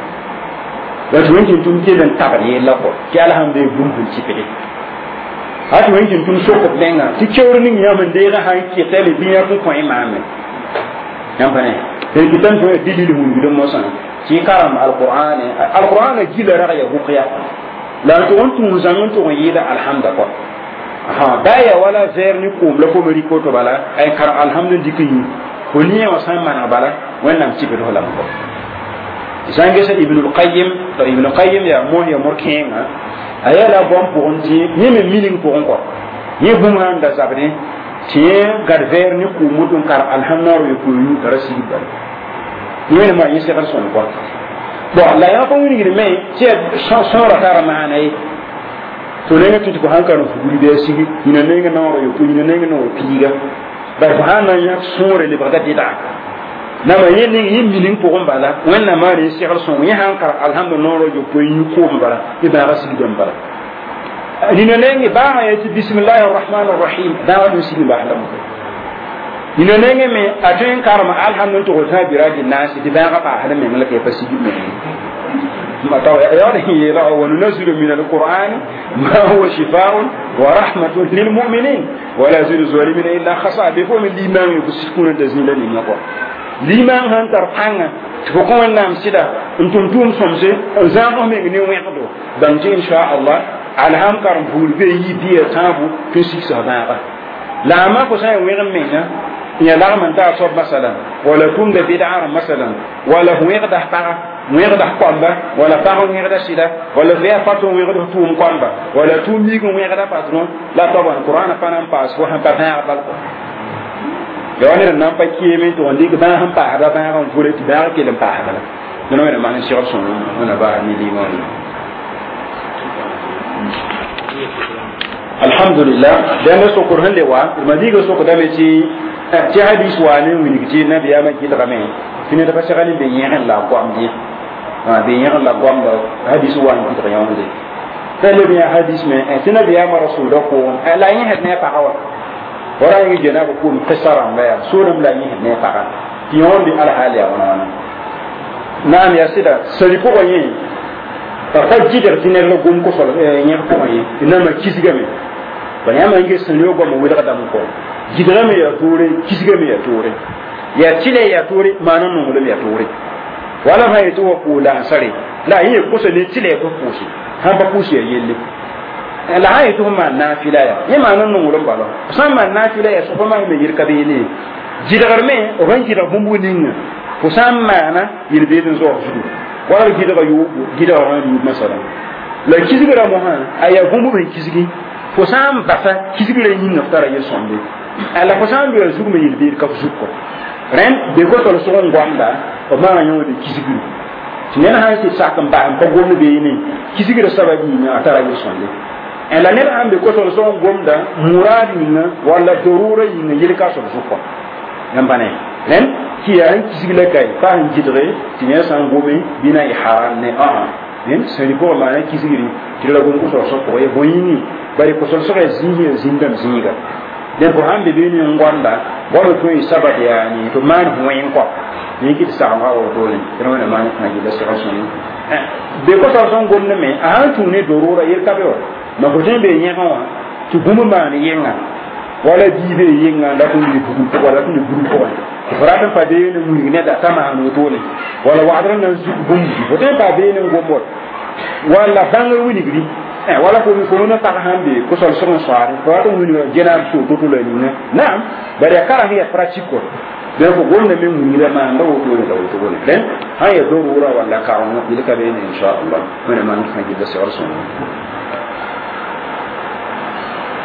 wato wankin tun ke dan tabari la ko ki alhamdulillah bumbul cipede hatu wankin tun so ko denga ti chewrin ya man de ga han ki tele biya kun ko imame yan bane de kitan to dilil hun bidon mo san ci karam alquran gila raga ya buqiya la to ontu zangon to yida alhamdulillah ha daya wala verni ko la ko meri ko to bala ay kar alhamdulillah dikin ko ni wa san mana bala wannan ci bido la ko zange sa ibn al-qayyim ya mo ya morkenga ayala bom pour onti ni me miling pour encore ni bunga nda sabne tie garver ni ku mudun kar alhamdulillah yo ko yu tarasi bal ni ma yese kan son ko bon la ya ko wini me tie son ra tara manai to ne ngati ko hankaro fu guri de sigi ina ne ngana ro yo ko ina ne ngana ro piga ba ko hanan ya sore le bagati da na ma yin yin milin ko on bala wannan ma ne shi harsun yi hankar alhamdulillah ro yo ko yi ko bala iba ga sigi don bala ni ne ne ba ya ci bismillahir rahmanir rahim da wa sigi ba halam ni ne ne me atun karama alhamdulillah to ta biraji nasi di ba ga ba halam me malaka ya fasigi me ما طوى يعني يرى وننزل من القرآن ما هو شفاء ورحمة للمؤمنين ولا يزيد الظالمين إلا خسارة بفهم الإيمان يكسكون التزميل للنقوى الإيمان هنتر حانا تفقون النام سيدا انتم توم سمسي أزامهم يغنيو يقضوا بانجي إن شاء الله على هم كارم فول بي بي تابو كسيك سهباقا لا ما كسان ويغن مينا يا لا من تعصب مثلا ولا كم بدعة مثلا ولا هو يقضح بقى ويغدا قومبا ولا فاهم ويغدا سيدا ولا فيا فاتو ويغدا توم قومبا ولا توم يغو ويغدا باترون لا طبعا القران فانا باس وهم بابا بالكو يوني نان با كيمي تو ليغ با هم با دا با هم فوري تي با كيلم با دا نو وين ما نشير سون انا با ني لي مون الحمد لله ده نسو قران دي وا ما ديغو سو كدا مي تي حديث واني وينجي نبي ما كي دا مي fini da bashagali be yen la ko amdi be yen la ko amda hadis wa ni to yawon de tele bi hadis me tina bi ya rasul da ko la yin het ne pa hawa wara yi jena ko kun fasara ma ya suram la yin het ne pa ka ti on di al haliya wana nam ya sida sari ko yin ta fajjidar tinel lo gum ko sol yin ko yin ina ma kisgame ba ya ma ngi sanyo go mo wada da ko gidame ya tore kisgame ya tore ya chile ya tore manan no mulum ya tore wala ha yitu ko la sare la yi ko so le chile ko kushi han ba kushi ya yelle la ha yitu ma nafila ya yi manan no mulum balo san ma nafila ya so ma me yir kabe ne jidagar me o ban jida bumbu nin ko san ma na yir be den zo fudu wala jidaga yu jidaga ran yu masala la kisigira mo han aya bumbu be kisigi ko san basa kisigira yin naftara ya sonde ala ko san be zugu me yir be ka fuko ren be ko to so ngwanda o ma nyo de kisigiru tinena ha ci sakam ba am ko gomu be ni kisigiru sabaji ni atara yi sonde en la ne am be ko to so ngomda muradi na wala dorura yi ni yilka so ko ngambane ren ki ya kisigile kay fa hin jidre tinena san gobe bina iharan ne nen sari ko ma na kisigiri tilla gon ko so ko e boyini bari ko so zinga zinga den ko hambe be ni ngwanda wala to yi sabati yani to man huwen ko ni ki sa ma o dole kino na man na gi da sa son be ko sa son gonne me a tu ne dorora yer ka be o na ko tembe nyen ha tu gumu ma ni yenga wala bi be yenga da ko ni bugu ko wala ko ni bugu ko fara pa be ne mu ne da sama no dole wala wadran na su gumu ko te pa be ne ngombo wala bangal wini gidi wala ko mi ko na ta hambe ko sol son soare ko to mi jenar so to le ni naam bari kala hiya praktiko de ko gonne men mu ni ma ndo to ne to gonne den haya do wura wala ka on ni ka be ni insha Allah mena man fa ji da so rasul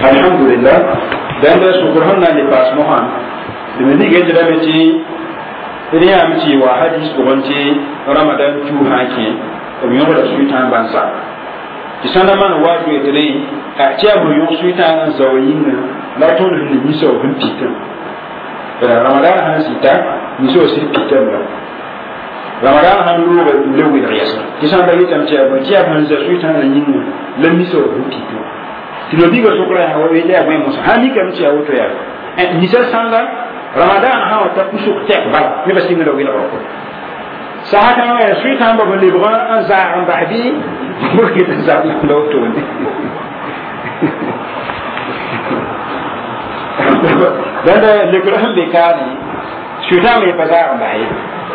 alhamdulillah dan da subhan na le pas mohan de me dige jira me ci riya mi ci wa hadis ko wonci ramadan tu hake o mi yoda suitan bansa ti sana man wa do etre ka tia mo yo suitan zawayin la ton ni mi so bin pitan ramadan han sita mi so sir pitan ramadan han lu ba lewi da yasa ti sana da yitam tia ba tia ban za suitan na yin la mi so bin pitan ti no diga so kra ha wa be ya ba mo ha mi kam tia woto ya ni sa sanga ramadan ha wa ta kusuk tek ba ni ba singa do wila ko sahata wa suitan ba le bra an za an bahdi mo ki da za lo to ni dan da le kra be kani suitan me bazar ba yi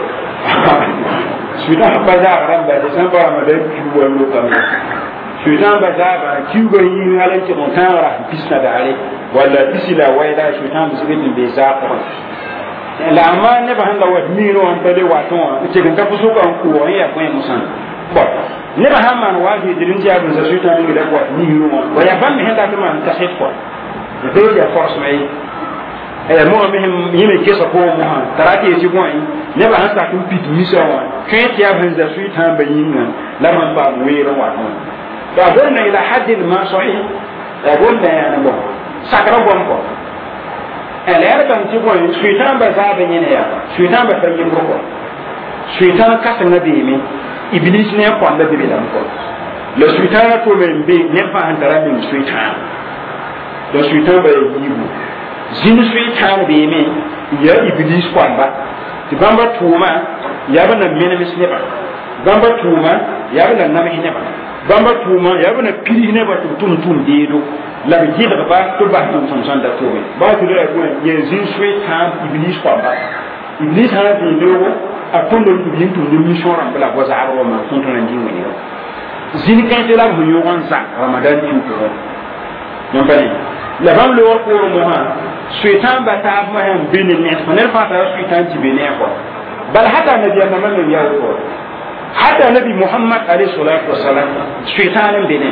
suitan bazar ran ba da san ba ma da ki wo lo kan suitan bazar ba ki go yi halan ki mon tara bisna da ale wala bisila wayda suitan bisibin be za ko la ma ne ba handa wat miro an tele waton ce kan ka fuso kan ko ya ko musan bo ne ba hamman waji dirin ja bin za suitan ngi da ko miro wa ya ban me handa to man tahit ko de ya force mai mo mehim yime kesa ko mo han tarati ci boy ne ba handa kun pit misa wa kai ya bin za suitan bayin la man ba wero waton da gonna ila haddin ma sahih da gonna ya na bo sakara bom ko ele kan ci boy suitan ba za ba nyene ya suitan ba fayin ko suitan ka san nabi mi iblis ne ko anda bi dan ko le suitan ko men be ne fa hantara min suitan le suitan ba yibu zin suitan be mi ya iblis ko amba ti bamba tuma ya ba na mena misne ba bamba tuma ya ba na nami ne ba bamba tuma ya ba na piri ne ba tum dedo la ji da ba to ba tum san da to ba to da ko ye zin suitan iblis ko amba iblis ha bi lewo a tondo bi tum ni mission ram bla ko za aro ma ton ton ngi woni zin kan te la bu yo wan sa ramadan ti ko non bari la bam le ko mo ha suitan ba ta ma han bin ne ko ne fa ta suitan ti bin ne ko bal hata nabi amma man ya ko hata nabi muhammad alayhi salatu wassalam suitan bin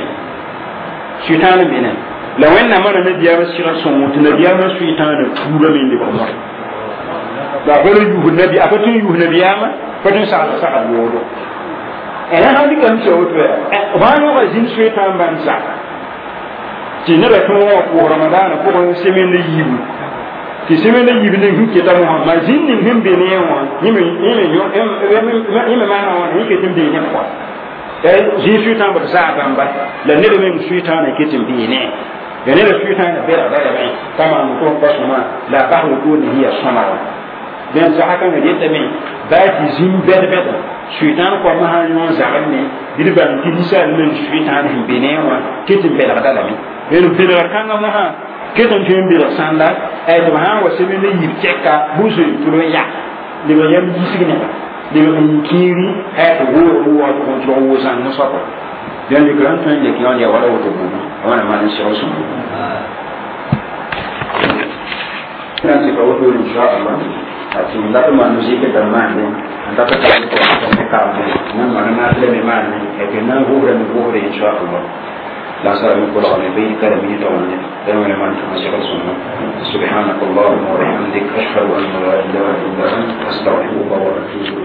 ne la wenna mana nabi ya wasira son mutu nabi ya suitan da tura min de ko da bari yu nabi abatun yu nabi ya ma fatun sa yodo ena handi kan so to ba no ga zin suitan ban sa ti ne ba to ko ramadan ko ko semen de yibu ti semen de yibu ne ke ta mo ma zin ni himbe ne wa ni me ma na wa ni ke timbe ne ko zin suitan ba sa ban ba la ne me suitan ne ke timbe ne ya ne suitan ne bera da ba kama mu ko ko suma la ba ko ni hiya sama ben sa haka ne yetta me ba ti zin beda suitan ko ma han yon zagan ne dirban ti disa ne suitan himbe ne wa ke timbe da da mi en bila kanga mo ha ke ton tin bila sanda e to ha wa se ne yi cheka buzu to ya de ba yam ji sigine de ba kiri e to wo to ko wo san no so ko dan de gran tan de ki on ya wala wo to bu wana man shi so kan se ko to insha Allah ati nda to man ji ke da man ne anda ta ko ka ne man na le me man ne e ke na ho re insha Allah لا سأل من كل عن بين كلامي دونه دائما ما أنت مسيح السنة سبحانك اللهم وبحمدك أشهد أن لا إله إلا أنت أستغفرك وأتوب